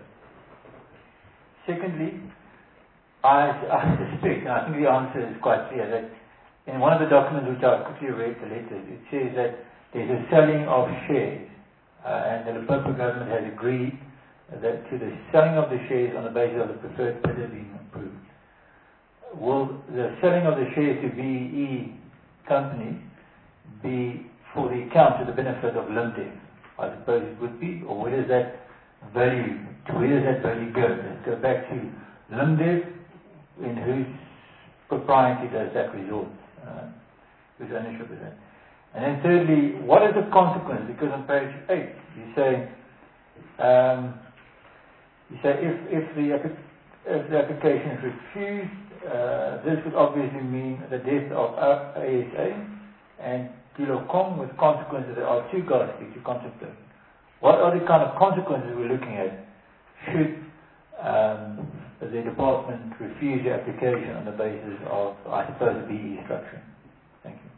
Secondly, I, I suspect, and I think the answer is quite clear, that in one of the documents which I quickly read, the letters, it says that there's a selling of shares. Uh, and the Limpopo government has agreed that to the selling of the shares on the basis of the preferred bidder being approved. Will the selling of the shares to B E E companies be for the account to the benefit of Linde? I suppose it would be, or where does that value, to where does that value go? Does it go back to Linde, in whose propriety does that resort? Uh, whose ownership is that? And then thirdly, what is the consequence? Because on page eight, you say, um, you say if, if, the, if the application is refused, uh, this would obviously mean the death of A S A and Kilocom, with consequences that are too ghastly to contemplate. What are the kind of consequences we're looking at should um, the department refuse the application on the basis of, I suppose, the B E E structure? Thank you.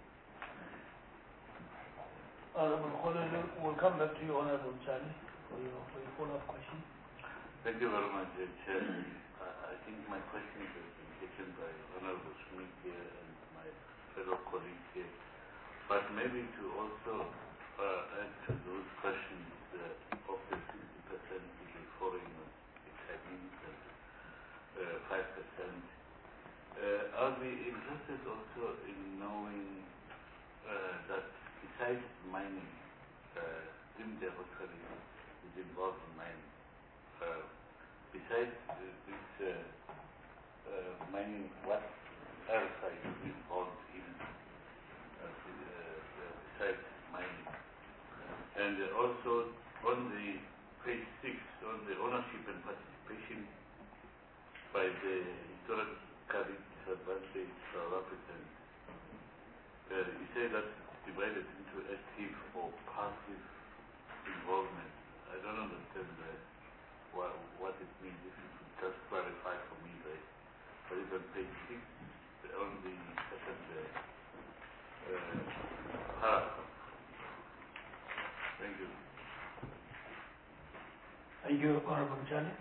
Honorable Kholele, we'll come back to you, Honorable Charlie, for your, for your follow-up question. Thank you very much, Chair. Uh, I think my question has been taken by Honorable Schmidt. fellow colleagues here, but maybe to also uh, add to those questions uh, of the sixty percent to the foreign Chinese and uh, five percent. Uh, I'll be interested also in knowing uh, that besides mining, uh, Dim Laboratory is involved in mining. Uh, besides uh, this uh, uh, mining, what else are you involved in uh, the, uh, besides mining? And uh, also on the page six, on the ownership and participation by the historically disadvantaged South Africans, uh, you say that it's divided into active or passive involvement. I don't understand uh, what, what it means. If you could just clarify for me, right? But it's on page six, on the second uh, uh, paragraph. Thank you. Thank you, Honorable Charlie.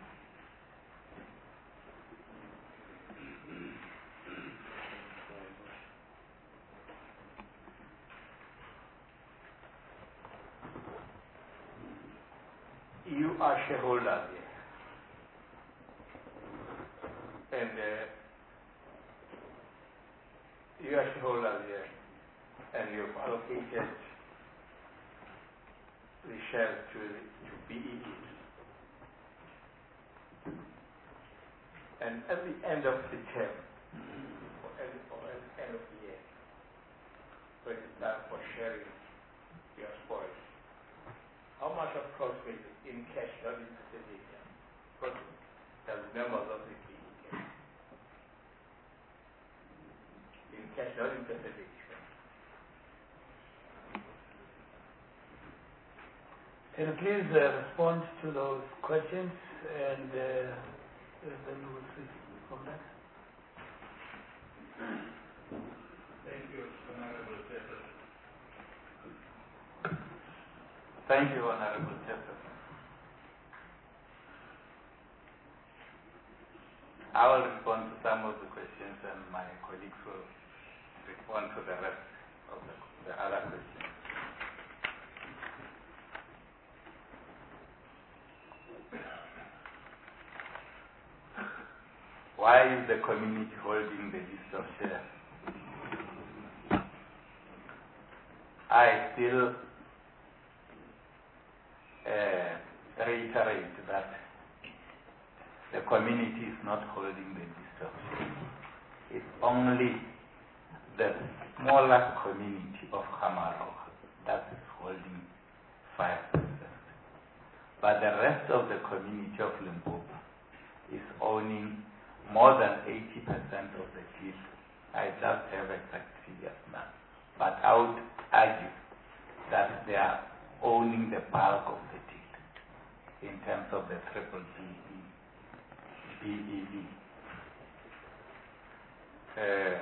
You are shareholders here, and uh, you are shareholders here, and you've allocated the shares to, to B E Es. And at the end of the term, or at the, or at the end of the year, when it's time for sharing your spoils, how much of profit in cash, not in percentage, profit as members of the B E E? In cash, not in percentage. Can you please uh, respond to those questions, and uh, then we will see from that. Thank you, Honorable Chairman. Thank you, Honorable Chairman. I will respond to some of the questions, and my colleagues will respond to the rest of the, the other questions. Why is the community holding the list of shares? I still uh, reiterate that the community is not holding the list of shares. It's only the smaller community of Khamaroga that is holding five percent. But the rest of the community of Limpopo is owning more than eighty percent of the deal. I just have exact figures now. But I would argue that they are owning the bulk of the deal in terms of the triple B E E. Uh,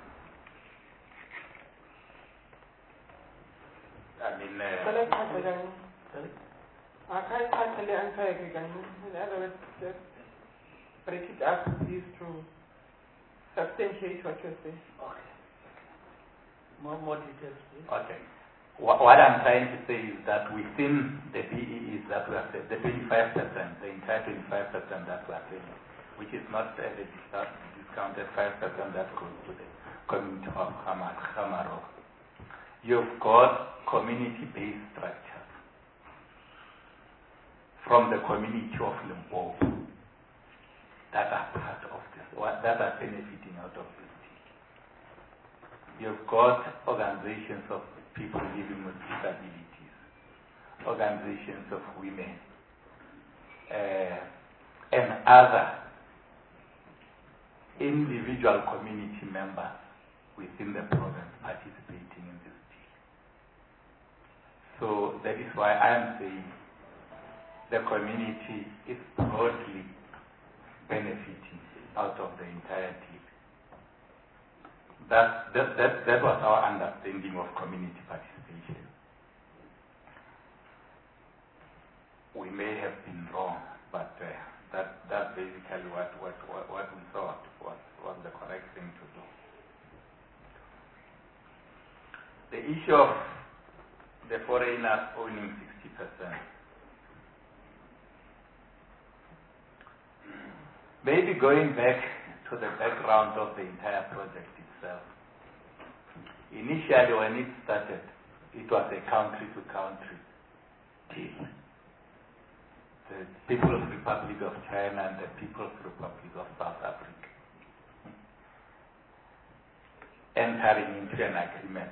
I mean, uh, Shall I answer again? Sorry? I can't actually answer again. In other words, just break it up these to substantiate what you're saying. Okay. More, more details, please. Okay. What, what I'm trying to say is that within the B E Es that we are saying, the twenty-five percent, the entire twenty-five percent that we are saying, which is not uh, the discounted five percent that goes to the community of Khamaroga, you've got community-based structures from the community of Limpopo that are part of this, that are benefiting out of this deal. You've got organizations of people living with disabilities, organizations of women, uh, and other individual community members within the province participating in this deal. So that is why I am saying the community is broadly benefiting out of the entire deal. That, that, that, that was our understanding of community participation. We may have been wrong, but uh, that, that's basically what, what, what, what we thought was, was the correct thing to do. the issue of the foreigners owning sixty percent. Maybe going back to the background of the entire project itself. Initially, when it started, it was a country-to-country deal. The People's Republic of China and the People's Republic of South Africa entering into an agreement.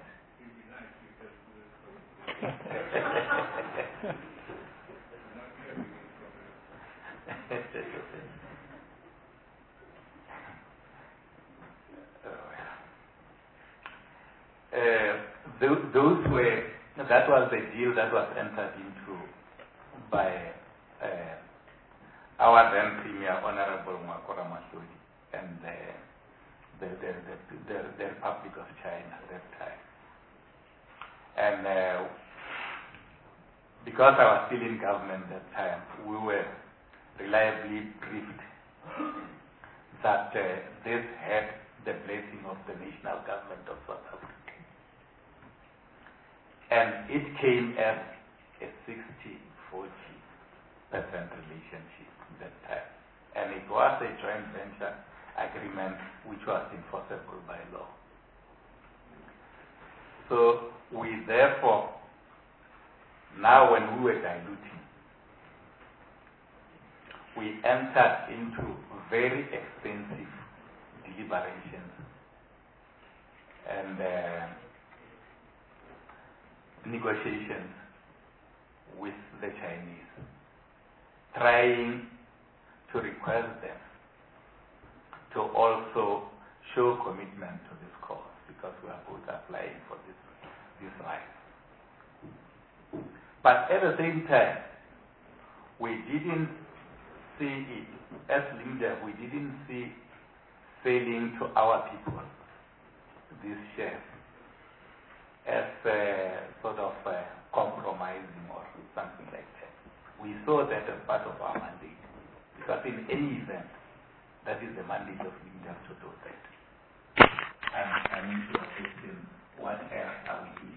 Uh, those, those were, that was the deal that was entered into by uh, our then Premier, Honorable Makora Masudi, and the, the, the, the, the, the Republic of China at that time. And uh, because I was still in government at that time, we were reliably briefed that uh, this had the blessing of the national government of South Africa. And it came as a sixty forty percent relationship at that time. And it was a joint venture agreement which was enforceable by law. So we therefore, now when we were diluting, we entered into very expensive deliberations and uh, negotiations with the Chinese, trying to request them to also show commitment to this cause, because we are both applying for this, this right. But at the same time, we didn't see it, as leader, we didn't see selling to our people these shares as a sort of uh, compromising or something like that. We saw that as part of our mandate, because in any event, that is the mandate of leaders to do that. And I mean to your question, what else are we doing?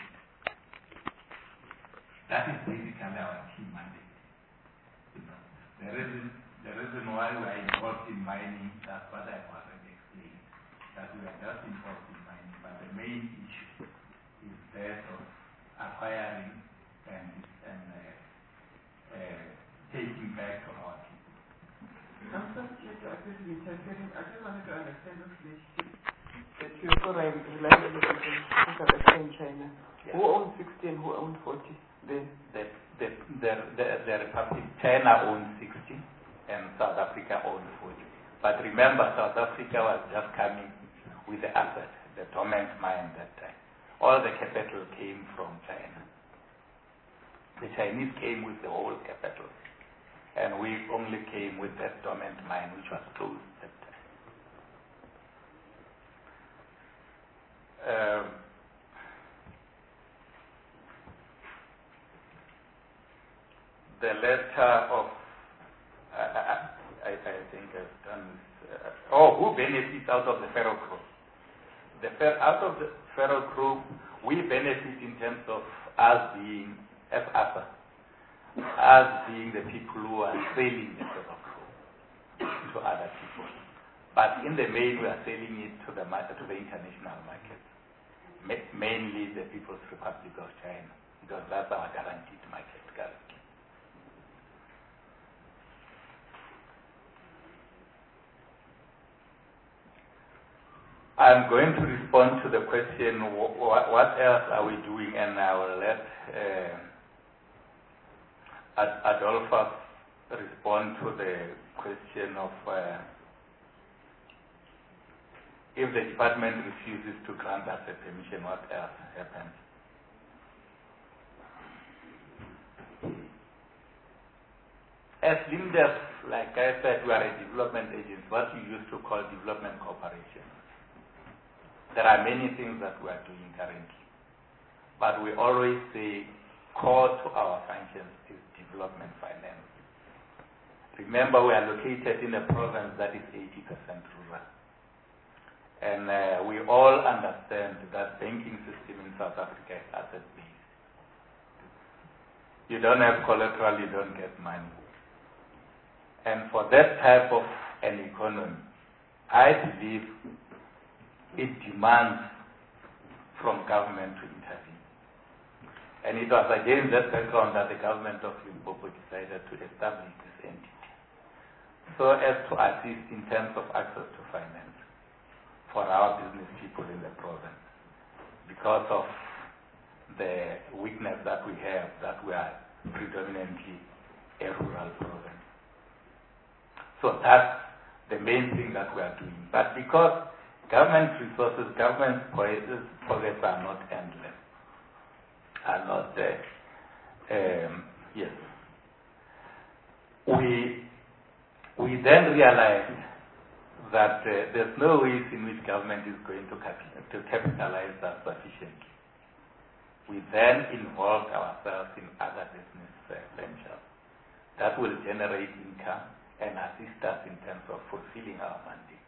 That is basically our key mandate. You know, the reason, the reason why we are involved in mining, that's what I've already explained, that we are just involved in mining, but the main issue is that of acquiring and, and uh, uh, taking back to our people. I'm sorry to appear to be interfering. I just wanted to understand this relationship that you also relying on the South Africa and China. Yeah. Who owns sixty and who owns forty? The, the, the, the, the, the Republic, China owns sixty and South Africa owns forty. But remember, South Africa was just coming with the asset, the dormant mine that time. All the capital came from China. The Chinese came with the whole capital, and we only came with that dormant mine, which was closed that time. Um, the letter of, uh, I, I think I've done this, uh, oh, who benefits out of the Ferro Group? The fer out of the Ferro Group, we benefit in terms of us being, as ASA, as being the people who are selling the Ferro Group to other people. But in the main, we are selling it to the, to the international market, Ma mainly the People's Republic of China, because that's our guaranteed market currently. I'm going to respond to the question, wh wh what else are we doing, and I will let uh, Ad Adolphus respond to the question of uh, if the department refuses to grant us a permission, what else happens? As Lindes, like I said, we are a development agency, what we used to call development cooperation. There are many things that we are doing currently, but we always say core to our functions is development finance. Remember, we are located in a province that is eighty percent rural, And uh, we all understand that banking system in South Africa is asset-based. You don't have collateral, you don't get money. And for that type of an economy, I believe it demands from government to intervene. And it was against that background that the government of Limpopo decided to establish this entity, so as to assist in terms of access to finance for our business people in the province, because of the weakness that we have, that we are predominantly a rural province. So that's the main thing that we are doing. But because government resources, government pockets are not endless, are not, uh, um, yes. We, we then realized that uh, there's no ways in which government is going to, cap to capitalize that sufficiently. We then involved ourselves in other business uh, ventures that will generate income and assist us in terms of fulfilling our mandate.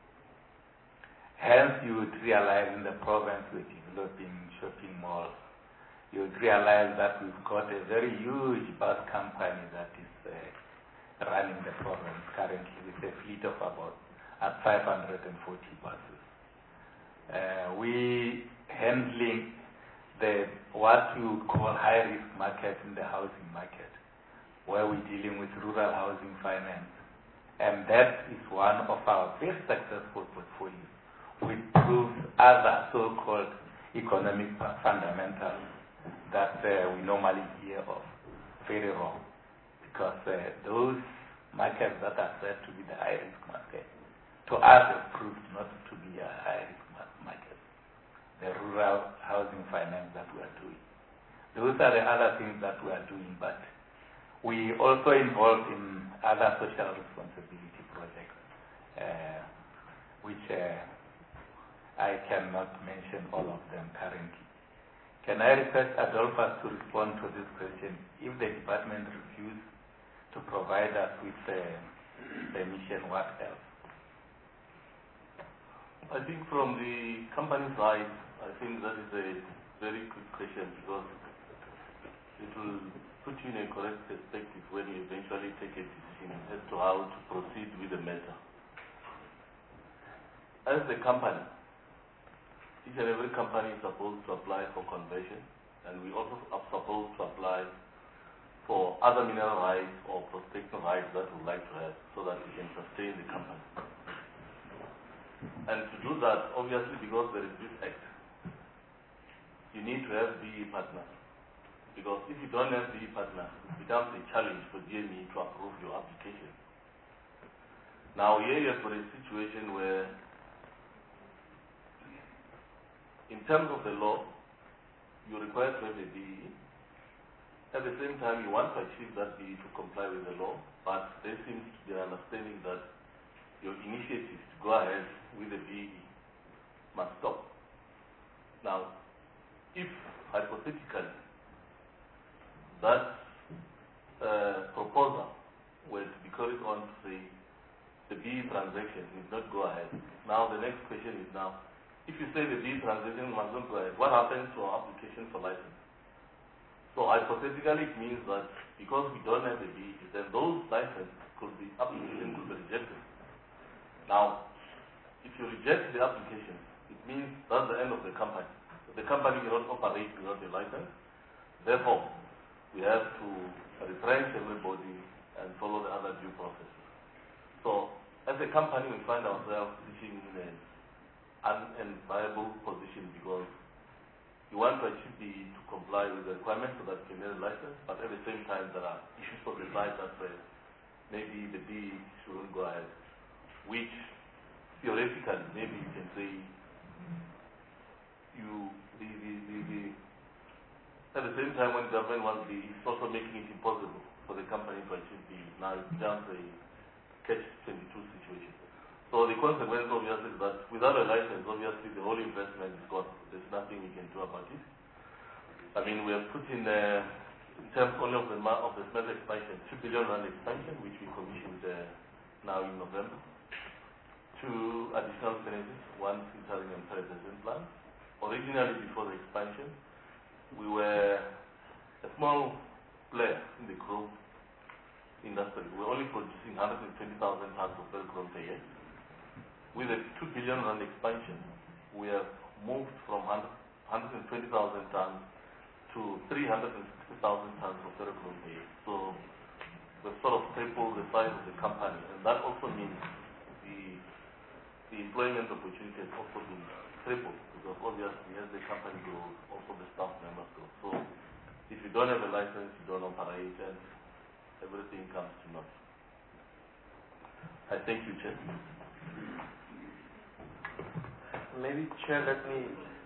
Hence, you would realize in the province we're developing shopping malls. You would realize that we've got a very huge bus company that is uh, running the province currently with a fleet of about at five hundred forty buses. Uh, we handling the what you would call high-risk market in the housing market, where we're dealing with rural housing finance. And that is one of our very successful portfolios, which proves other so-called economic fundamentals that uh, we normally hear of very wrong. Because uh, those markets that are said to be the high-risk market, to us have proved not to be a high-risk market. The rural housing finance that we are doing. Those are the other things that we are doing, but we also involved in other social responsibility projects, uh, which uh, I cannot mention all of them currently. Can I request Adolphus to respond to this question? If the department refuses to provide us with uh, the mission, what else? I think from the company side, I think that is a very good question, because it will put you in a correct perspective when you eventually take a decision as to how to proceed with the matter. As a company, each and every company is supposed to apply for conversion, and we also are supposed to apply for other mineral rights or prospective rights that we would like to have, so that we can sustain the company. And to do that, obviously, because there is this act, you need to have B E partners. Because if you don't have B E partners, it becomes a challenge for D M E to approve your application. Now, here you have got a situation where, in terms of the law, you require to have a B E. At the same time, you want to achieve that B E to comply with the law, but there seems to be an understanding that your initiative to go ahead with the B E must stop. Now, if hypothetically that uh, proposal were to be carried on to say the B E transaction did not go ahead, now the next question is now, if you say the B E transaction must not go ahead, what happens to our application for license? So hypothetically it means that because we don't have the B E, then those licenses could be, application could be rejected. Now, if you reject the application, it means that's the end of the company. The company cannot operate without a license. Therefore, we have to retrench everybody and follow the other due processes. So, as a company, we find ourselves sitting in an unenviable position, because you want to achieve the to comply with the requirements so that you can get a license, but at the same time, there are issues of the side that say maybe the B shouldn't go ahead, which theoretically, maybe you can say you, the, the, the, the, at the same time when government wants the, it's also making it impossible for the company to achieve the, now it becomes a catch twenty-two situation. So the consequence obviously is that without a license, obviously the whole investment is gone. There's nothing we can do about it. I mean, we have put in, uh, in terms only of the, of the smelter expansion, two billion rand expansion, which we commissioned uh, now in November, to additional benefits once interim and present plan. Originally, before the expansion, we were a small player in the group industry. We were only producing one hundred twenty thousand tons of ferrochrome per year. With a two billion rand expansion, we have moved from one hundred twenty thousand tons to three hundred sixty thousand tons of ferrochrome per year. So we've sort of tripled the size of the company, and that also means the the employment opportunity has also been tripled, because obviously as the company grows, also the staff members grow. So if you don't have a license, you don't operate, and everything comes to naught. I thank you, Chair. Maybe, Chair, let me,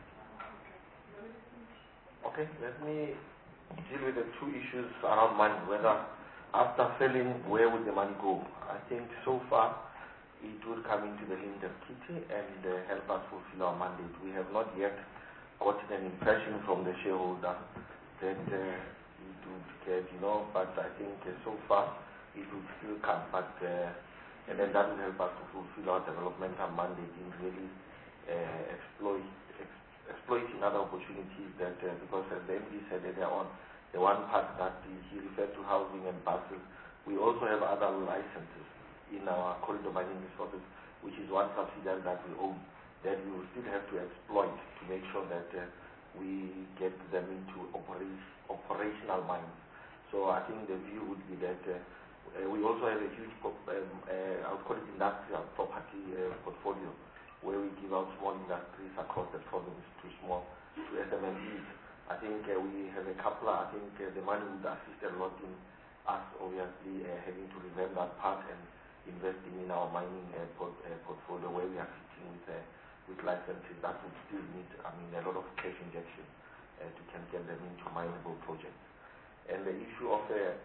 okay, let me deal with the two issues around money, whether after selling, where would the money go? I think so far, it will come into the Limdev kitty and uh, help us fulfill our mandate. We have not yet gotten an impression from the shareholder that uh, it would get, you know, but I think uh, so far, it will still come, but, uh, and then that will help us to fulfill our developmental mandate in really uh, exploit, ex exploiting other opportunities that, uh, because as the M D said earlier on, the one part that he referred to housing and buses, we also have other licenses in our corridor mining resources, which is one subsidiary that we own, that we will still have to exploit to make sure that uh, we get them into operation, operational mines. So I think the view would be that uh, uh, we also have a huge, um, uh, I would call it industrial property uh, portfolio, where we give out small industries across the province to small, to S M Es. I think uh, we have a couple, I think uh, the money would assist a lot in us obviously uh, having to revamp that part and investing in our mining uh, port, uh, portfolio, where we are sitting with, uh, with licenses that would still need, I mean, a lot of cash injection uh, to can get them into mineable projects. And the issue of uh,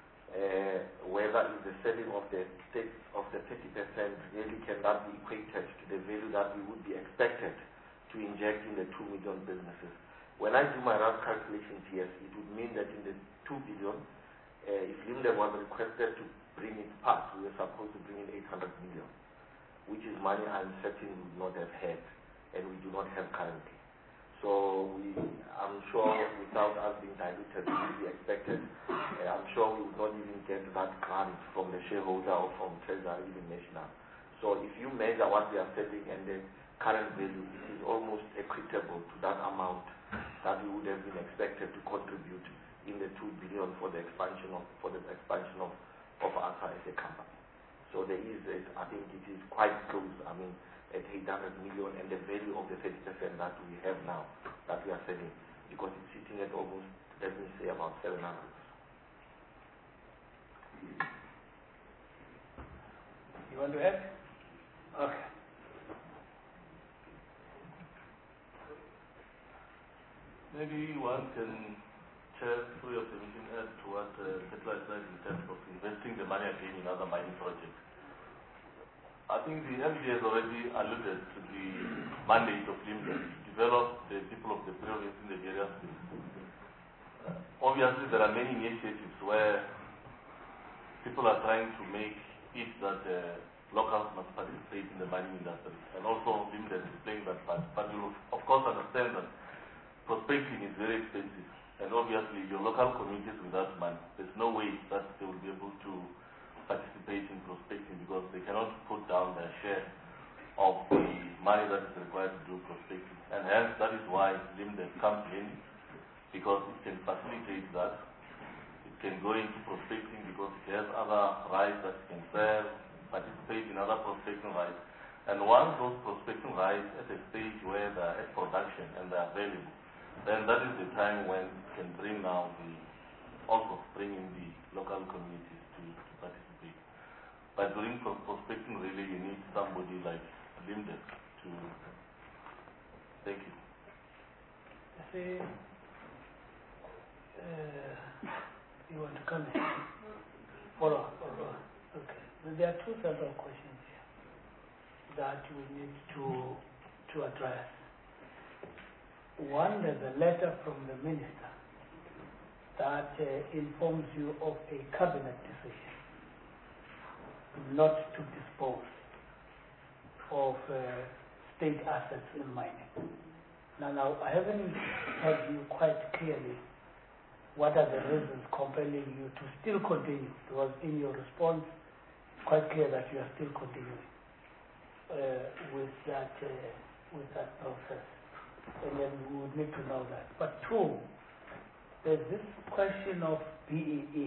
uh, whether is the selling of the state of the thirty percent really cannot be equated to the value that we would be expected to inject in the two million businesses. When I do my rough calculations, yes, it would mean that in the two billion, uh, if Limdev was requested to bring it past, we were supposed to bring in eight hundred million, which is money I'm certain we would not have had, and we do not have currently. So we, I'm sure without us being diluted, we would be expected, uh, I'm sure we would not even get that grant from the shareholder or from Treasury, even national. So if you measure what we are selling and the current value, it is almost equitable to that amount that we would have been expected to contribute in the two billion for the expansion of for the expansion of, of A S A as a company. So there is, a, I think it is quite close, I mean, at eight hundred million, and the value of the thirty percent that we have now, that we are selling, because it's sitting at almost, let me say, about seven hundred. You want to add? Okay. Maybe one can, Chair, through your permission, add to what uh, Petla said in terms of investing the money again in other mining projects. I think the M D has already alluded to the mandate of Limdev to develop the people of the province in the various fields. Uh, obviously, there are many initiatives where people are trying to make it that uh, locals must participate in the mining industry, and also Limdev is playing that part. But you, of course, understand that prospecting is very expensive, and obviously your local communities without money, there's no way that they will be able to participate in prospecting, because they cannot put down their share of the money that is required to do prospecting. And hence, that is why Limdev comes in, because it can facilitate that. It can go into prospecting because it has other rights that it can sell, participate in other prospecting rights. And once those prospecting rights at a stage where they are at production and they are available, then that is the time when it can bring now the, also bring in the local communities to, to participate. But during prospecting, really, you need somebody like Limdev to. Thank you. See, uh, you want to come in? Follow up. Follow up. Okay. But there are two sets of questions here that we need to to address. One, there's a letter from the minister that uh, informs you of a cabinet decision not to dispose of uh, state assets in mining. Now, now, I haven't heard you quite clearly what are the reasons compelling you to still continue, because in your response, it's quite clear that you are still continuing uh, with that uh, with that process, and then we would need to know that. But two, there's this question of B E E.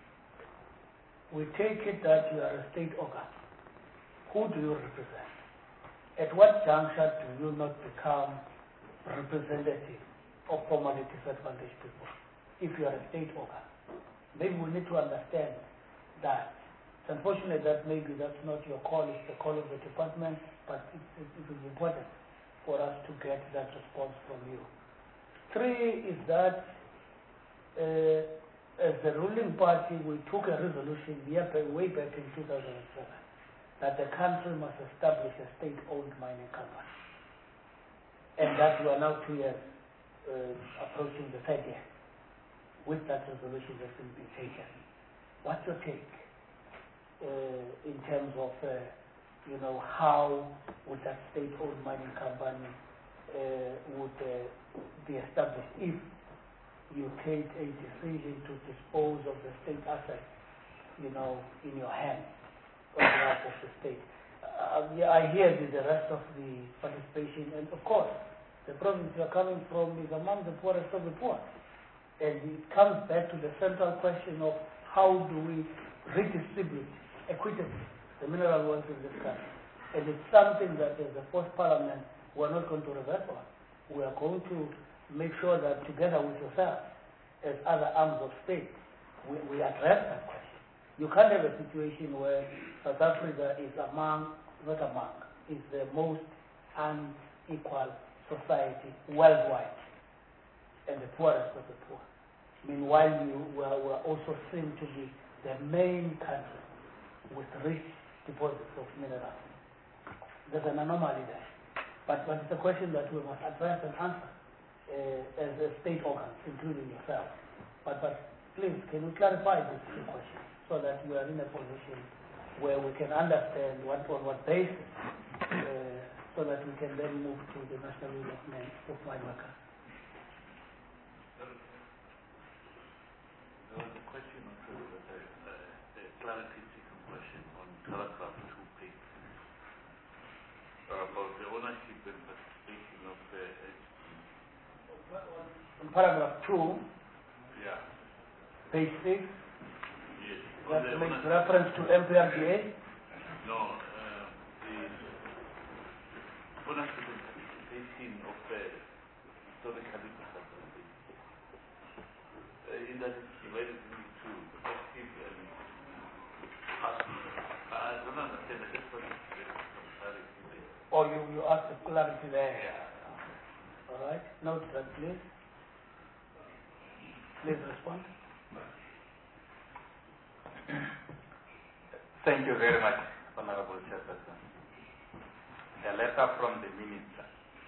We take it that you are a state organ. Who do you represent? At what juncture do you not become representative of formerly disadvantaged people if you are a state organ? Maybe we need to understand that. It's unfortunate that maybe that's not your call, it's the call of the department, but it, it, it is important for us to get that response from you. Three is that uh, as the ruling party, we took a resolution way back in two thousand seven that the country must establish a state-owned mining company. And that we are now two years uh, approaching the third year with that resolution that's been taken. What's your take uh, in terms of, uh, you know, how would that state-owned mining company uh, would uh, be established if you take a decision to dispose of the state assets, you know, in your hands on behalf of the state? Uh, yeah, I hear the, the rest of the participation, and of course, the province you are coming from is among the poorest of the poor. And it comes back to the central question of how do we redistribute equitably the mineral wealth in this country. And it's something that as a fourth parliament, we're not going to revert on. We are going to make sure that together with yourself, as other arms of state, we, we address that question. You can't have a situation where South Africa is among, not among, is the most unequal society worldwide and the poorest of the poor. Meanwhile, you were, were also seen to be the main country with rich deposits of minerals. There's an anomaly there. But, but it's a question that we must address and answer uh, as a state organ, including yourself. But, but please, can you clarify this question so that we are in a position where we can understand what, on what basis, uh, so that we can then move to the national union of mine workers. There was a question also, a, a clarification question on paragraph two, page uh, about the ownership and participation of the in paragraph two, yeah, page six, yes, that makes reference to M P R D A. No, uh, the ownership and participation of the historically disadvantaged. Uh, in that it's divided into two, active and passive. I don't understand, I just want to get some clarity there. Or you, you ask the clarity there. Yeah. All right, note that please. Please respond. Thank you very much, Honorable Chairperson. The letter from the Minister.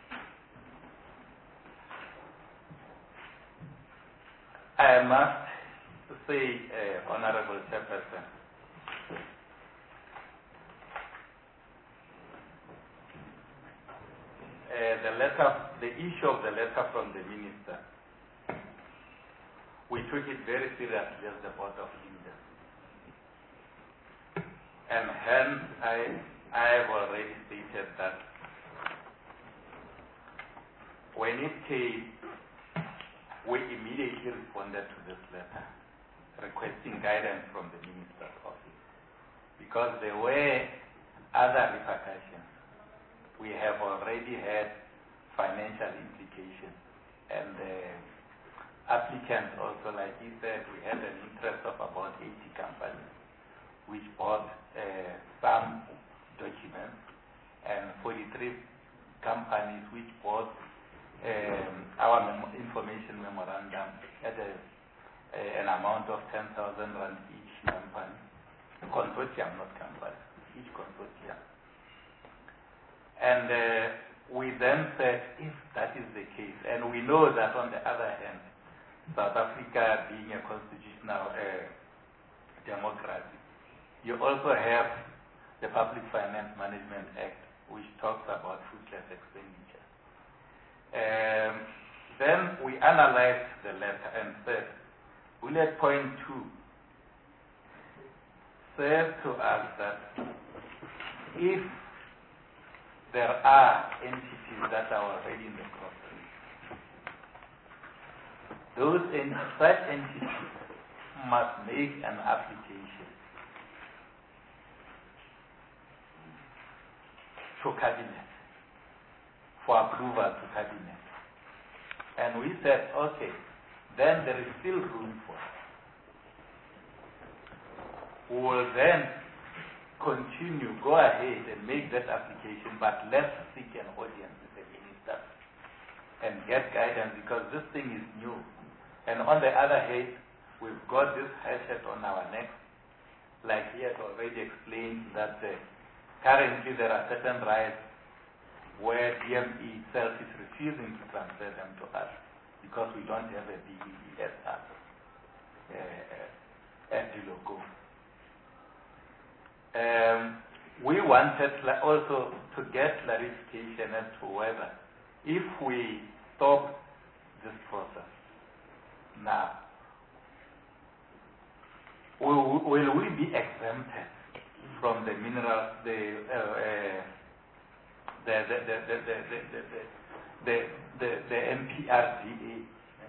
I must say, uh, Honorable Chairperson, uh, the letter, the issue of the letter from the Minister, we took it very seriously as the Board of India. And hence, I, I have already stated that when it came, we immediately responded to this letter, requesting guidance from the Minister's office. Because there were other repercussions. We have already had financial implications. And the applicants also, like he said, we had an interest of about eighty companies, which bought uh, some documents, and forty-three companies which bought um, our mem information memorandum at a, a, an amount of ten thousand rand each company, consortium, not company, each consortium. And uh, we then said, if that is the case, and we know that on the other hand, South Africa being a constitutional uh, democracy, you also have the Public Finance Management Act, which talks about fruitless expenditure. Um, then we analyzed the letter and said, bullet point two says to us that if there are entities that are already in the process, those en such entities must make an application to cabinet for approval to cabinet. And we said, okay, then there is still room for it. We will then continue, go ahead and make that application, but let's seek an audience with the minister and get guidance, because this thing is new. And on the other hand, we've got this hatchet on our neck, like he has already explained that uh, currently there are certain rights where D M E itself is refusing to transfer them to us because we don't have a B E E S as uh, at the logo. Um, we wanted also to get clarification as to whether if we stop this process now, will, will we be exempted from the mineral, the, uh, uh, the, the, the, the, the, the, the, the, the M P R D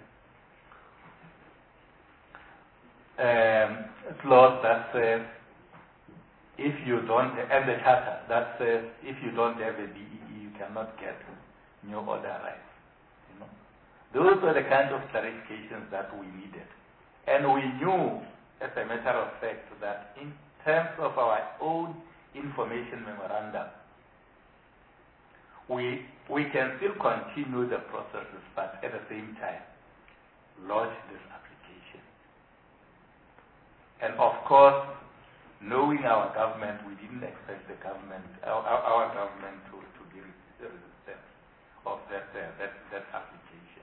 A um, clause that says if you don't, and the charter that says if you don't have a B E E, you cannot get new order rights. You know, those were the kind of clarifications that we needed, and we knew, as a matter of fact, that in terms of our own information memorandum, we we can still continue the processes, but at the same time, launch this application. And of course, knowing our government, we didn't expect the government, our, our government, to, to be resistant of that, uh, that that application.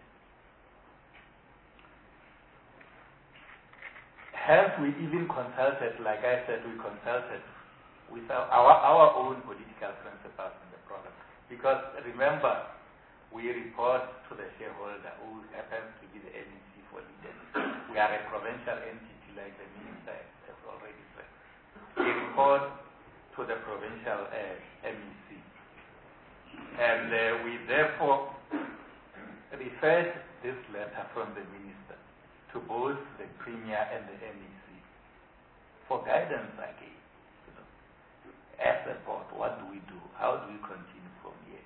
Hence, we even consulted, like I said, we consulted with our, our, our own political principles in the product. Because remember, we report to the shareholder, who happens to be the M E C for leaders. We are a provincial entity, like the minister has already said. We report to the provincial uh, M E C. And uh, we therefore referred this letter from the minister to both the Premier and the M E C for guidance again. You know, as a board, what do we do? How do we continue from here?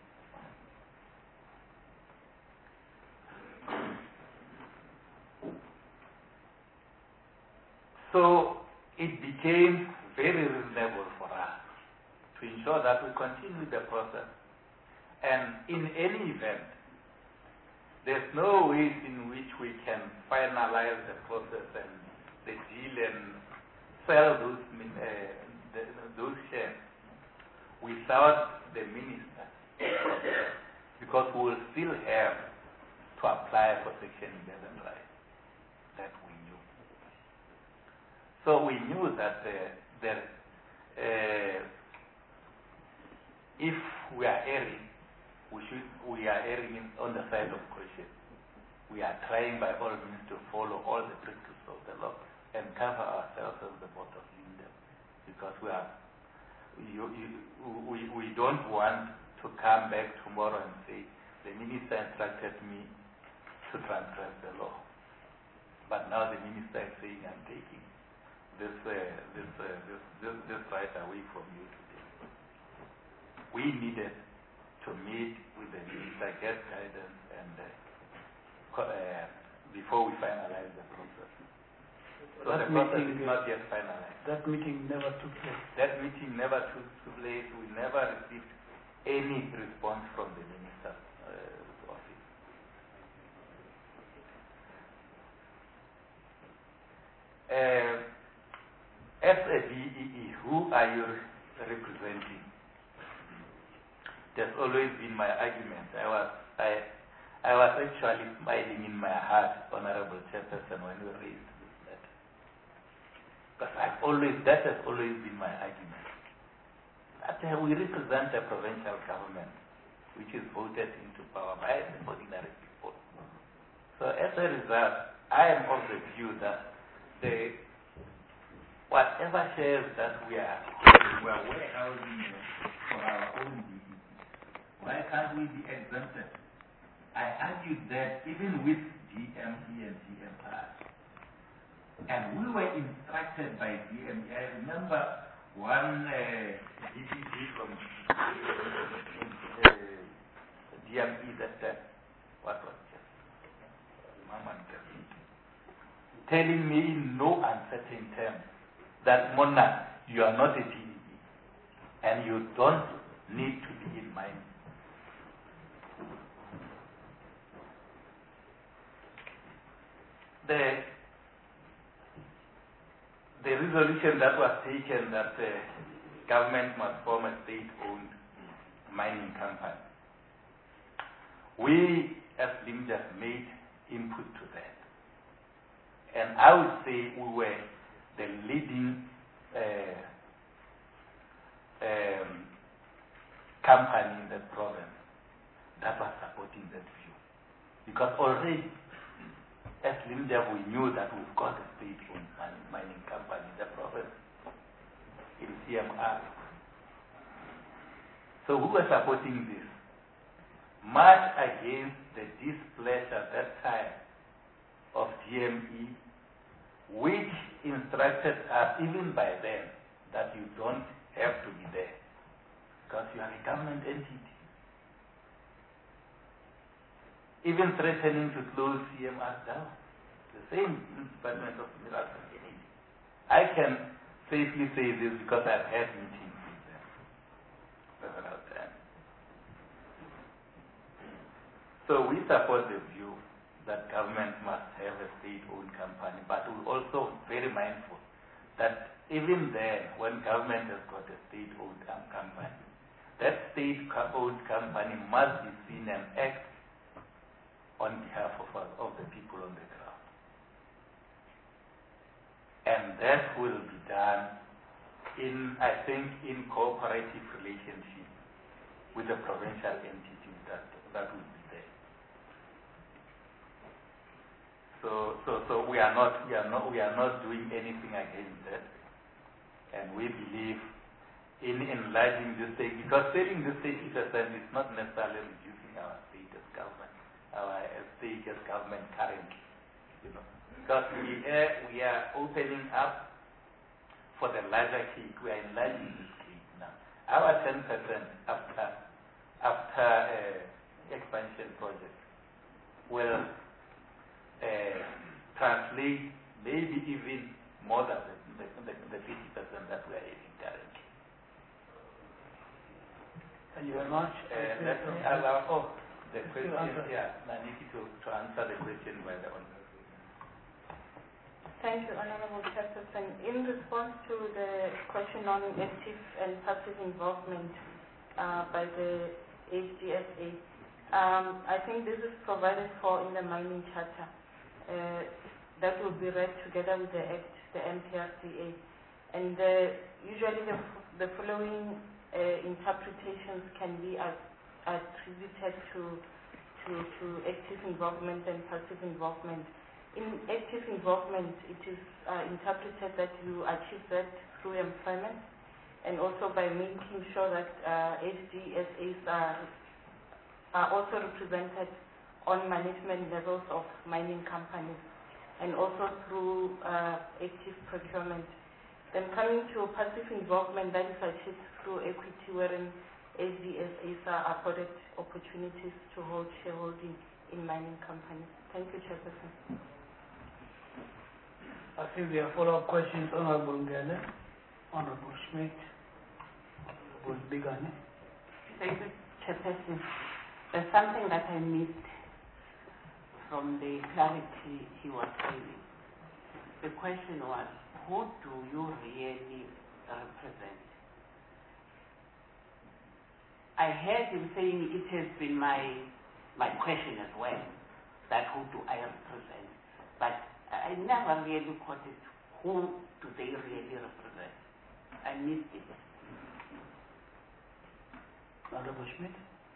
So it became very reasonable for us to ensure that we continue the process. And in any event, there's no way in which we can finalize the process and the deal and sell those, uh, the, those shares without the minister, because we will still have to apply for Section eleven rights that we knew. So we knew that uh, there, uh, if we are erring, we should we are erring in, on the side of caution. We are trying by all means to follow all the principles of the law and cover ourselves as the board of leaders, because we are you, you, we we don't want to come back tomorrow and say the minister instructed me to transgress the law, but now the minister is saying I'm taking this uh, this, uh, this this this right away from you today. We needed to meet with the minister, get guidance, and uh, uh, before we finalize the process. So that the process meeting, is not yet finalized. That meeting never took place. That meeting never took place. We never received any response from the minister's uh, office. Uh, as a B E E, who are you representing? That's always been my argument. I was I I was actually smiling in my heart, Honorable Chairperson, when we raised this matter. Because I've always that has always been my argument. But uh, we represent the provincial government, which is voted into power by the ordinary people. So as a result, I am of the view that the whatever shares that we are we are warehousing for our own B E P, why can't we be exempted? I argued that even with G M E and G M R, and we were instructed by G M E. I remember one uh, G P G from uh, G M E that said, what was it? Telling me in no uncertain terms that Mona, you are not a G E E and you don't need to be in mining. The, the resolution that was taken that the government must form a state-owned mining company, we as LIMDEF made input to that. And I would say we were the leading uh, um, company in that province that was supporting that view. Because already, as LIMDEF, we knew that we've got a state-owned mining company in the province, in C M R. So who was supporting this? Much against the displeasure at that time of G M E, which instructed us, even by then, that you don't have to be there because you are a government entity. Even threatening to close C M R down. The same Department of Minerals and Energy. I can safely say this because I've had meetings with them several times. So we support the view that government must have a state-owned company, but we're also very mindful that even then, when government has got a state-owned company, that state-owned company must be seen and act on behalf of, of the people on the ground. And that will be done in, I think, in cooperative relationship with the provincial entities that, that will be there. So, so, so we are not, we are not, we are not doing anything against that, and we believe in enlarging the state, because selling the state percent is not necessarily reducing our state as government, our state as government currently, you know, because we are, we are opening up for the larger cake. We are enlarging this cake now. Our ten percent after after uh, expansion project will Uh, translate maybe even more than the, the, the fifty percent that we are having currently. Thank you very much. Uh, let me allow oh, the question, yeah, Naniki to, to answer the question by the honorable. Thank you, Honorable Chairperson. In response to the question on active and passive involvement uh, by the H D S A, um, I think this is provided for in the mining charter. Uh, that will be read together with the Act, the M P R C A. And uh, usually the, the following uh, interpretations can be attributed to, to, to active involvement and passive involvement. In active involvement, it is uh, interpreted that you achieve that through employment and also by making sure that uh, H D S As are, are also represented on management levels of mining companies, and also through uh, active procurement. Then coming to passive involvement, that is achieved through equity, wherein H D S As are afforded opportunities to hold shareholding in mining companies. Thank you, Chairperson. I think there are follow-up questions. Honorable Ngele, Honorable Schmidt, Honorable Bigani. Thank you, Chairperson. There's something that I missed from the clarity he was giving. The question was, who do you really represent? I heard him saying it has been my my question as well, that who do I represent? But I never really caught it. Who do they really represent? I missed it. Honorable Schmidt.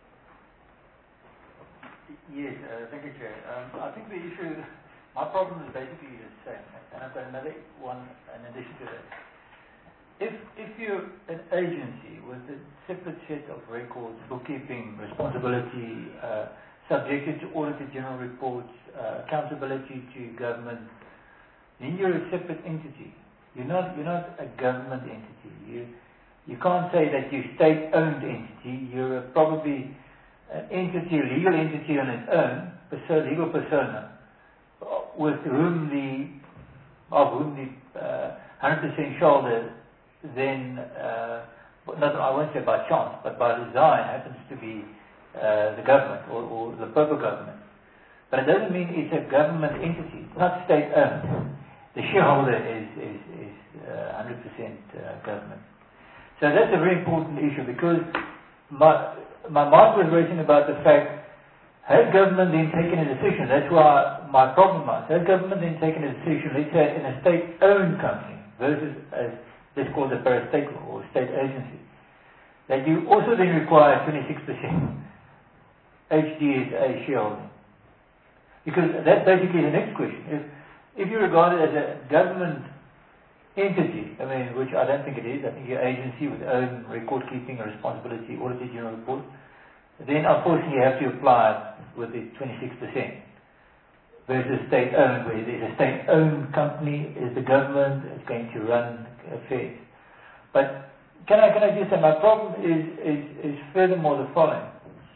Yes, uh, thank you, Chair. Um, I think the issue, my problem is basically the same, and I've got another one in addition to that. If if you're an agency with a separate set of records, bookkeeping, responsibility, uh, subjected to auditor general reports, uh, accountability to government, then you're a separate entity. You're not you're not a government entity. You you can't say that you're state-owned entity. You're a, probably an entity, a legal entity on its own, perso- legal persona, with whom the of whom the uh, one hundred percent shareholder then, uh, not, I won't say by chance, but by design, happens to be uh, the government or, or the purple government. But it doesn't mean it's a government entity. It's not state-owned. The shareholder is, is, is uh, one hundred percent uh, government. So that's a very important issue, because my, my mind was racing about the fact, has government then taken a decision? That's why my problem was. Has government then taken a decision, let's say in a state-owned company versus as let's call it a parastatal or state agency, that you also then require twenty-six percent H D S A shareholding? Because that's basically the next question. If, if you regard it as a government entity, I mean, which I don't think it is, I think your agency with own record keeping responsibility, auditor general report, then unfortunately you have to apply it with the twenty-six percent. Versus state-owned, where there's a state-owned company, is the government, is going to run affairs. But can I can I just say my problem is, is, is furthermore the following.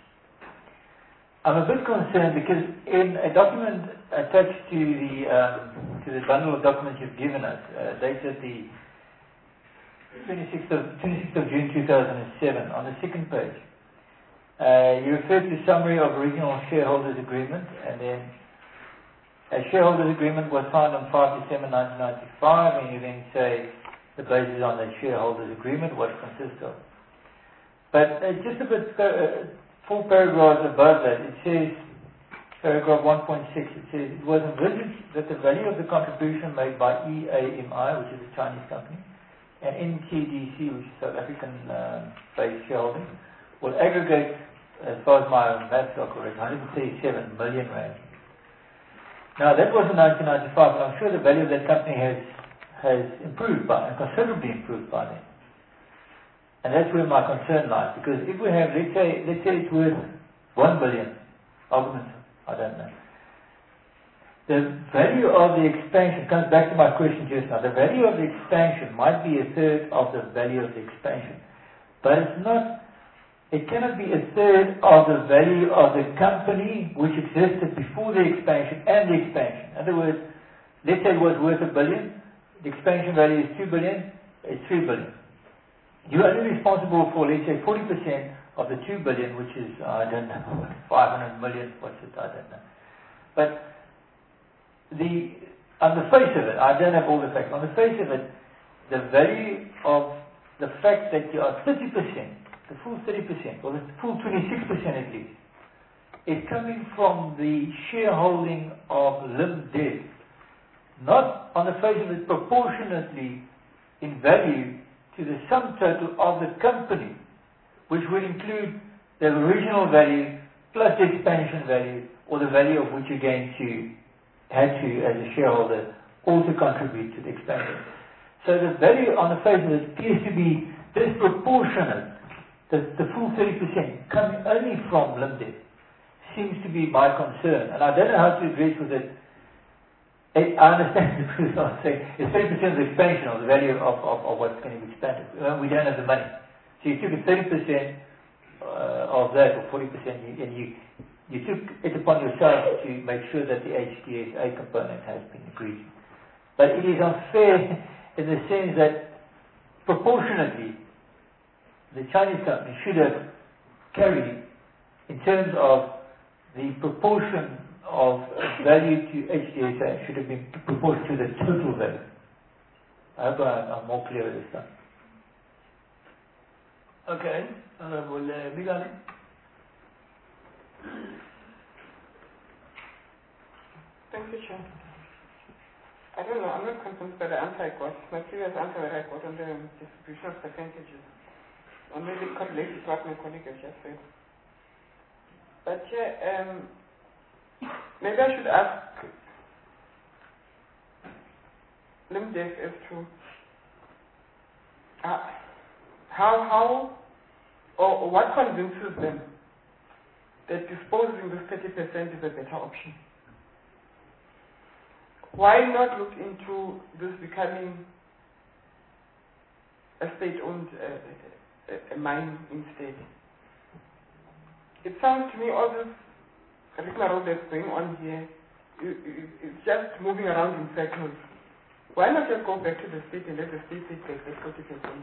I'm a bit concerned because in a document attached to the um, to the bundle of documents you've given us, uh, dated the twenty-sixth of June two thousand seven, on the second page, uh, you refer to the summary of original shareholders agreement, and then a shareholders agreement was signed on five December nineteen ninety-five, and you then say the basis on that shareholders agreement, what it consists of. But uh, just a bit, uh, four paragraphs above that, it says, paragraph one point six, it says, it was envisaged that the value of the contribution made by E A M I, which is a Chinese company, and N T D C, which is South African-based uh, shareholding, will aggregate, as far as my maths are correct, one hundred thirty-seven million rand. Now that was in nineteen ninety-five, and I'm sure the value of that company has has improved by, and considerably improved by then. And that's where my concern lies, because if we have, let's say, let's say it's worth one billion, arguments, I don't know. The value of the expansion comes back to my question just now. The value of the expansion might be a third of the value of the expansion, but it's not. It cannot be a third of the value of the company which existed before the expansion and the expansion. In other words, let's say it was worth a billion, the expansion value is two billion, it's three billion. You're only responsible for, let's say, forty percent of the two billion, which is, uh, I don't know, five hundred million, what's it, I don't know. But the, on the face of it, I don't have all the facts, on the face of it, the value of the fact that you are thirty percent, the full thirty percent, or the full twenty-six percent at least, is coming from the shareholding of LimDev, not on the face of it proportionately in value to the sum total of the company, which would include the original value plus the expansion value, or the value of which you're going to had to, as a shareholder, also contribute to the expansion. So the value on the face of it appears to be disproportionate. The, the full thirty percent coming only from LimDev seems to be my concern, and I don't know how to address with it. I understand the truth I'm saying. It's thirty percent of the expansion of the value of, of, of what's going to be expanded. We don't have the money. So you took a thirty percent uh, of that, or forty percent, and you, you took it upon yourself to make sure that the H D S A component has been agreed. But it is unfair in the sense that proportionately the Chinese company should have carried, in terms of the proportion of value to H D S A, should have been proportional to the total value. I hope I'm more clear this time. Okay, Honorable uh, Bigali. Thank you, Chair. I don't know, I'm not convinced by the answer I got, my previous answer that I got on the distribution of percentages. or maybe it correlates with what my colleague has just said. But Chair, um, maybe I should ask Limdex as to uh, how, how, or what convinces them that disposing this thirty percent is a better option. Why not look into this becoming a state-owned uh, a, a mine instead? It sounds to me all this rigmarole that's going on here, it, it, it's just moving around in circles. Why not just go back to the state and let the state take the forty percent?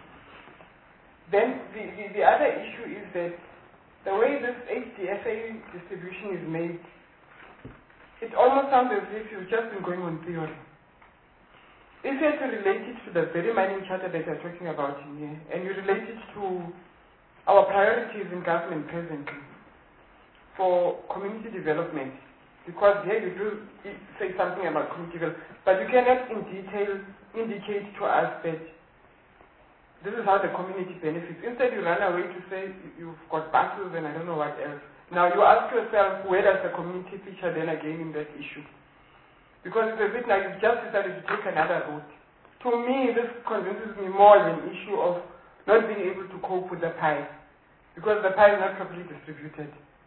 Then the, the, the other issue is that the way this H D S A distribution is made, it almost sounds as if you've just been going on theory. If you had to relate it to the very mining charter that you're talking about in here, and you relate it to our priorities in government presently for community development, because here you do say something about community development, but you cannot in detail indicate to us that this is how the community benefits. Instead, you run away to say you've got buses and I don't know what else. Now, you ask yourself, where does the community feature then again in that issue? Because it's a bit like you've just decided to take another route. To me, this convinces me more as an issue of not being able to cope with the pie, because the pie is not properly distributed.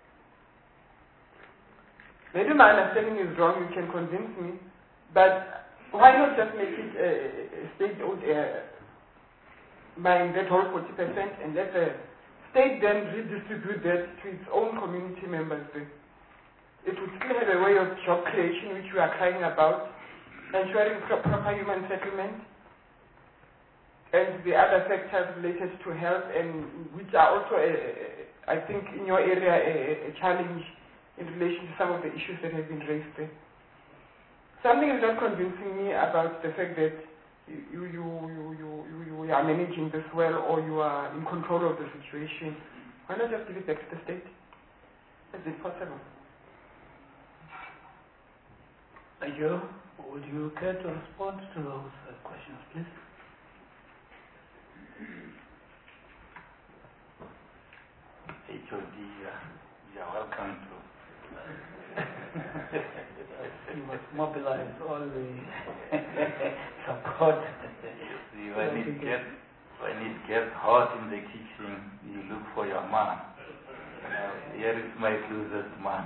Maybe my understanding is wrong, you can convince me, but why not just make it a, a state-owned uh, mine, that whole forty percent, and let the state then redistribute that to its own community members? It would still have a way of job creation, which we are crying about, ensuring proper human settlement, and the other sectors related to health, and which are also, a, a, I think, in your area, a, a challenge in relation to some of the issues that have been raised there. Something is not convincing me about the fact that you, you, you, you, you, you are managing this well, or you are in control of the situation. Why not just give it back to the state? Is it possible? Thank you. Would you care to respond to those uh, questions, please? H O D, uh, you are welcome to. You must mobilize all the support. See, when it gets when it gets hot in the kitchen, you look for your man. Uh, here is my closest man.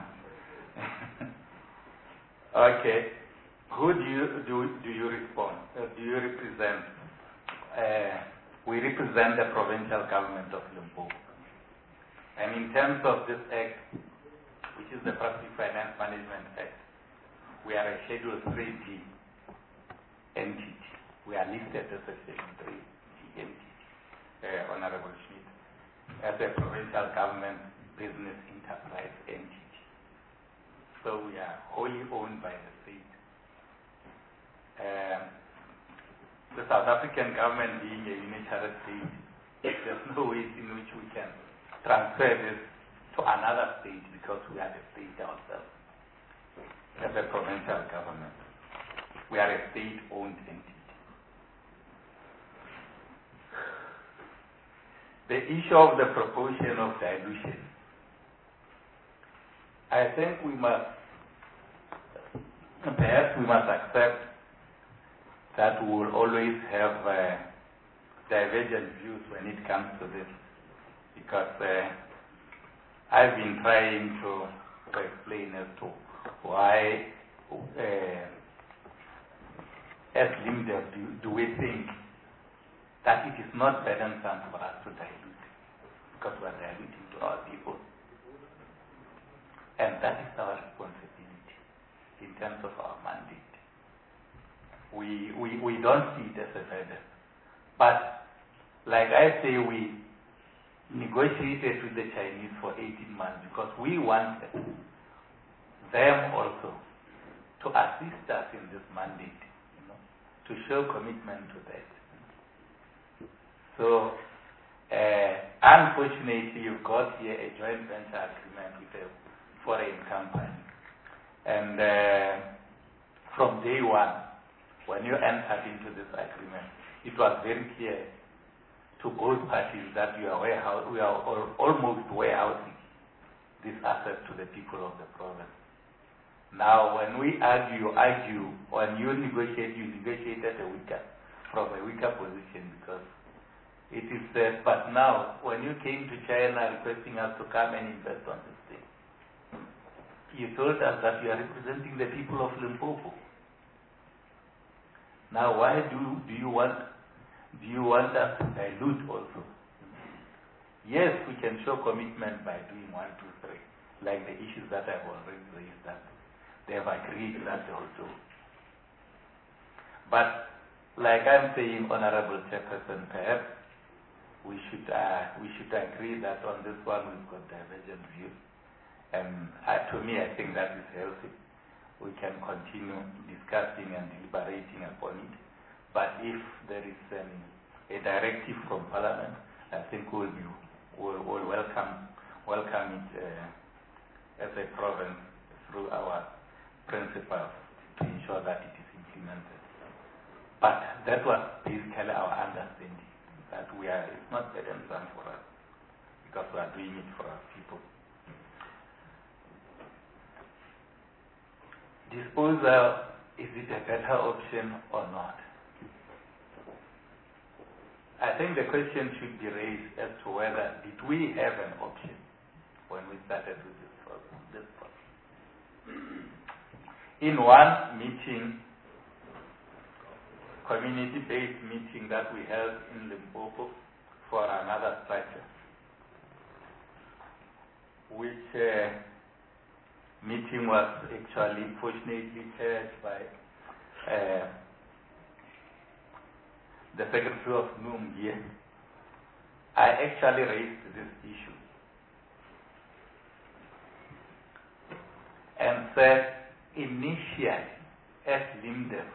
Okay, who do you do do you respond? Uh, do you represent? Uh, we represent the provincial government of Limpopo, and in terms of this act, which is the Public Finance Management Act, we are a Schedule three D entity. We are listed as a Schedule three D entity, uh, Honorable Schmidt, as a provincial government business enterprise entity. So we are wholly owned by the state. Um, the South African government being a unitary state, there's no way in which we can transfer this to another state because we are the state ourselves. As a provincial government, we are a state-owned entity. The issue of the proportion of dilution, I think we must, perhaps we must accept that we will always have uh, divergent views when it comes to this, because uh, I've been trying to, to explain as to why, uh, as Limdev, do, do we think that it is not burdensome for us to dilute, because we are diluting to our people. And that is our responsibility in terms of our mandate. We, we, we don't see it as a burden. But like I say, we negotiated with the Chinese for eighteen months because we wanted them also to assist us in this mandate, you know, to show commitment to that. So, uh, unfortunately, you've got here a joint venture agreement with a foreign company. And uh, from day one, when you entered into this agreement, it was very clear to both parties that we are, warehouse, we are al almost warehousing this asset to the people of the province. Now, when we argue, argue, when you negotiate, you negotiate at a weaker, from a weaker position because it is said, but now, when you came to China requesting us to come and invest on this thing, you told us that you are representing the people of Limpopo. Now, why do, do you want, do you want us to dilute also? Yes, we can show commitment by doing one, two, three, like the issues that I've already raised that they have agreed that also. But like I'm saying, Honorable Chairperson, perhaps we should uh, we should agree that on this one we've got divergent views. And uh, to me, I think that is healthy. We can continue discussing and deliberating upon it. But if there is um, a directive from Parliament, I think we'll be we'll, we'll welcome welcome it uh, as a province through our principles to ensure that it is implemented. But that was basically our understanding, that we are, it's not burdensome for us because we are doing it for our people. Disposal, is it a better option or not? I think the question should be raised as to whether did we have an option when we started with this problem. This problem. In one meeting, community-based meeting that we held in Limpopo for another structure, which uh, meeting was actually fortunately chaired by uh, the Secretary of Nungie. I actually raised this issue and said, initially, as LIMDEF,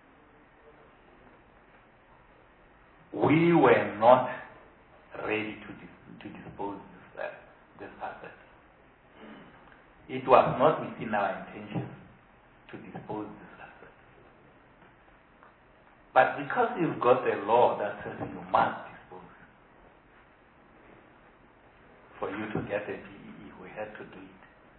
we were not ready to, dis to dispose this, uh, this asset. It was not within our intention to dispose this asset. But because you've got a law that says you must dispose, for you to get a P E E, we had to do it.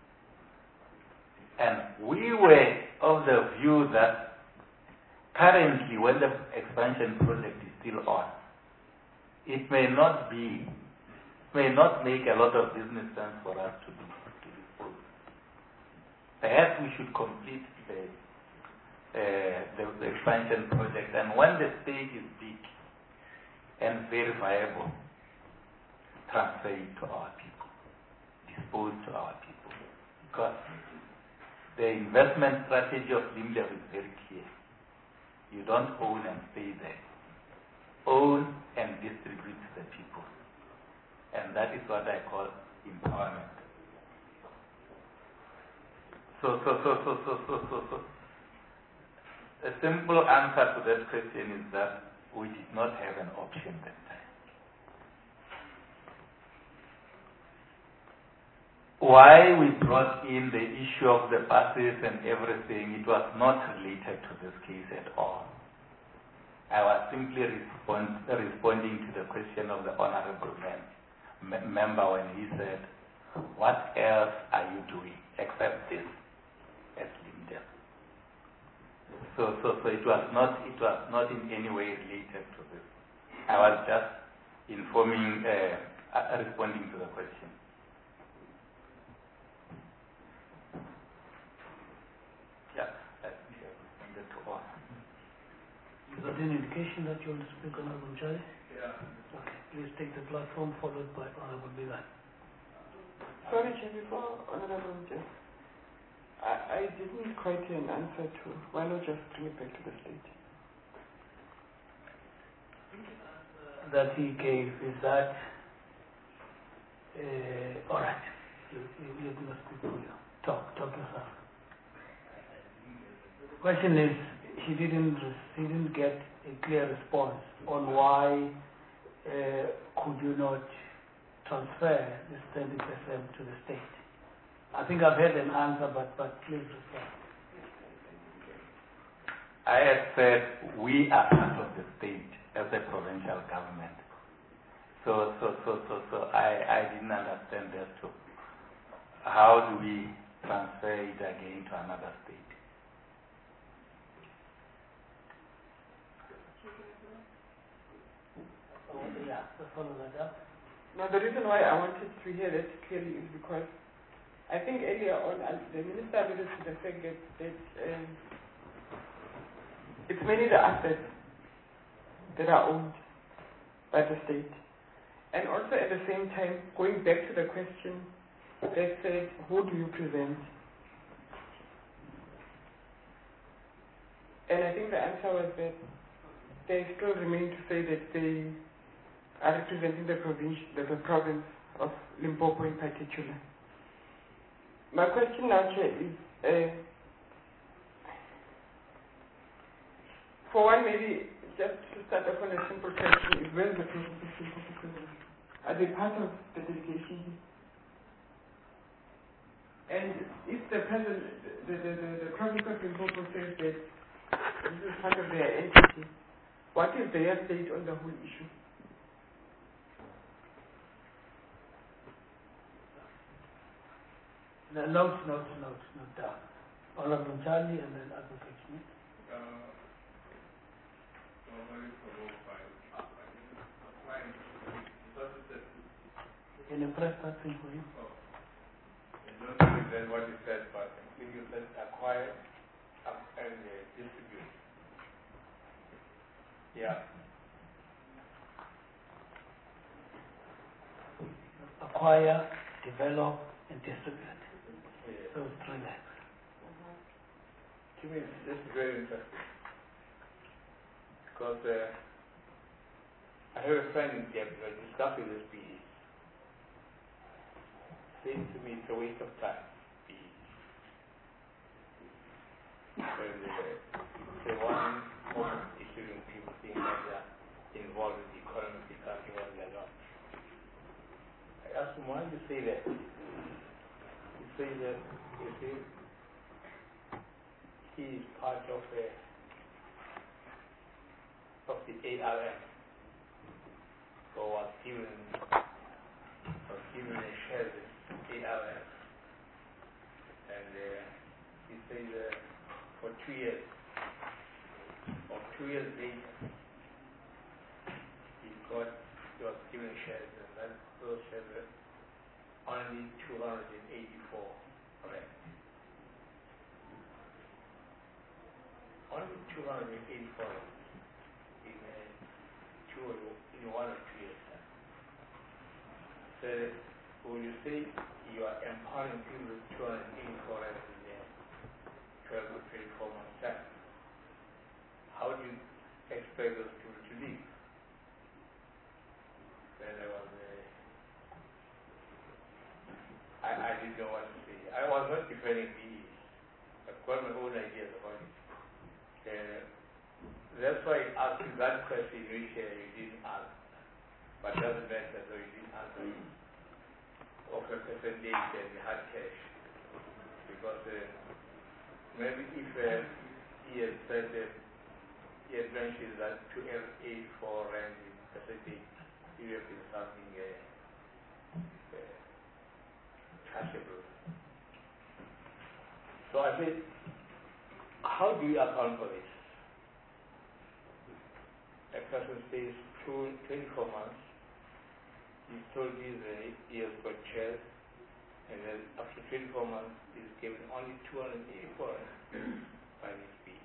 And we were of the view that currently, when the expansion project is still on, it may not be, may not make a lot of business sense for us to do, to dispose. Perhaps we should complete the, uh, the, the expansion project, and when the stage is big and very viable, transfer it to our people, dispose to our people, because the investment strategy of LIMDEF is very clear. You don't own and stay there. Own and distribute to the people. And that is what I call empowerment. So, so, so, so, so, so, so, so. A simple answer to that question is that we did not have an option that time. Why we brought in the issue of the buses and everything, it was not related to this case at all. I was simply respond, responding to the question of the honorable man, member when he said, what else are you doing except this at LIMDEF? So, so, so it was not, it was not in any way related to this. I was just informing, uh, responding to the question. Is that an indication that you want to speak, Honorable Jai? Yeah. Okay, please take the platform, followed by Honorable Bilan. Sorry, Chair, before Honorable Jai, I, I didn't quite hear an answer to, why not just bring it back to the state? That he gave is that, uh, all right, you, you, you must speak for you. Talk, talk yourself. The question is, he didn't, he didn't get a clear response on why uh, could you not transfer this twenty percent to the state. I think I've heard an answer, but, but please respond. I have said we are part of the state as a provincial government. So, so, so, so, so I, I didn't understand that too. How do we transfer it again to another state? Yeah, to follow that up. No, the reason why I wanted to hear that clearly is because I think earlier on uh, the minister alluded to the fact that, that um, it's mainly the assets that are owned by the state. And also at the same time, going back to the question that said, who do you present? And I think the answer was that they still remain to say that they are representing the province, the, the province of Limpopo in particular. My question now, Chair, is, uh, for one, maybe just to start off on a simple question, is where is the process of Limpopo present? Are they part of the delegation? And if the president, the, the, the, the province of Limpopo says that this is part of their entity, what is their state on the whole issue? No, notes, notes, notes, note down. Honorable Charlie and then Advocate Smith. Uh, normally followed by applying resources. Can you press that thing for you? Oh. I don't think that's what you said, but I think you said acquire and uh, distribute. Yeah. Acquire, develop, and distribute. Yeah. Those three legs. To me, this is very interesting. Because uh, I have a friend in Cape Town discussing this P E. Seems to me it's a waste of time, P E. And uh, it's the one moment issue when people think that they are involved in the economy, the country, what they are not. I asked him, why do you say that? He says that, you see, he is part of a of the A R M, so was given was given a share in A R M, and uh, he says uh, for two years or two years later he got he was given shares, and that those shares were only two hundred eighty-four rand. Only two hundred eighty-four in uh, two or in one or two years time. So when you say you are empowering people with two hundred eighty-four in uh, twelve or twenty-four months time, how do you expect those people to live? Then I was uh, I, I didn't know what to say. I was not defending P E. I've got my own ideas about it. Uh, that's why I asked you that question which uh, you didn't answer. But it doesn't matter, though you didn't answer it. Of a percentage and hard cash. Because uh, maybe if uh, he had said uh, he had mentioned that to eighty-four rand in percentage, he would have been something uh, uh, cashable. So I said, how do you account for this? A person stays two, twenty-four months, he's told he's uh, he has got shares, and then after twenty-four months he's given only two hundred eighty-four by his P E.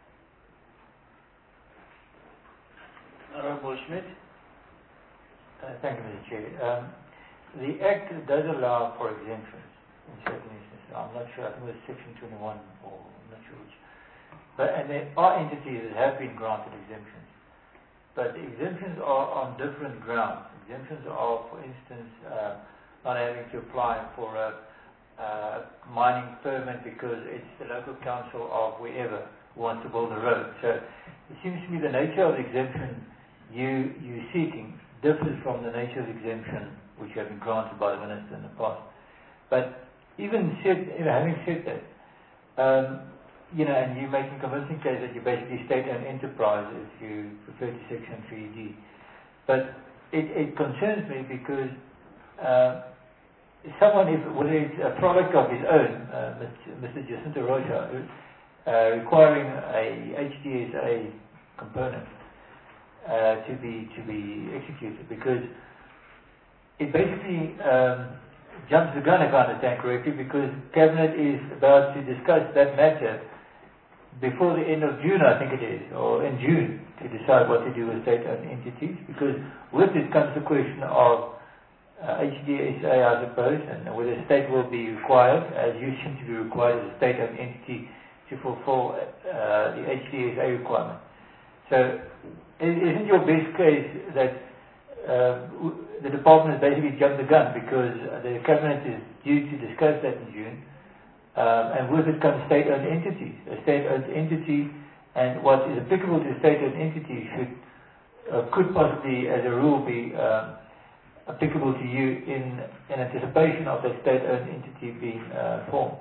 Honorable Schmidt. Uh, thank you, Mister Chair. Um, the Act does allow for exemptions in certain instances. I'm not sure, I think it was Section twenty-one, or I'm not sure which. But, and there are entities that have been granted exemptions. But the exemptions are on different grounds. Exemptions are, for instance, uh, not having to apply for a, a mining permit because it's the local council of wherever who wants to build a road. So it seems to me the nature of the exemption you, you're seeking differs from the nature of the exemption which have been granted by the Minister in the past. But even said, you know, having said that, um, you know, and you're making a convincing case that you basically state-owned enterprise if you refer to Section three D. But it, it concerns me because uh, someone, if, whether it's a product of his own, uh, Mister Jacinto Rocha, uh, requiring a H D S A component uh, to be to be executed, because it basically um, jumps the gun, if I understand correctly, because Cabinet is about to discuss that matter before the end of June, I think it is, or in June, to decide what to do with state-owned entities, because with it comes the question of uh, H D S A, I suppose, and whether the state will be required, as you seem to be required as a state-owned entity, to fulfill uh, the H D S A requirement. So, isn't your best case that uh, the department has basically jumped the gun, because the cabinet is due to discuss that in June, um, and with it comes state-owned entities. A state-owned entity, and what is applicable to a state-owned entity should uh, could possibly, as a rule, be um, applicable to you in, in anticipation of that state-owned entity being uh, formed.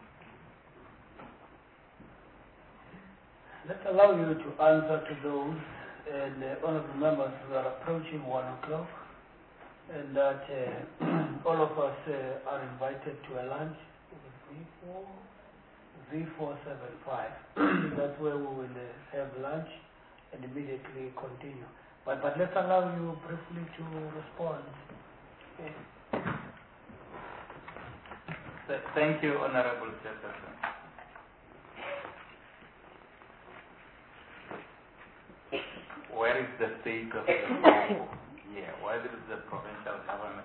Let's allow you to answer to those, and uh, honorable members, we are approaching one o'clock, and that uh, all of us uh, are invited to a lunch V four seven five. That's where we will uh, have lunch and immediately continue. But but let's allow you briefly to respond. Okay. Th- Thank you, Honorable Chairperson. Where is the state of the yeah, where is the provincial government?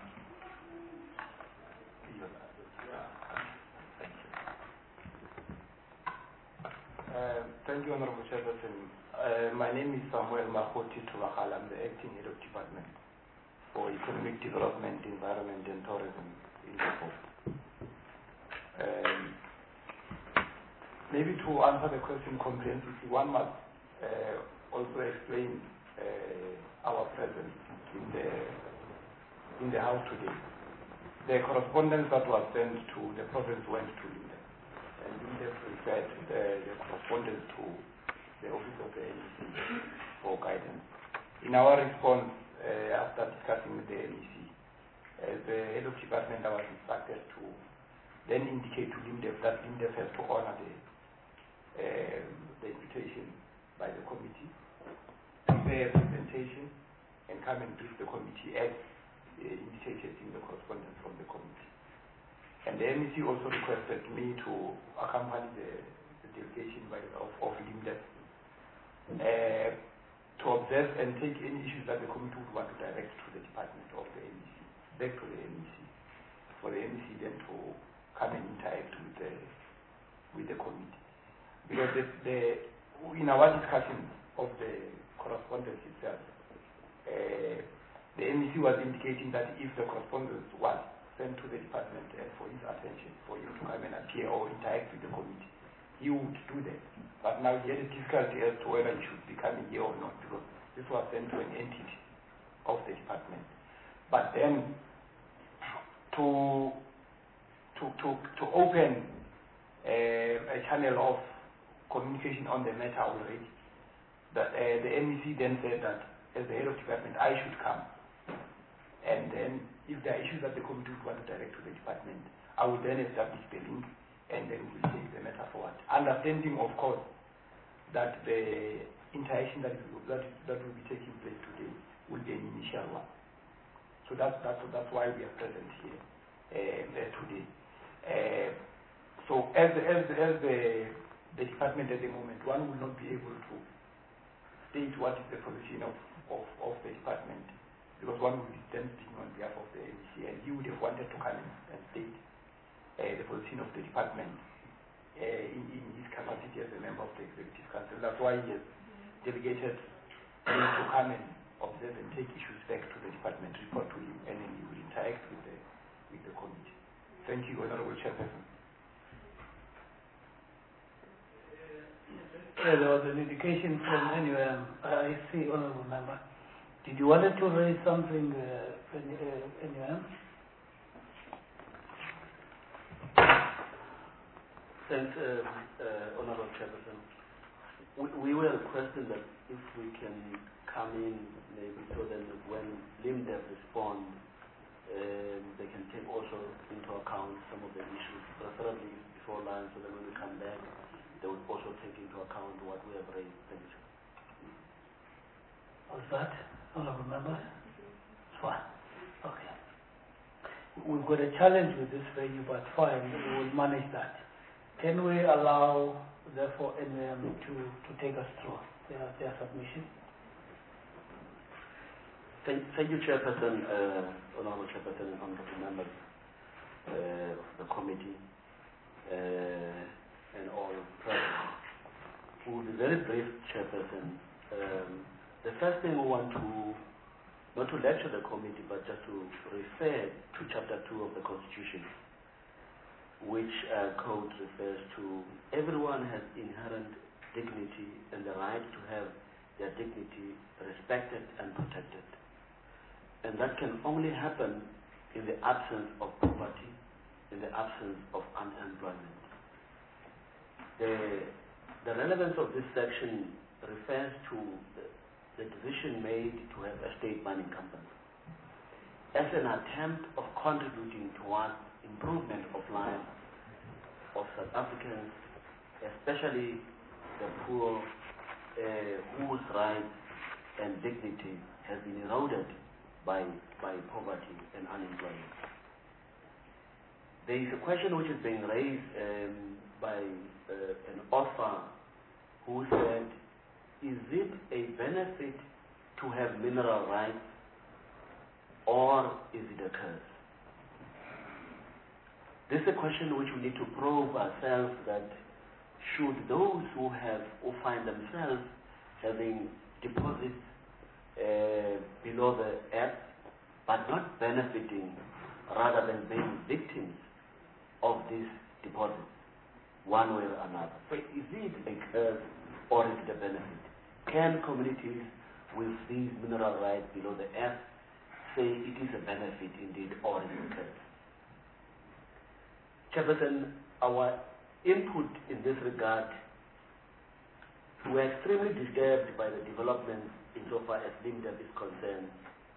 Uh, thank you, Honorable Chairperson. Uh, my name is Samuel Mahoti Tubakal. I'm the acting head of department for economic development, environment, and tourism in Limpopo. Um, maybe to answer the question comprehensively, one must uh, also explain uh, our presence in the in the House today. The correspondence that was sent to the province went to Linde, and Linde referred the, the correspondence to the office of the N E C for guidance. In our response, uh, after discussing with the N E C, as the head of department, I was instructed to then indicate to Linde that Linde has to honor the uh, the invitation by the committee, prepare a presentation, and come and brief the committee as uh, indicated in the correspondence from the committee. And the M E C also requested me to accompany the, the delegation by, of, of Linde uh, to observe and take any issues that the committee would want to direct to the department of the M E C, back to the M E C, for the M E C then to come and interact with the with the committee. Because the, the in our discussion of the correspondence itself, uh, the M E C was indicating that if the correspondence was sent to the department and for his attention, for him to come and appear or interact with the committee, he would do that. But now he had a difficulty as to whether he should be coming here or not, because this was sent to an entity of the department. But then to to to, to open uh, a channel of communication on the matter already, that uh, the M E C then said that as the head of department, I should come. And then if there are issues that the committee would want to direct to the department, I would then establish the link and then we'll take the matter forward. Understanding, of course, that the interaction that, is, that, that will be taking place today will be an initial one. So that's, that's, that's why we are present here uh, today. Uh, so as, as, as the, the department at the moment, one will not be able to state what is the position of, of, of the department, because one will be then speaking on behalf of the M E C, and he would have wanted to come and, and state uh, the position of the department uh, in, in his capacity as a member of the Executive Council. That's why he has delegated him to come and observe and take issues back to the department, report to him, and then he will interact with the, with the committee. Thank you, Honorable Chairperson. Yeah, there was an indication from N U M. I see, honorable member. Did you want to raise something, uh, N U M? Thanks, uh, uh, Honorable Chairperson. We, we were requesting that if we can come in, maybe so that when LIMDEF respond, um, they can take also into account some of the issues, preferably before lunch, so that when we come back, they will also take into account what we have raised. Thank you. What's that? Honorable members? It's fine. Okay. We've got a challenge with this venue, but fine, we will manage that. Can we allow, therefore, N M to, to take us through their, their submission? Thank, thank you, Chairperson, uh, Honorable Chairperson and Honorable members uh, of the committee uh, and all present. We will be very brief, Chairperson. Um, the first thing we want to, not to lecture the committee, but just to refer to Chapter two of the Constitution, which uh, code refers to everyone has inherent dignity and the right to have their dignity respected and protected. And that can only happen in the absence of poverty, in the absence of unemployment. The, the relevance of this section refers to the, the decision made to have a state mining company as an attempt of contributing towards improvement of life of South Africans, especially the poor, uh, whose rights and dignity has been eroded by, by poverty and unemployment. There is a question which is being raised um, by uh, an author who said, is it a benefit to have mineral rights or is it a curse? This is a question which we need to probe ourselves, that should those who have who find themselves having deposits uh, below the earth but not benefiting, rather than being victims of these deposits, one way or another. So is it a curse or is it a benefit? Can communities with these mineral rights below the earth say it is a benefit indeed or is it a curse? Chairperson, our input in this regard, we were extremely disturbed by the developments insofar as LIMDEF is concerned.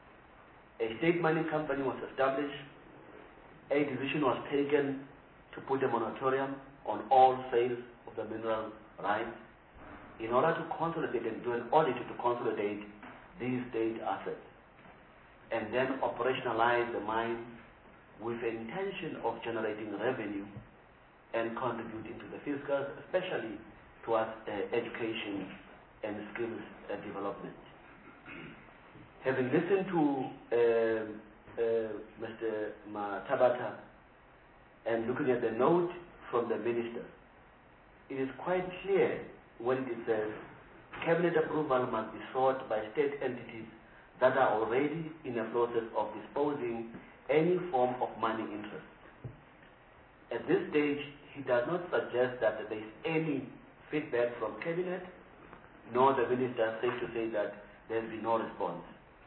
A state mining company was established, a decision was taken to put a moratorium on all sales of the mineral rights in order to consolidate and do an audit to consolidate these state assets, and then operationalize the mine with the intention of generating revenue and contributing to the fiscal, especially towards uh, education and skills uh, development. Having listened to uh, uh, Mister Matabata and looking at the note from the minister, it is quite clear when it says cabinet approval must be sought by state entities that are already in a process of disposing any form of money interest. At this stage, he does not suggest that there is any feedback from cabinet, nor the minister safe to say that there has been no response.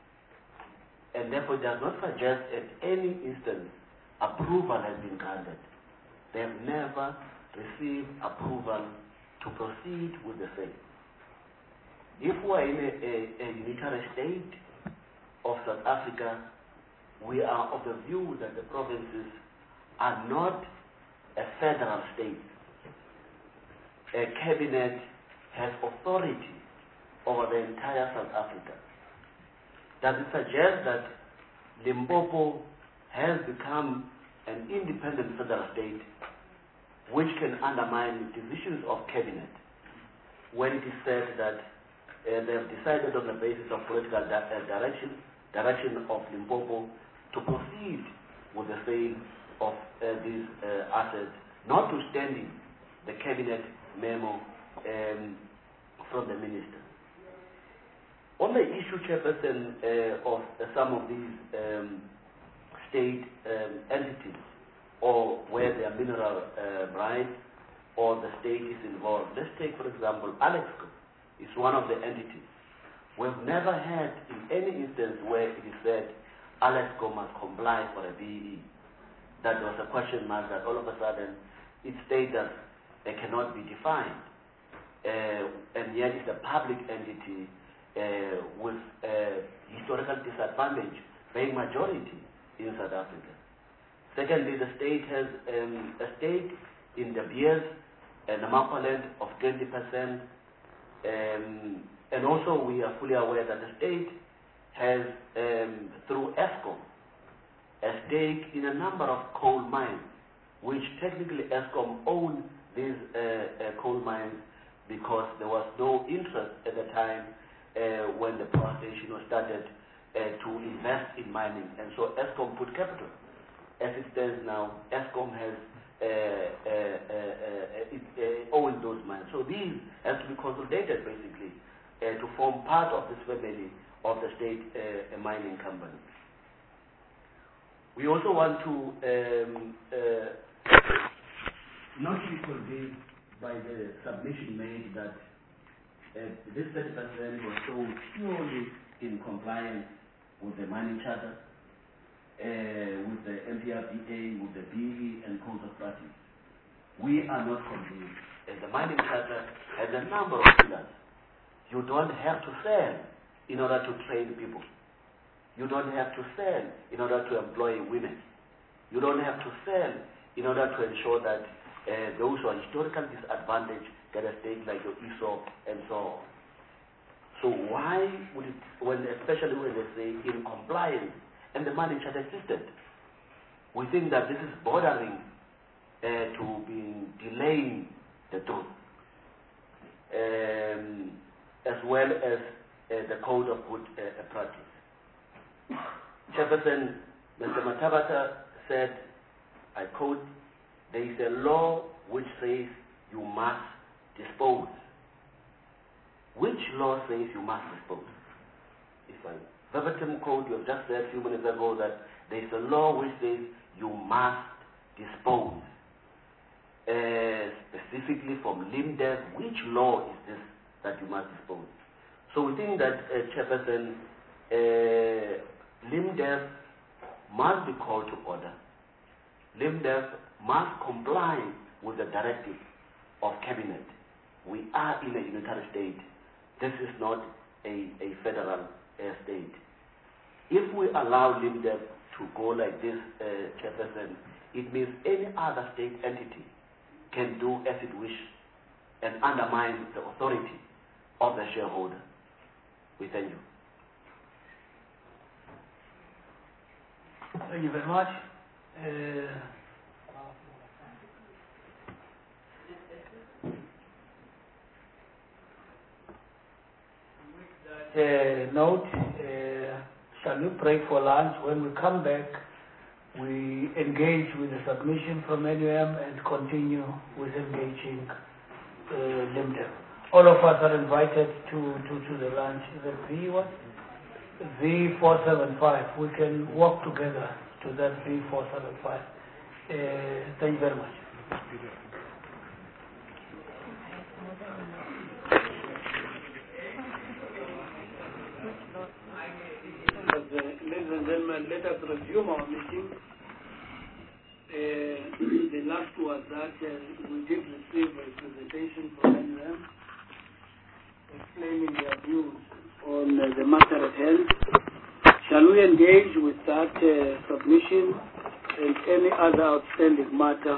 And therefore does not suggest at any instance approval has been granted. They have never received approval to proceed with the sale. If we are in a, a, a unitary state of South Africa, we are of the view that the provinces are not a federal state. A cabinet has authority over the entire South Africa. Does it suggest that Limpopo has become an independent federal state which can undermine decisions of cabinet when it is said that uh, they have decided on the basis of political di uh, direction, direction of Limpopo to proceed with the sale of uh, these uh, assets, notwithstanding the cabinet memo um, from the minister. On the issue, Chairperson, uh, of uh, some of these um, state um, entities, or where there are mineral uh, rights, or the state is involved. Let's take, for example, Alexco is one of the entities. We've never had in any instance where it is said Alexco must comply for a B E E. That was a question mark that all of a sudden its status uh, cannot be defined. Uh, and yet it's a public entity uh, with uh, historical disadvantage being majority in South Africa. Secondly, the state has um, a stake in De Beers and Namaqualand of twenty percent. Um, and also we are fully aware that the state has, um, through ESCOM, a stake in a number of coal mines, which technically ESCOM owned these uh, uh, coal mines because there was no interest at the time uh, when the power station was started uh, to invest in mining. And so ESCOM put capital. As it stands now, ESCOM has uh, uh, uh, uh, it, uh, owned those mines. So these have to be consolidated basically uh, to form part of this family of the state uh, mining company. We also want to um, uh, not be convinced by the submission made that uh, this thirty percent was sold purely in compliance with the mining charter, uh, with the M P R D A, with the B E and codes of practice. We are not convinced. And the mining charter has a number of pillars. You don't have to sell in order to train people. You don't have to sell in order to employ women. You don't have to sell in order to ensure that uh, those who are historically disadvantaged get a stake like your E S O P and so on. So why would it, when, especially when they say in compliance and the money charter existed, we think that this is bordering uh, to being delaying the truth, um, as well as uh, the code of good uh, practice. Chairperson, Mister Matabata said, I quote, there is a law which says you must dispose. Which law says you must dispose? If I verbatim quote, you have just said a few minutes ago that there is a law which says you must dispose. Uh, specifically from LIMDEF, which law is this that you must dispose? So we think that, uh, Chairperson, uh, LIMDEF must be called to order. LIMDEF must comply with the directive of Cabinet. We are in a unitary state. This is not a, a federal uh, state. If we allow LIMDEF to go like this, uh, Chairperson, it means any other state entity can do as it wishes and undermine the authority of the shareholder. We thank you. Thank you very much. Uh, with that uh, note, uh, shall we break for lunch? When we come back, we engage with the submission from N U M and continue with engaging uh, LIMDEF. All of us are invited to, to, to the lunch. The V what? V four seven five. We can work together to that V four seven five. Uh, thank you very much. Ladies and gentlemen, let us resume our meeting. Uh, the last was that uh, we did receive a presentation from N U M explaining their views on uh, the matter at hand. Shall we engage with that uh, submission and any other outstanding matter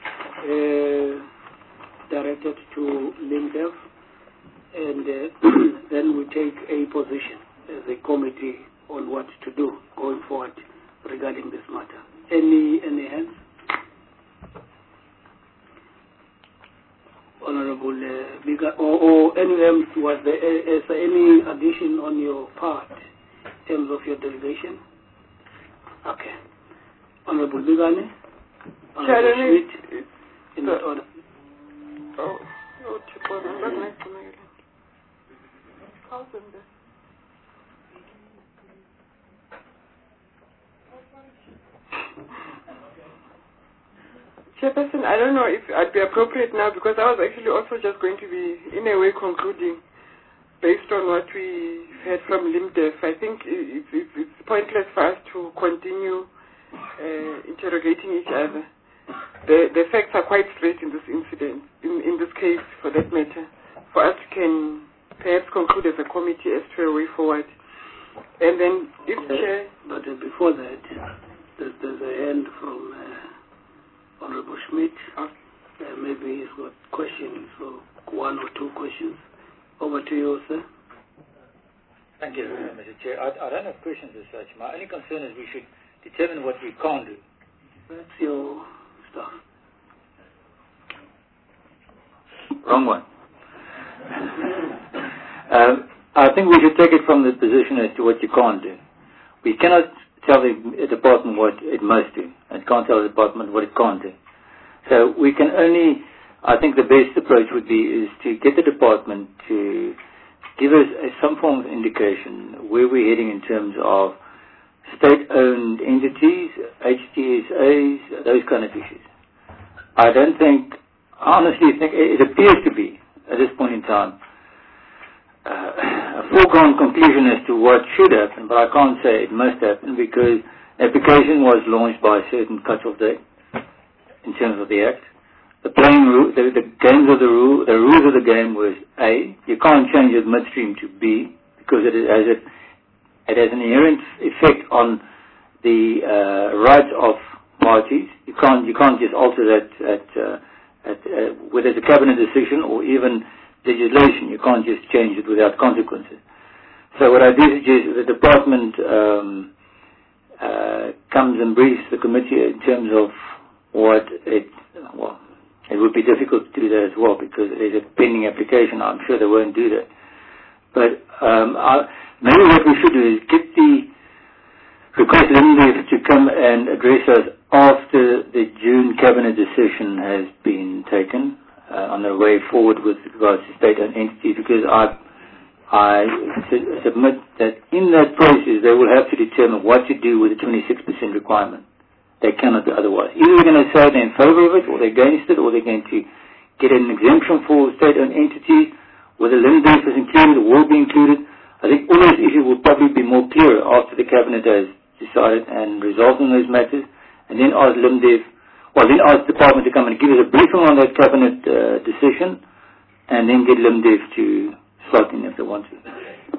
uh, directed to LIMDEF, and uh, then we take a position as a committee on what to do going forward regarding this matter. Any any hands? Honorable uh, Biga, or, or N U M, was there uh, is there any addition on your part in terms of your delegation? Okay. Honorable Bigani? Honorable Schmidt, in that order. Oh, oh, Chipona, I'm not nice to me. How's in there? Chairperson, I don't know if I'd be appropriate now because I was actually also just going to be, in a way, concluding based on what we heard from LIMDEF. I think it's, it's, it's pointless for us to continue uh, interrogating each other. The, the facts are quite straight in this incident, in, in this case, for that matter, for us to can perhaps conclude as a committee as to a way forward. And then, if uh, Chair... But uh, before that, there's, there's a hand from uh, Honorable Schmidt. Uh, maybe he's got questions, so one or two questions. Over to you, sir. Thank you, Mister Chair. I, I don't have questions as such. My only concern is we should determine what we can't do. That's your stuff. Wrong one. um, I think we should take it from the position as to what you can't do. We cannot tell the department what it must do, and can't tell the department what it can't do. So we can only, I think the best approach would be is to get the department to give us a, some form of indication where we're heading in terms of state-owned entities, H T S As, those kind of issues. I don't think, I honestly think it appears to be, at this point in time, uh, a foregone conclusion as to what should happen, but I can't say it must happen because the application was launched by a certain cut-off date in terms of the Act. The playing rule, the, the games of the rule, the rules of the game was A, you can't change it midstream to B because it has it, it has an inherent effect on the uh, rights of parties. You can't you can't just alter that at, uh, at uh, whether it's a cabinet decision or even legislation. You can't just change it without consequences. So what I do suggest is the department um, uh, comes and briefs the committee in terms of what it, well, it would be difficult to do that as well because there's a pending application. I'm sure they won't do that. But um, I, maybe what we should do is get the request Linda to come and address us after the June cabinet decision has been taken uh, on the way forward with regards to state-owned entities, because I I su- submit that in that process they will have to determine what to do with the twenty-six percent requirement. They cannot do otherwise. Either they're going to say they're in favor of it, or they're against it, or they're going to get an exemption for state-owned entities, whether Lindbergh is included or will be included. I think all those issues will probably be more clear after the cabinet has decided and resolved on those matters, and then ask Lindbergh, well, then ask the department to come and give us a briefing on that cabinet uh, decision, and then get Lindbergh to slot in if they want to.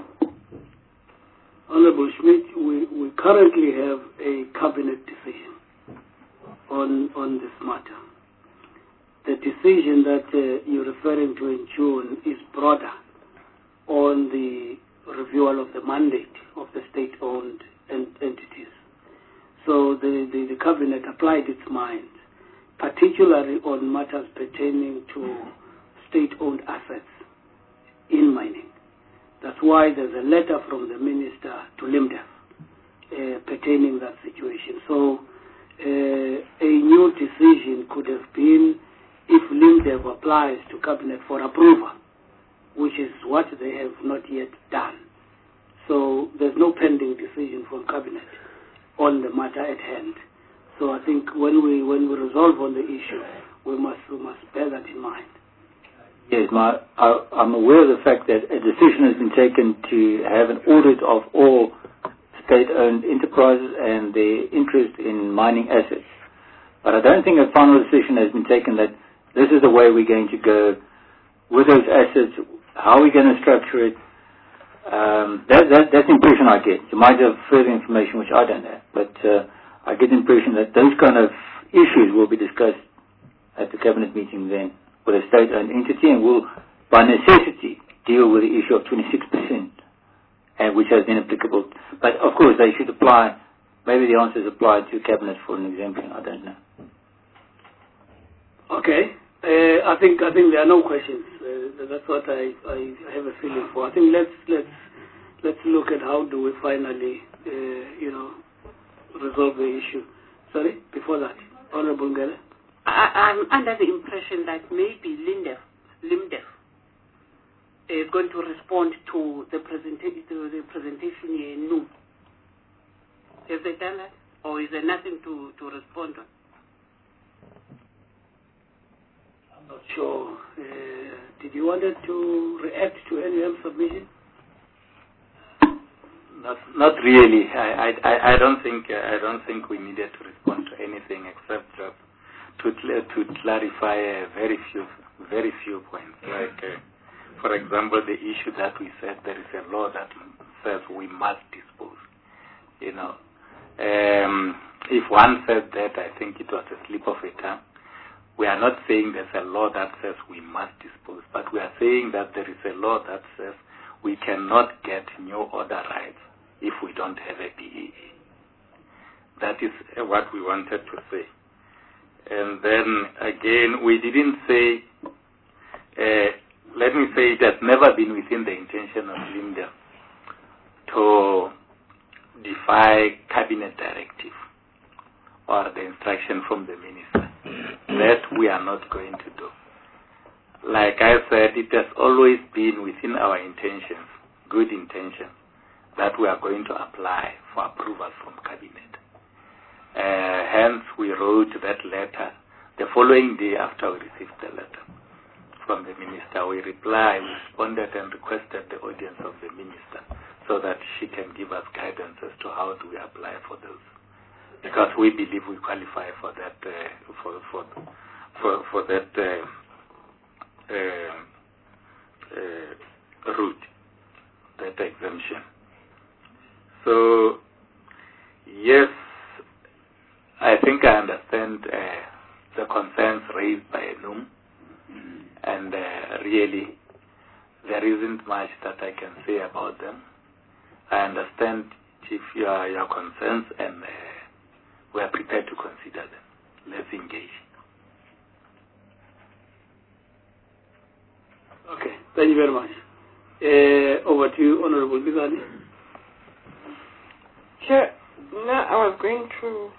Honorable Schmidt, we, we currently have a cabinet decision on on this matter. The decision that uh, you're referring to in June is broader on the reviewal of the mandate of the state-owned ent- entities. So the, the, the cabinet applied its mind, particularly on matters pertaining to state-owned assets in mining. That's why there's a letter from the minister to Limdef uh, pertaining that situation. So Uh, a new decision could have been if Limdev applies to Cabinet for approval, which is what they have not yet done. So there's no pending decision from Cabinet on the matter at hand. So I think when we when we resolve on the issue, we must we must bear that in mind. Yes, my, I, I'm aware of the fact that a decision has been taken to have an audit of all state-owned enterprises and their interest in mining assets. But I don't think a final decision has been taken that this is the way we're going to go with those assets, how we're going to structure it. Um, that, that, that's the impression I get. You might have further information which I don't have, but uh, I get the impression that those kind of issues will be discussed at the cabinet meeting then with a state-owned entity, and will, by necessity, deal with the issue of twenty-six percent. And which has been applicable. But of course they should apply, maybe the answer is applied to Cabinet for an exemption, I don't know. Okay, uh, I think I think there are no questions. Uh, that's what I, I have a feeling for. I think let's let's let's look at how do we finally uh, you know resolve the issue. Sorry, before that, Honorable Ngele. I, I'm under the impression that maybe Lindef, Limdef is going to respond to the, presenta- to the presentation here in noon. Have they done that? Or is there nothing to, to respond on? I'm not sure. Uh, did you want to react to any M submission? Not, not really. I, I, I don't think uh, I don't think we needed to respond to anything except just to cl- to clarify uh, very few very few points. Like uh, for example, the issue that we said there is a law that says we must dispose. You know, um, if one said that, I think it was a slip of a tongue. We are not saying there's a law that says we must dispose, but we are saying that there is a law that says we cannot get new order rights if we don't have a B E E. That is what we wanted to say. And then again, we didn't say, uh, let me say it has never been within the intention of LIMDA to defy cabinet directive or the instruction from the minister. That we are not going to do. Like I said, it has always been within our intentions, good intentions, that we are going to apply for approval from cabinet. Uh, hence, we wrote that letter the following day after we received the letter from the minister. We replied, we responded and requested the audience of the minister so that she can give us guidance as to how do we apply for those. Because we believe we qualify for that uh, for for for for that uh, uh, uh, route, that exemption. So yes, I think I understand uh, the concerns raised by Enum, and uh, really there isn't much that I can say about them. I understand, Chief, your your concerns, and uh, we are prepared to consider them. Let's engage. Okay, thank you very much. Uh, over to you, Honorable Bizali. Chair, now I was going to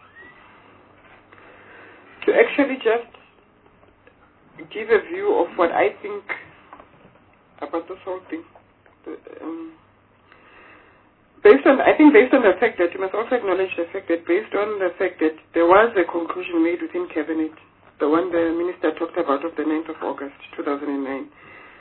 to actually just give a view of what I think about this whole thing. The, um, Based on, I think based on the fact that you must also acknowledge the fact that based on the fact that there was a conclusion made within cabinet, the one the minister talked about of the ninth of August two thousand nine,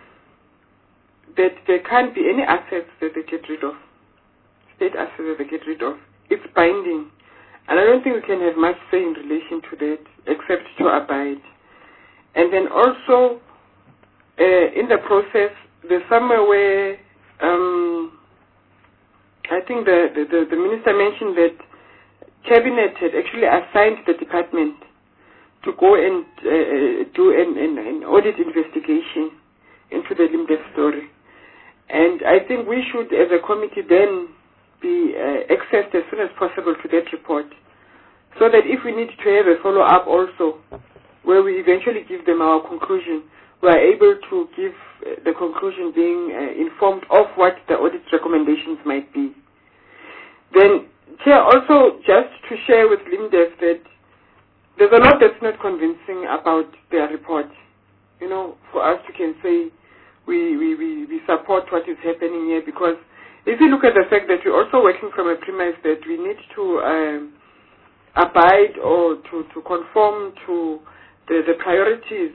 that there can't be any assets that they get rid of, state assets that they get rid of. It's binding. And I don't think we can have much say in relation to that except to abide. And then also, uh, in the process, there's somewhere where um, I think the, the, the minister mentioned that cabinet had actually assigned the department to go and uh, do an, an, an audit investigation into the LIMDEF story. And I think we should, as a committee, then be uh, accessed as soon as possible to that report, so that if we need to have a follow-up also, where we eventually give them our conclusion, we are able to give uh, the conclusion being uh, informed of what the audit recommendations might be. Then, Chair, also just to share with LIMDEF that there's a lot that's not convincing about their report. You know, for us to can say we, we, we, we support what is happening here, because if you look at the fact that we're also working from a premise that we need to um, abide or to, to conform to the, the priorities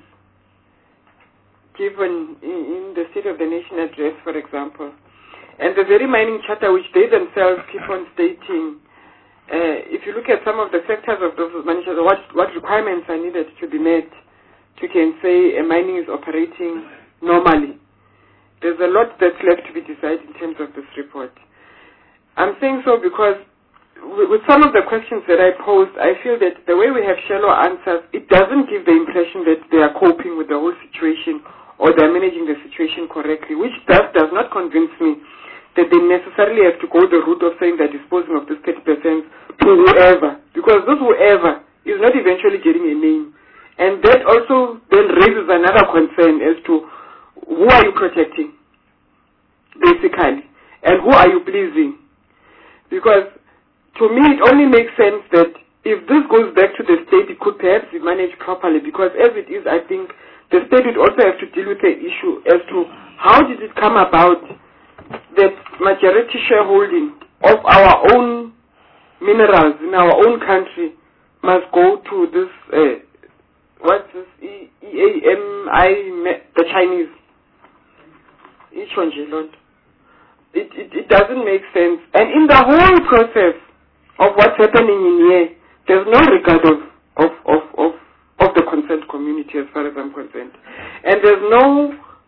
given in, in the State of the Nation address, for example. And the very mining charter, which they themselves keep on stating, uh, if you look at some of the sectors of those managers, what, what requirements are needed to be met to can say a mining is operating normally. There's a lot that's left to be decided in terms of this report. I'm saying so because with some of the questions that I posed, I feel that the way we have shallow answers, it doesn't give the impression that they are coping with the whole situation or they're managing the situation correctly, which does, does not convince me that they necessarily have to go the route of saying they're disposing of this thirty percent to whoever, because this whoever is not eventually getting a name. And that also then raises another concern as to who are you protecting, basically, and who are you pleasing? Because to me, it only makes sense that if this goes back to the state, it could perhaps be managed properly, because as it is, I think the state would also have to deal with the issue as to how did it come about that majority shareholding of our own minerals in our own country must go to this, uh, what's this, E A M I, the Chinese. Each one, it, it, it doesn't make sense. And in the whole process of what's happening in here, there's no regard of, of, of, of, of the concerned community as far as I'm concerned. And there's no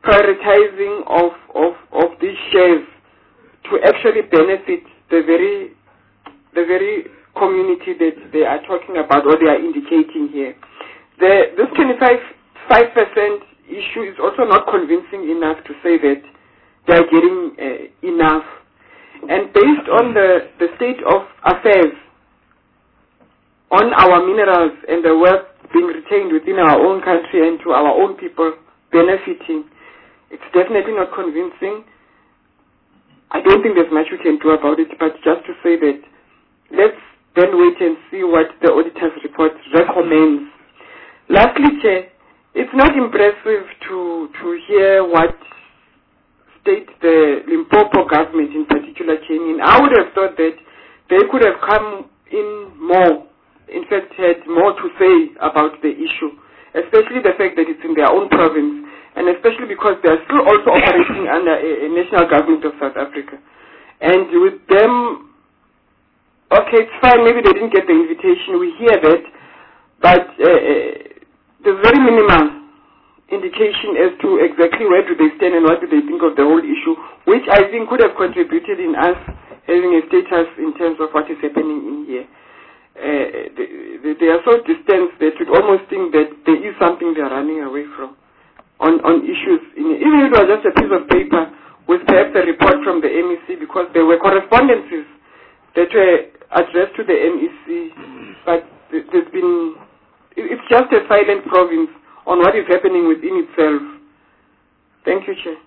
prioritizing of, of, of these shares to actually benefit the very the very community that they are talking about or they are indicating here. The, this twenty-five percent issue is also not convincing enough to say that they are getting uh, enough. And based on the, the state of affairs on our minerals and the wealth being retained within our own country and to our own people benefiting, it's definitely not convincing. I don't think there's much we can do about it, but just to say that let's then wait and see what the auditor's report recommends. Lastly, Chair, it's not impressive to, to hear what state the Limpopo government in particular came in. I would have thought that they could have come in more, in fact had more to say about the issue, especially the fact that it's in their own province, and especially because they are still also operating under a, a national government of South Africa. And with them, okay, it's fine, maybe they didn't get the invitation, we hear that, but uh, there's very minimal indication as to exactly where do they stand and what do they think of the whole issue, which I think could have contributed in us having a status in terms of what is happening in here. Uh, they, they are so distant that you'd almost think that there is something they're running away from on, on issues. In, even if it was just a piece of paper with perhaps a report from the M E C, because there were correspondences that were addressed to the M E C, but there's been, it's just a silent province on what is happening within itself. Thank you, Chair.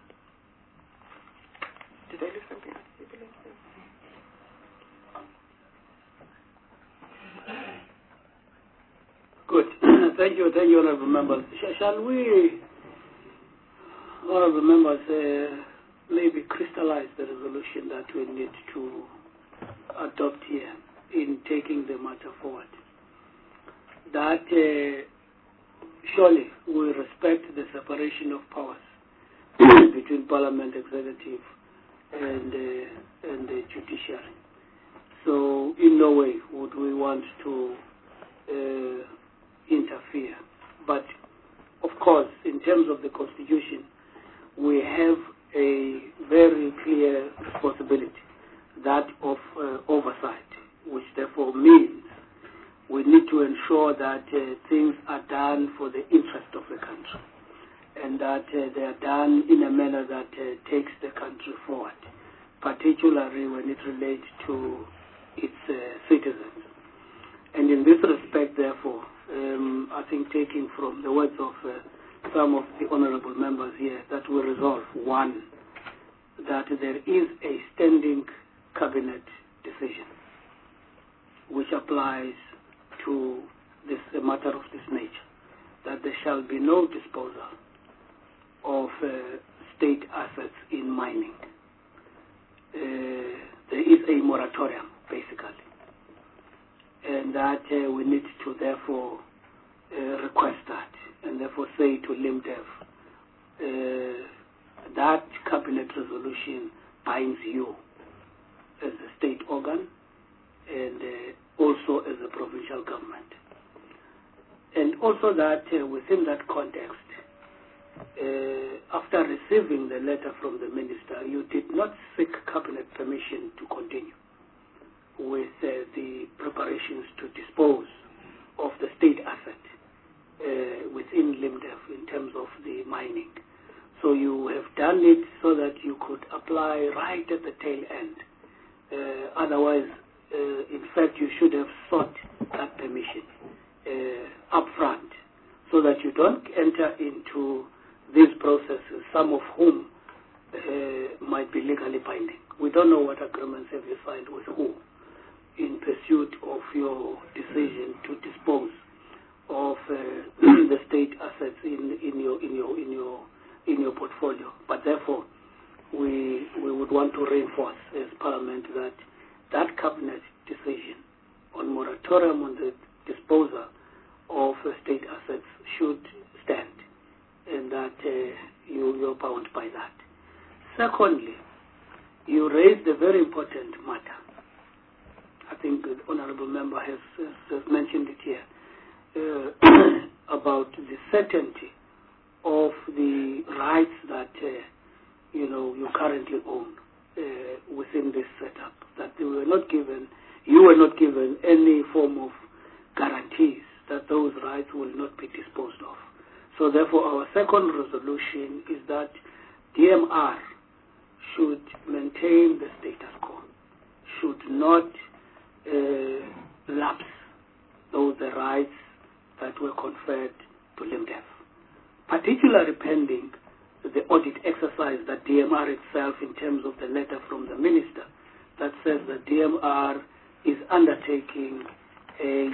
Did I leave something else? Good. Thank you, thank you, honourable members. Sh- shall we, honourable members, uh, maybe crystallize the resolution that we need to adopt here in taking the matter forward? That uh, surely we respect the separation of powers between Parliament, Executive, and uh, and the judiciary. So in no way would we want to uh, interfere. But of course, in terms of the Constitution, we have a very clear responsibility, that of uh, oversight, which therefore means we need to ensure that uh, things are done for the interest of the country, and that uh, they are done in a manner that uh, takes the country forward, particularly when it relates to its uh, citizens. And in this respect, therefore, um, I think taking from the words of uh, some of the honourable members here, that we resolve, one, that there is a standing cabinet decision which applies to this a matter of this nature, that there shall be no disposal of uh, state assets in mining. Uh, there is a moratorium, basically, and that uh, we need to therefore uh, request that, and therefore say to LIMDEF, uh, that cabinet resolution binds you as a state organ and uh, also as a provincial government. And also that uh, within that context, uh, after receiving the letter from the minister, you did not seek cabinet permission to continue with uh, the preparations to dispose of the state asset uh, within LIMDEF in terms of the mining. So you have done it so that you could apply right at the tail end. Uh, otherwise, uh, in fact, you should have sought that permission uh, up front, so that you don't enter into these processes, some of whom uh, might be legally binding. We don't know what agreements have you signed with who in pursuit of your decision to dispose of uh, the state assets in, in your in your in your in your portfolio. But therefore, we we would want to reinforce as Parliament that that cabinet decision on moratorium on the disposal of uh, state assets should stand, and that uh, you you're bound by that. Secondly, you raised a very important matter. I think the honourable member has, has, has mentioned it here, uh, about the certainty of the rights that uh, you know you currently own uh, within this setup, that they were not given, you were not given any form of guarantees that those rights will not be disposed of. So therefore our second resolution is that D M R should maintain the status quo, should not uh, lapse those the rights that were conferred to LIMDEF, particularly pending the audit exercise that D M R itself, in terms of the letter from the minister, that says that D M R is undertaking a,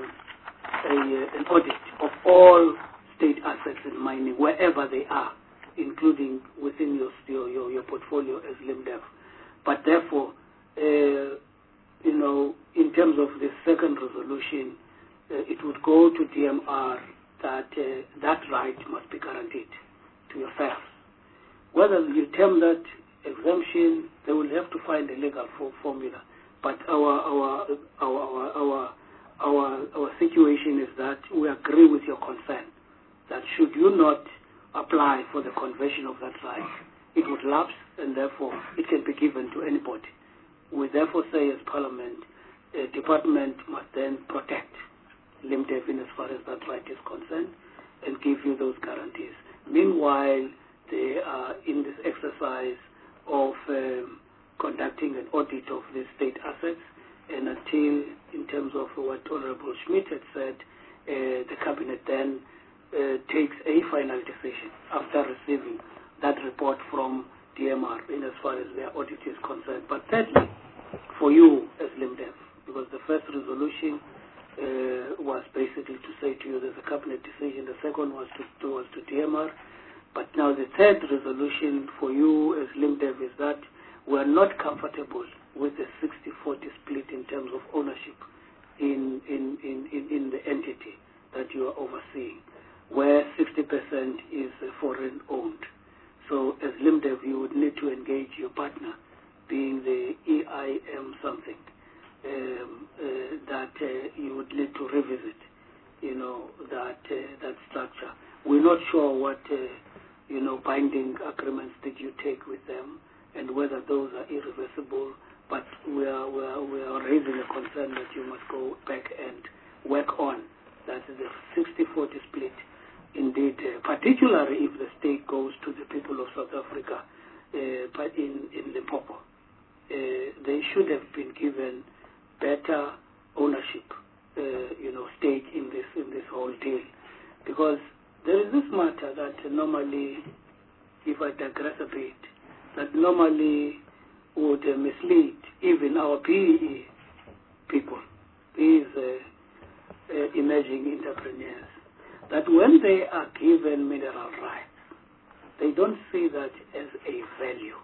uh, a, uh, an audit of all state assets in mining, wherever they are, including within your, your, your portfolio as LIMDEF. But therefore, uh, you know, in terms of the second resolution, uh, it would go to D M R that uh, that right must be guaranteed to yourselves. Whether you term that exemption, they will have to find a legal for formula. But our our our our our our, our situation is that we agree with your concern that should you not apply for the conversion of that right, it would lapse, and therefore it can be given to anybody. We therefore say as Parliament, a department must then protect LIMDEF in as far as that right is concerned and give you those guarantees. Meanwhile, they are in this exercise of um, conducting an audit of the state assets, and until, in terms of what Honorable Schmidt had said, uh, the Cabinet then uh, takes a final decision after receiving that report from D M R in as far as their audit is concerned. But thirdly, for you as LIMDEF, because the first resolution uh, was basically to say to you there's a Cabinet decision, the second was to, was to D M R, but now the third resolution for you as LIMDEF is that we are not comfortable with the sixty forty split in terms of ownership in, in, in, in, in the entity that you are overseeing, where sixty percent is foreign owned. So as LIMDEF, you would need to engage your partner, being the E I M something, um, uh, that uh, you would need to revisit, you know, that uh, that structure. We're not sure what, uh, you know, binding agreements did you take with them and whether those are irreversible, but we are, we are, we are raising a concern that you must go back and work on, that the sixty forty split. Indeed, uh, particularly if the state goes to the people of South Africa, uh, but in, in Limpopo, uh, they should have been given better ownership, uh, you know, stake in this in this whole deal, because there is this matter that normally, if I digress a bit, that normally would uh, mislead even our P E E people, these uh, uh, emerging entrepreneurs, that when they are given mineral rights, they don't see that as a value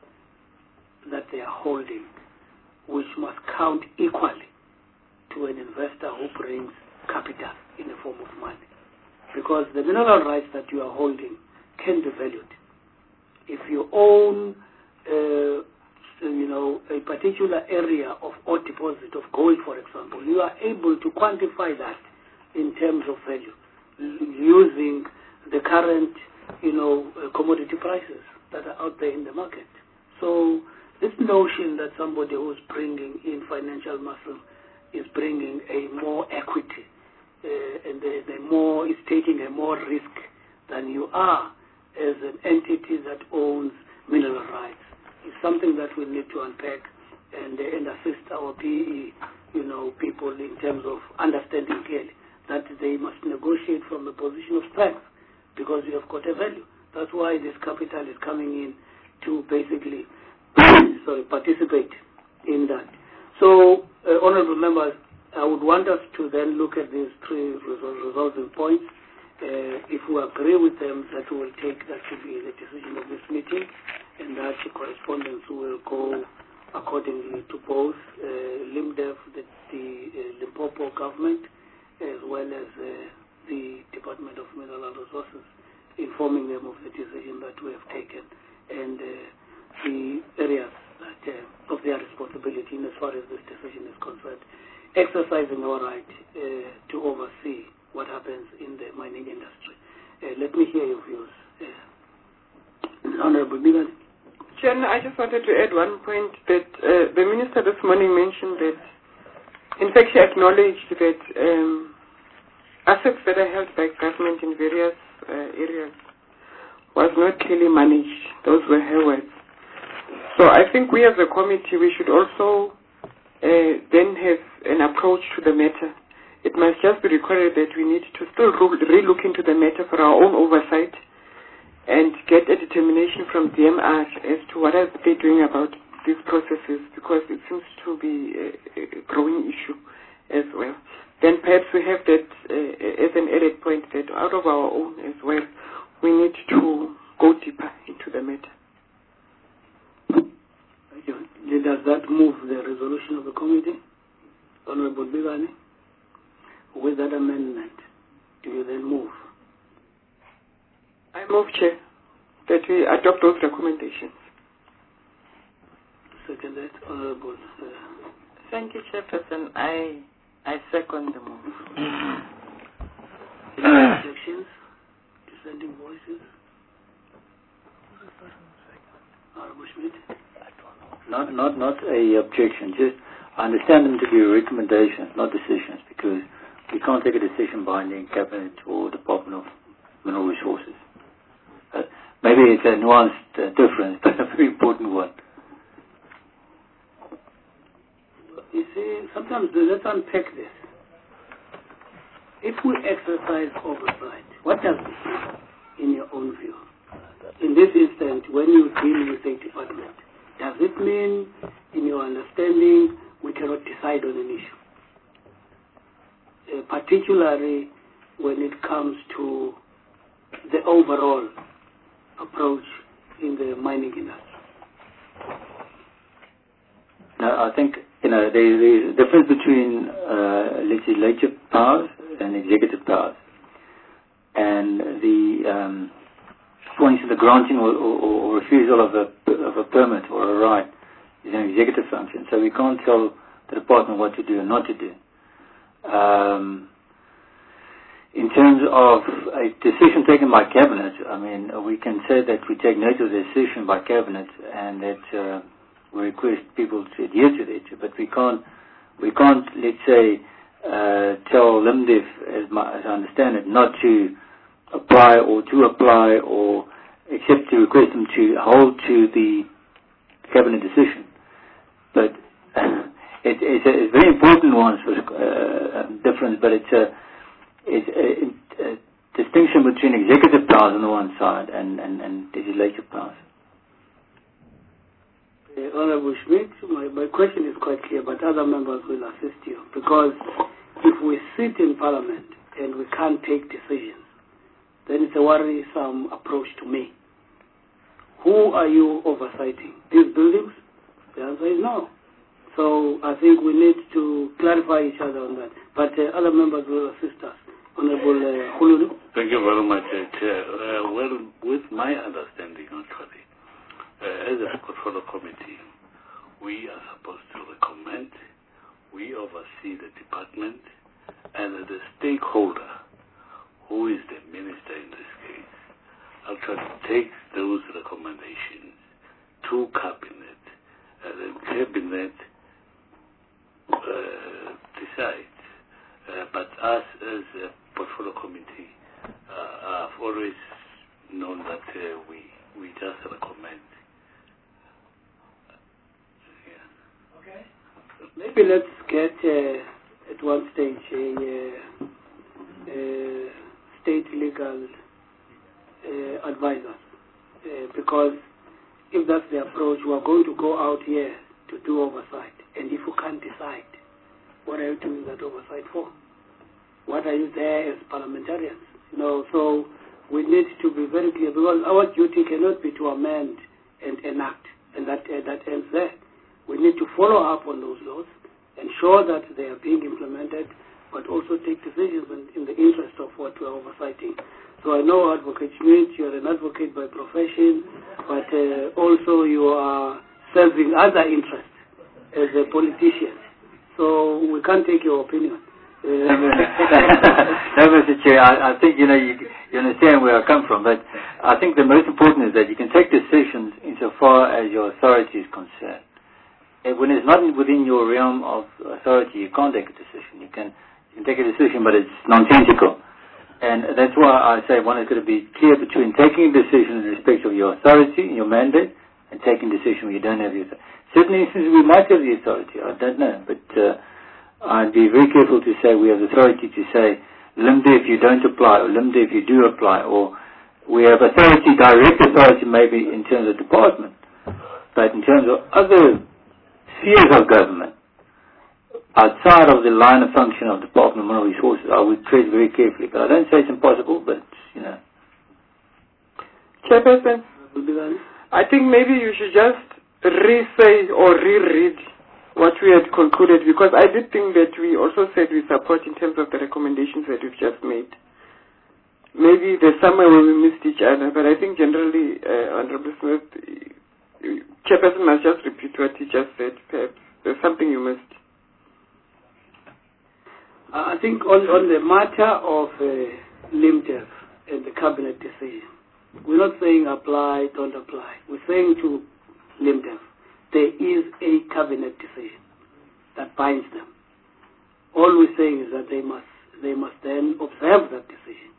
that they are holding, which must count equally to an investor who brings capital in the form of money. Because the mineral rights that you are holding can be valued. If you own, uh, you know, a particular area of ore deposit of gold, for example, you are able to quantify that in terms of value, using the current, you know, uh, commodity prices that are out there in the market. So this notion that somebody who's bringing in financial muscle is bringing a more equity uh, and the, the more is taking a more risk than you are as an entity that owns mineral rights is something that we need to unpack and, uh, and assist our P E E, you know, people in terms of understanding clearly that they must negotiate from a position of strength because you have got a value. That's why this capital is coming in to basically sorry, participate in that. So, uh, honorable members, I would want us to then look at these three resol resolving points. Uh, if we agree with them, that we will take, that should be the decision of this meeting, and that the correspondence will go accordingly to both uh, LIMDEF, the, the uh, Limpopo government, as well as uh, the Department of Mineral Resources, informing them of the decision that we have taken and uh, the areas that, uh, of their responsibility in as far as this decision is concerned, exercising our right uh, to oversee what happens in the mining industry. Uh, let me hear your views. Uh, Honorable Bigan. Chairman, I just wanted to add one point that uh, the Minister this morning mentioned that, in fact, she acknowledged that um, assets that are held by government in various uh, areas was not clearly managed. Those were her words. So I think we as a committee, we should also uh, then have an approach to the matter. It must just be recorded that we need to still re-look into the matter for our own oversight and get a determination from D M R as to what are they doing about these processes, because it seems to be a, a growing issue as well. Then perhaps we have that uh, as an added point that out of our own as well, we need to go deeper into the matter. Thank you. Does that move the resolution of the committee? Honorable Bigani? With that amendment, do you then move? I move, Chair, that we adopt those recommendations. Second that, Honorable. Uh, Thank you, Chairperson. I I second the move. Any objections? Dissenting voices? Honorable Schmidt? Not, not, not a objection. Just I understand them to be recommendations, not decisions, because we can't take a decision binding Cabinet or Department of Mineral Resources. Uh, maybe it's a nuanced uh, difference, but a very important one. You see, sometimes let's unpack this. If we exercise oversight, what does this mean in your own view? In this instance, when you deal with a department, does it mean, in your understanding, we cannot decide on an issue? Uh, particularly when it comes to the overall approach in the mining industry. Now, I think, you know, there is a difference between uh, legislative powers and executive powers. And the, um, for instance, the granting or, or, or refusal of a, of a permit or a right is an executive function. So we can't tell the department what to do and not to do. Um, in terms of a decision taken by Cabinet, I mean, we can say that we take note of the decision by Cabinet and that uh, we request people to adhere to it, but we can't, we can't, let's say, uh, tell LIMDEF, as, my, as I understand it, not to apply or to apply or except to request them to hold to the Cabinet decision. But it, it's, a, it's a very important one for uh, difference, but it's a, it's a, a distinction between executive powers on the one side and, and, and legislative powers. Uh, Honorable Schmidt, my, my question is quite clear, but other members will assist you. Because if we sit in Parliament and we can't take decisions, then it's a worrisome approach to me. Who are you oversighting? These buildings? The answer is no. So I think we need to clarify each other on that. But uh, other members will assist us. Honorable uh, Hululu. Thank you very much, uh, Chair. Uh, well, with my understanding, actually, uh, as a portfolio committee, we are supposed to recommend, we oversee the department, and the stakeholder, who is the minister in this case, actually takes those recommendations to Cabinet, and then Cabinet uh, decides. Uh, but us as a portfolio committee, uh, I've always known that uh, we, we just recommend. Yeah. Okay. Maybe let's get uh, at one stage a, uh, a state legal uh, advisor, uh, because if that's the approach, we are going to go out here to do oversight, and if you can't decide, what are you doing that oversight for? What are you there as parliamentarians? You know, so we need to be very clear, because our duty cannot be to amend and enact, and that uh, that ends there. We need to follow up on those laws, ensure that they are being implemented, but also take decisions in, in the interest of what we are oversighting. So I know, Advocate Schmidt, you are an advocate by profession, but uh, also you are serving other interests as a politician. So we can't take your opinion. No, Mister Chair, I, I think, you know, you, you understand where I come from, but I think the most important is that you can take decisions insofar as your authority is concerned. And when it's not within your realm of authority, you can't take a decision. You can, you can take a decision, but it's nonsensical. And that's why I say one is going to be clear between taking a decision in respect of your authority and your mandate and taking a decision when you don't have the authority. Certain instances we might have the authority, I don't know, but uh, I'd be very careful to say we have the authority to say, Limde if you don't apply, or Limde if you do apply, or we have authority, direct authority maybe in terms of department, but in terms of other spheres of government, outside of the line of function of the Department of Mineral Resources, I would tread very carefully. But I don't say it's impossible, but, you know. Chairperson, I think maybe you should just re-say or reread what we had concluded, because I did think that we also said we support in terms of the recommendations that we've just made. Maybe there's somewhere where we missed each other, but I think generally, uh, Honorable Smith, Chairperson must just repeat what he just said. Perhaps there's something you missed. I think on, on the matter of uh, LIMDEF and the cabinet decision, we're not saying apply, don't apply. We're saying to LIMDEF, there is a cabinet decision that binds them. All we're saying is that they must, they must then observe that decision.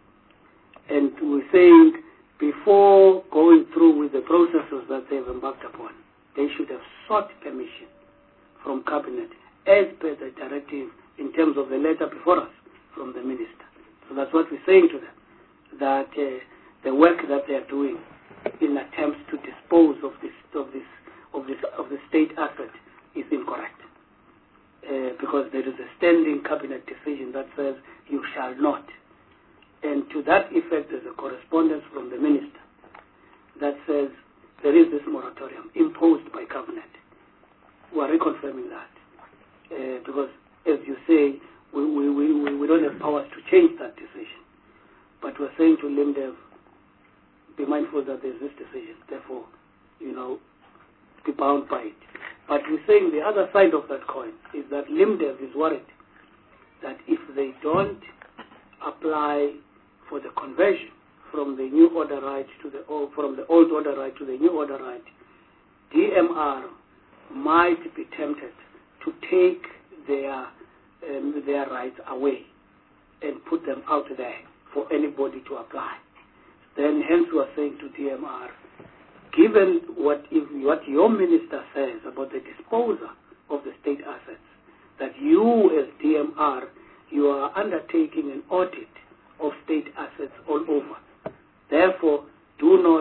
And we're saying before going through with the processes that they've embarked upon, they should have sought permission from cabinet as per the directive in terms of the letter before us from the minister. So that's what we're saying to them, that uh, the work that they are doing in attempts to dispose of this of this of this of the state asset is incorrect, uh, because there is a standing cabinet decision that says you shall not, and to that effect there's a correspondence from the minister that says there is this moratorium imposed by cabinet. We are reconfirming that uh, because, as you say, we, we, we, we don't have powers to change that decision. But we're saying to LIMDEF, be mindful that there's this decision, therefore, you know, be bound by it. But we're saying the other side of that coin is that LIMDEF is worried that if they don't apply for the conversion from the new order right to the old, from the old order right to the new order right, D M R might be tempted to take their um, their rights away and put them out there for anybody to apply. Then hence we are saying to D M R, given what if, what your minister says about the disposal of the state assets, that you as D M R, you are undertaking an audit of state assets all over. Therefore, do not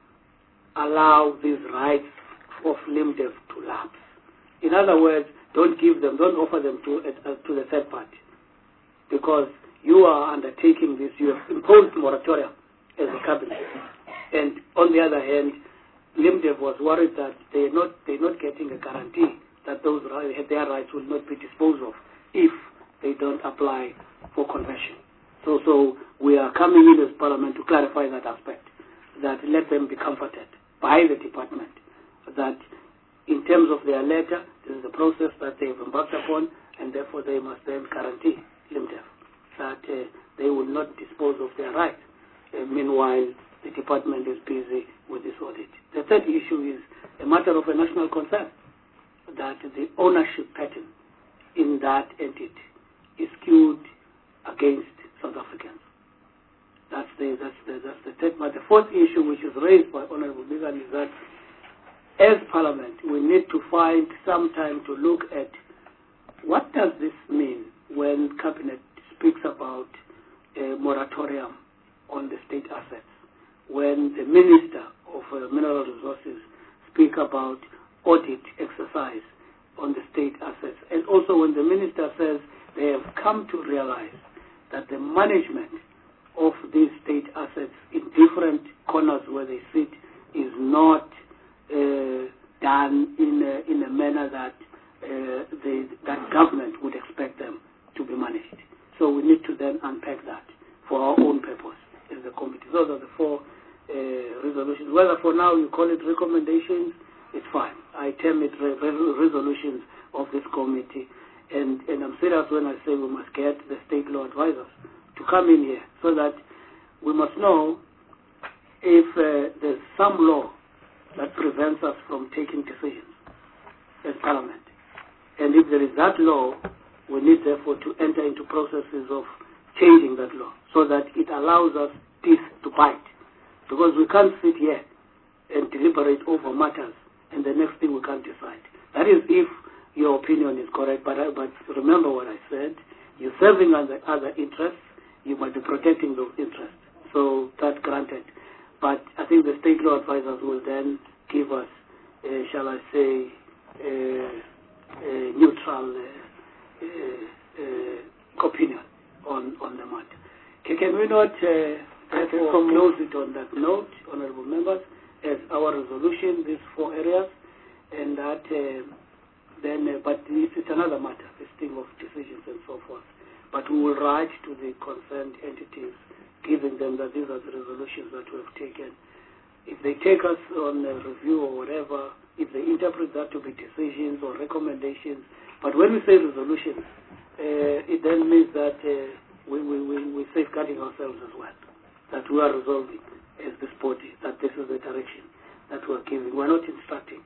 allow these rights of LIMDEF to lapse. In other words, don't give them, don't offer them to, uh, to the third party, because you are undertaking this, you have imposed moratorium as a cabinet. And on the other hand, LIMDEF was worried that they're not, they're not getting a guarantee that those rights, their rights will not be disposed of if they don't apply for conversion. So, so we are coming in as Parliament to clarify that aspect, that let them be comforted by the department, that in terms of their letter, this is a process that they have embarked upon, and therefore they must then guarantee LIMDEF that uh, they will not dispose of their rights. Uh, meanwhile, the department is busy with this audit. The third issue is a matter of a national concern, that the ownership pattern in that entity is skewed against South Africans. That's the that's the that's the third. But the fourth issue, which is raised by Honourable Bigan, is that as Parliament, we need to find some time to look at what does this mean when Cabinet speaks about a moratorium on the state assets, when the Minister of uh, Mineral Resources speak about audit exercise on the state assets, and also when the Minister says they have come to realize that the management of these state assets in different corners where they sit is not uh, done in a, in a manner that uh, the, that government would expect them to be managed. So we need to then unpack that for our own purpose as the committee. Those are the four uh, resolutions. Whether for now you call it recommendations, it's fine. I term it re re resolutions of this committee. And, and I'm serious when I say we must get the state law advisors to come in here so that we must know if uh, there's some law that prevents us from taking decisions as Parliament. And if there is that law, we need therefore to enter into processes of changing that law so that it allows us teeth to bite. Because we can't sit here and deliberate over matters and the next thing we can't decide. That is if your opinion is correct, but, but remember what I said. You're serving other, other interests, you must be protecting those interests. So that's granted. But I think the state law advisors will then give us, uh, shall I say, uh, a neutral uh, uh, uh, opinion on, on the matter. Okay, can we not uh, therefore close it on that note, honorable members, as our resolution, these four areas, and that uh, then, uh, but it's another matter, this thing of decisions and so forth. But we will write to the concerned entities, giving them that these are the resolutions that we have taken. If they take us on a review or whatever, if they interpret that to be decisions or recommendations, but when we say resolutions, uh, it then means that uh, we, we, we, we're safeguarding ourselves as well, that we are resolving as this body, that this is the direction that we're giving. We're not instructing.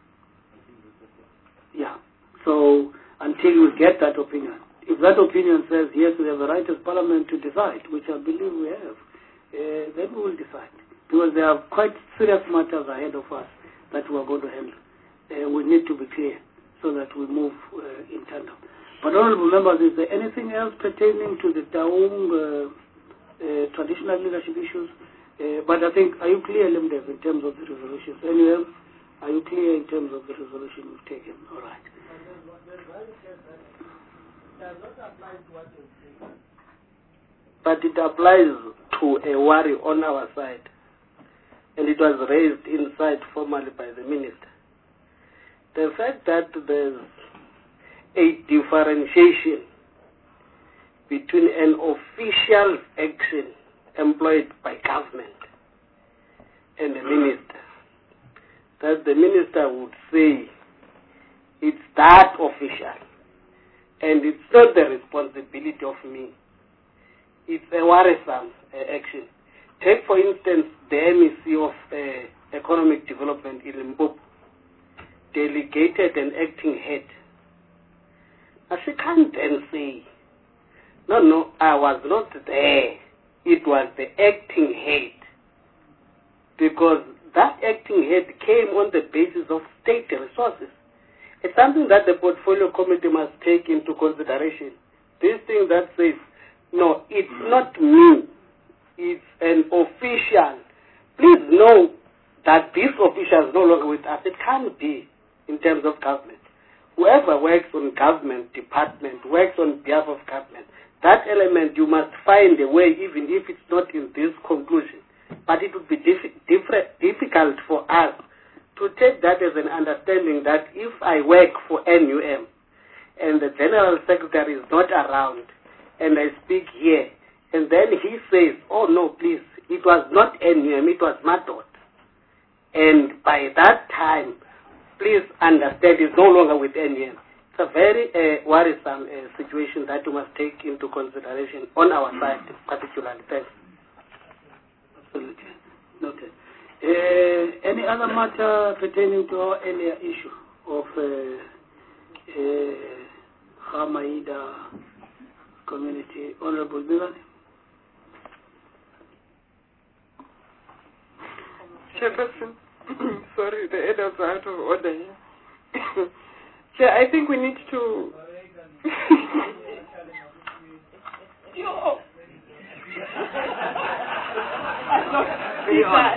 Yeah. So until we get that opinion, if that opinion says, yes, we have the right as Parliament to decide, which I believe we have, uh, then we will decide. Because there are quite serious matters ahead of us that we are going to handle. Uh, we need to be clear so that we move uh, in tandem. But honorable members, is there anything else pertaining to the Taung uh, uh, traditional leadership issues? Uh, but I think, are you clear, Limdev, in terms of the resolutions? Anywhere else? Are you clear in terms of the resolution we've taken? All right. But it applies to a worry on our side. And it was raised inside formally by the minister. The fact that there's a differentiation between an official action employed by government and the minister, that the minister would say it's that official and it's not the responsibility of me. It's a worrisome uh, action. Take, for instance, the M E C of uh, Economic Development in Limpopo, delegated an acting head. Now she can't then say, no, no, I was not there. It was the acting head. Because that acting head came on the basis of state resources. It's something that the portfolio committee must take into consideration. This thing that says, no, it's not me. It's an official. Please know that this official is no longer with us. It can't be in terms of government. Whoever works on government department, works on behalf of government, that element you must find a way, even if it's not in this conclusion. But it would be diff different, difficult for us to take that as an understanding that if I work for N U M and the General Secretary is not around and I speak here, and then he says, oh no, please, it was not N U M, it was Matot. And by that time, please understand, it's no longer with N U M. It's a very uh, worrisome uh, situation that we must take into consideration on our side, particularly. Thanks. Absolutely. Noted. Uh, any other matter pertaining to our earlier issue of uh, uh, Hamaida community? Honorable Bilan? Chairperson, sorry, the elders are out of order here. Chair, I think we need to... Yo! Be on.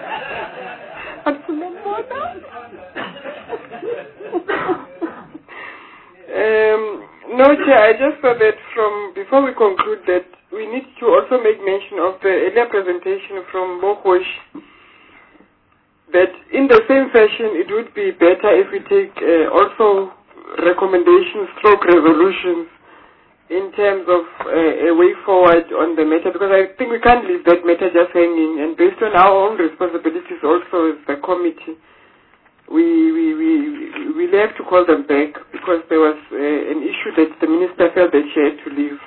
um, no, Chair, I just thought that from, before we conclude that, we need to also make mention of the earlier presentation from Bohosh, that in the same fashion it would be better if we take uh, also recommendations, stroke resolutions in terms of uh, a way forward on the matter, because I think we can't leave that matter just hanging, and based on our own responsibilities also as the committee, we, we, we, we will have to call them back because there was uh, an issue that the minister felt that she had to leave.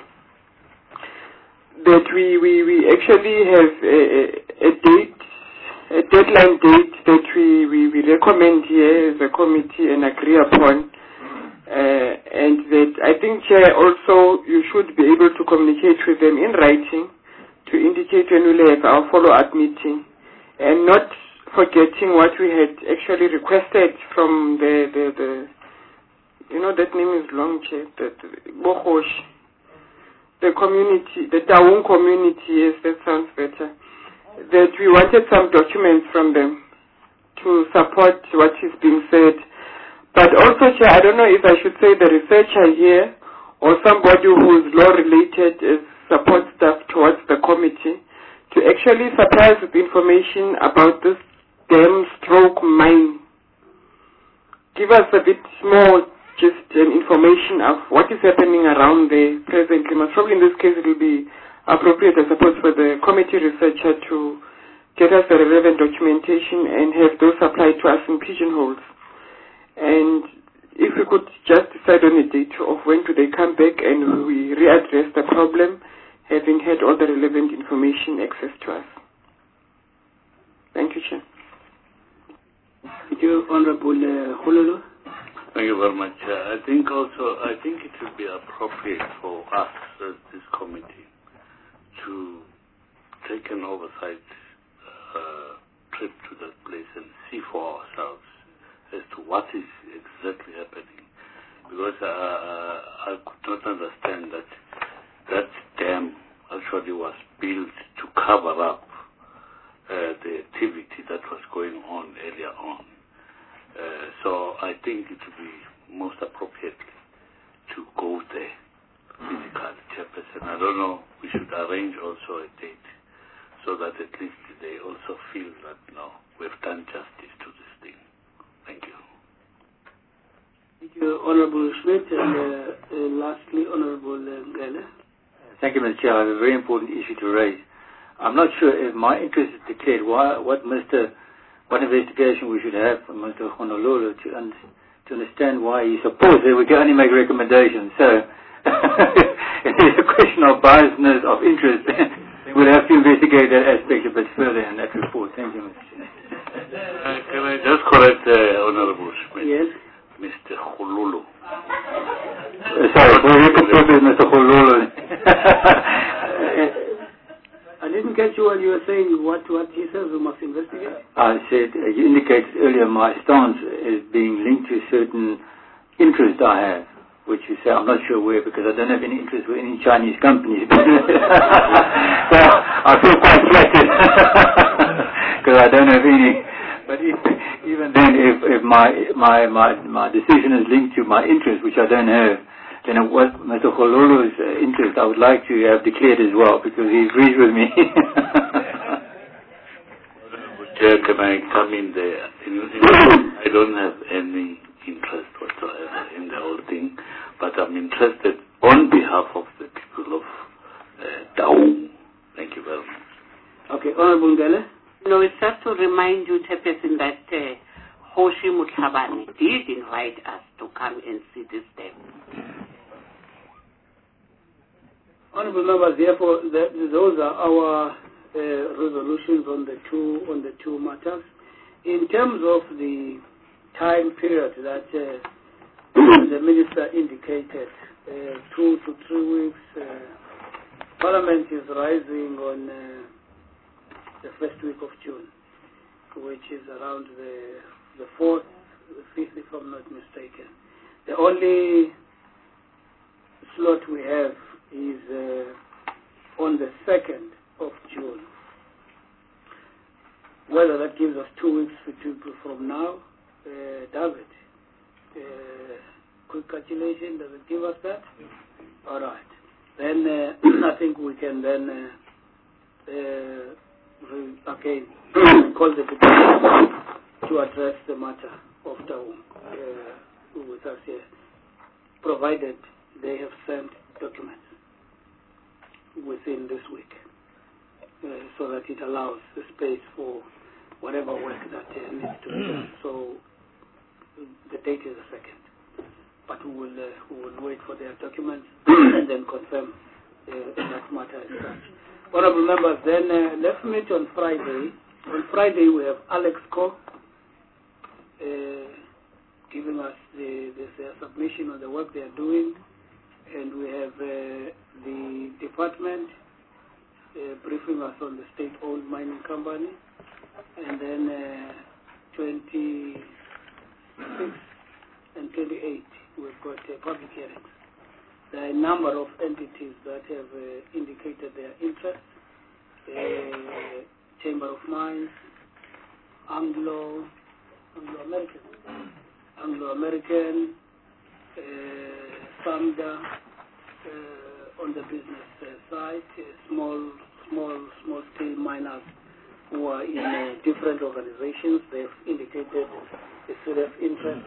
That we, we, we actually have a, a date, a deadline date that we, we, we recommend here as a committee and agree upon. Uh, and that I think, Chair, also you should be able to communicate with them in writing to indicate when we'll have our follow-up meeting, and not forgetting what we had actually requested from the, the, the you know, that name is long, Chair, the, the Bohosh, the community, the Taung community, yes, that sounds better, that we wanted some documents from them to support what is being said. But also, Chair, I don't know if I should say the researcher here or somebody who is law-related as support staff towards the committee to actually supply us with information about this dam stroke mine. Give us a bit more just an information of what is happening around there presently. Most probably in this case it will be appropriate, I suppose, for the committee researcher to get us the relevant documentation and have those supplied to us in pigeonholes. And if we could just decide on a date of when do they come back and we readdress the problem, having had all the relevant information access to us. Thank you, Chair. Thank you, Honorable uh, Hululu. Thank you very much. Uh, I think also, I think it would be appropriate for us as this committee to take an oversight uh, trip to that place and see for ourselves as to what is exactly happening, because uh, I could not understand that that dam actually was built to cover up uh, the activity that was going on earlier on. Uh, so I think it would be most appropriate to go there physically, Chairperson. I don't know, we should arrange also a date so that at least they also feel that, no, we've done justice to this thing. Thank you. Thank you, Honorable Schmidt, and uh, uh, lastly, Honorable uh, Ngele. Thank you, Mister Chair. I have a very important issue to raise. I'm not sure if my interest is declared. Why, what Mister What investigation we should have from Mister Honolulu to, un to understand why he supposed that we can only make recommendations. So, if there's a question of biasness of interest, then we'll have to investigate that aspect a bit further in that report. Thank you, Mister Chair. Uh, can I just correct uh, Honorable Schmidt? Yes. Mister Hululu. Uh, sorry, for the record, Mister Hululu. I didn't catch you when you were saying what, what he says we must investigate. I said, uh, you indicated earlier my stance is being linked to a certain interest I have, which you say I'm not sure where, because I don't have any interest with any Chinese companies. So I feel quite flattered because I don't have any. But if, even then, if, if my, my, my, my decision is linked to my interest, which I don't have, then what Mister Hololo's uh, interest I would like to have declared as well, because he agrees with me. Chair, can I come in there? In, in, I don't have any interest whatsoever in the whole thing, but I'm interested on behalf of the people of uh, Taung. Thank you very much. Okay, Honorable Ngele. No, it's just to remind you, Chairperson, that uh, Hoshi Mutlabani did invite us to come and see this dam. Honorable members, therefore, the, those are our uh, resolutions on the two on the two matters. In terms of the time period that uh, the minister indicated, uh, two to three weeks, uh, Parliament is rising on uh, the first week of June, which is around the the fourth, the fifth, if I'm not mistaken. The only slot we have is uh, on the second of June. Whether that gives us two weeks from now, uh, does it? Uh, quick calculation, does it give us that? All right. Then uh, I think we can then uh, uh, again call the deputy to address the matter of Taung uh, with us here, provided they have sent documents within this week, uh, so that it allows the space for whatever work that uh, needs to be done. So the date is the second. But we will, uh, we will wait for their documents and then confirm uh, that matter as such. Honorable members, then uh, let's meet on Friday. On Friday we have Alex Co uh, giving us the, the, their submission on the work they are doing, and we have uh, the department uh, briefing us on the state-owned mining company, and then uh, twenty-six and twenty-eight we've got uh, public hearings. There are a number of entities that have uh, indicated their interest. Uh, Chamber of Mines, Anglo, Anglo-American, Anglo-American, uh, Samda, uh, on the business uh, side, uh, small, small, small-scale miners who are in uh, different organizations. They've indicated a serious interest.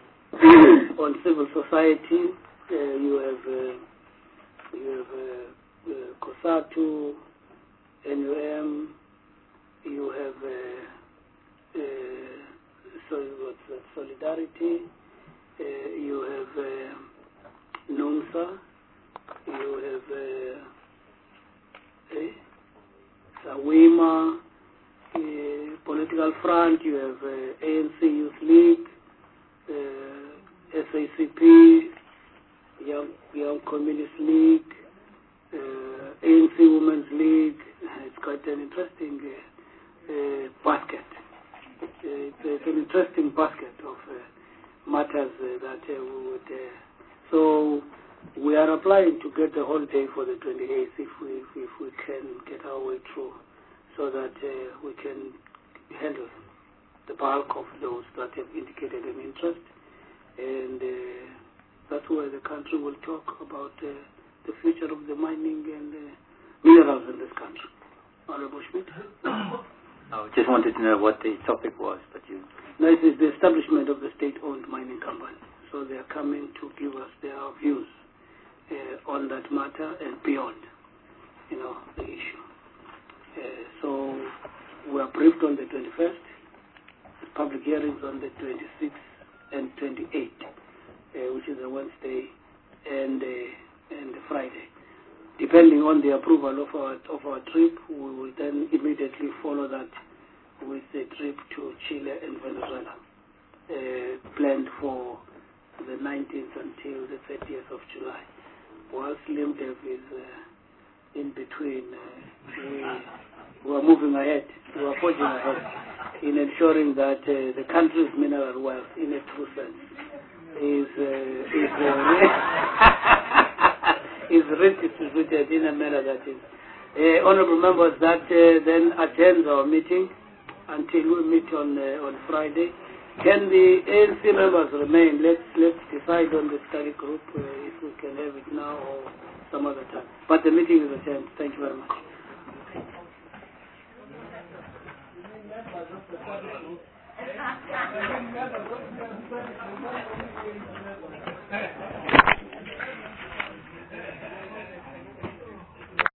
On civil society, uh, you have uh, you have uh, uh, COSATU, N U M, you have uh, uh, so what's that, Solidarity, uh, you have uh, NUMSA, you have uh, eh, Sawima, uh, Political Front, you have uh, A N C Youth League, uh, S A C P, Young, Young Communist League, uh, A N C Women's League. It's quite an interesting uh, uh, basket. Uh, it's, it's an interesting basket of uh, matters uh, that uh, we would. Uh, so we are applying to get the whole day for the twenty-eighth if we if, if we can get our way through, so that uh, we can handle the bulk of those that have indicated an interest, and uh, that's where the country will talk about uh, the future of the mining and uh, minerals in this country. Honorable Schmidt? I just wanted to know what the topic was, but you... No, it is the establishment of the state-owned mining company. So they are coming to give us their views uh, on that matter and beyond, you know, the issue. Uh, so we are briefed on the twenty-first, public hearings on the twenty-sixth and twenty-eighth, uh, which is a Wednesday and, uh, and a Friday. Depending on the approval of our of our trip, we will then immediately follow that with a trip to Chile and Venezuela, uh, planned for the nineteenth until the thirtieth of July. While Slimdev is uh, in between, uh, we, we are moving ahead, we are forging ahead in ensuring that uh, the country's mineral wealth, in a true sense, is uh, is. Uh, is redistributed in a manner that is. Uh, honorable members, that uh, then attends our meeting until we meet on uh, on Friday. Can the A N C members remain? Let's let's decide on the study group uh, if we can have it now or some other time. But the meeting is attended. Thank you very much.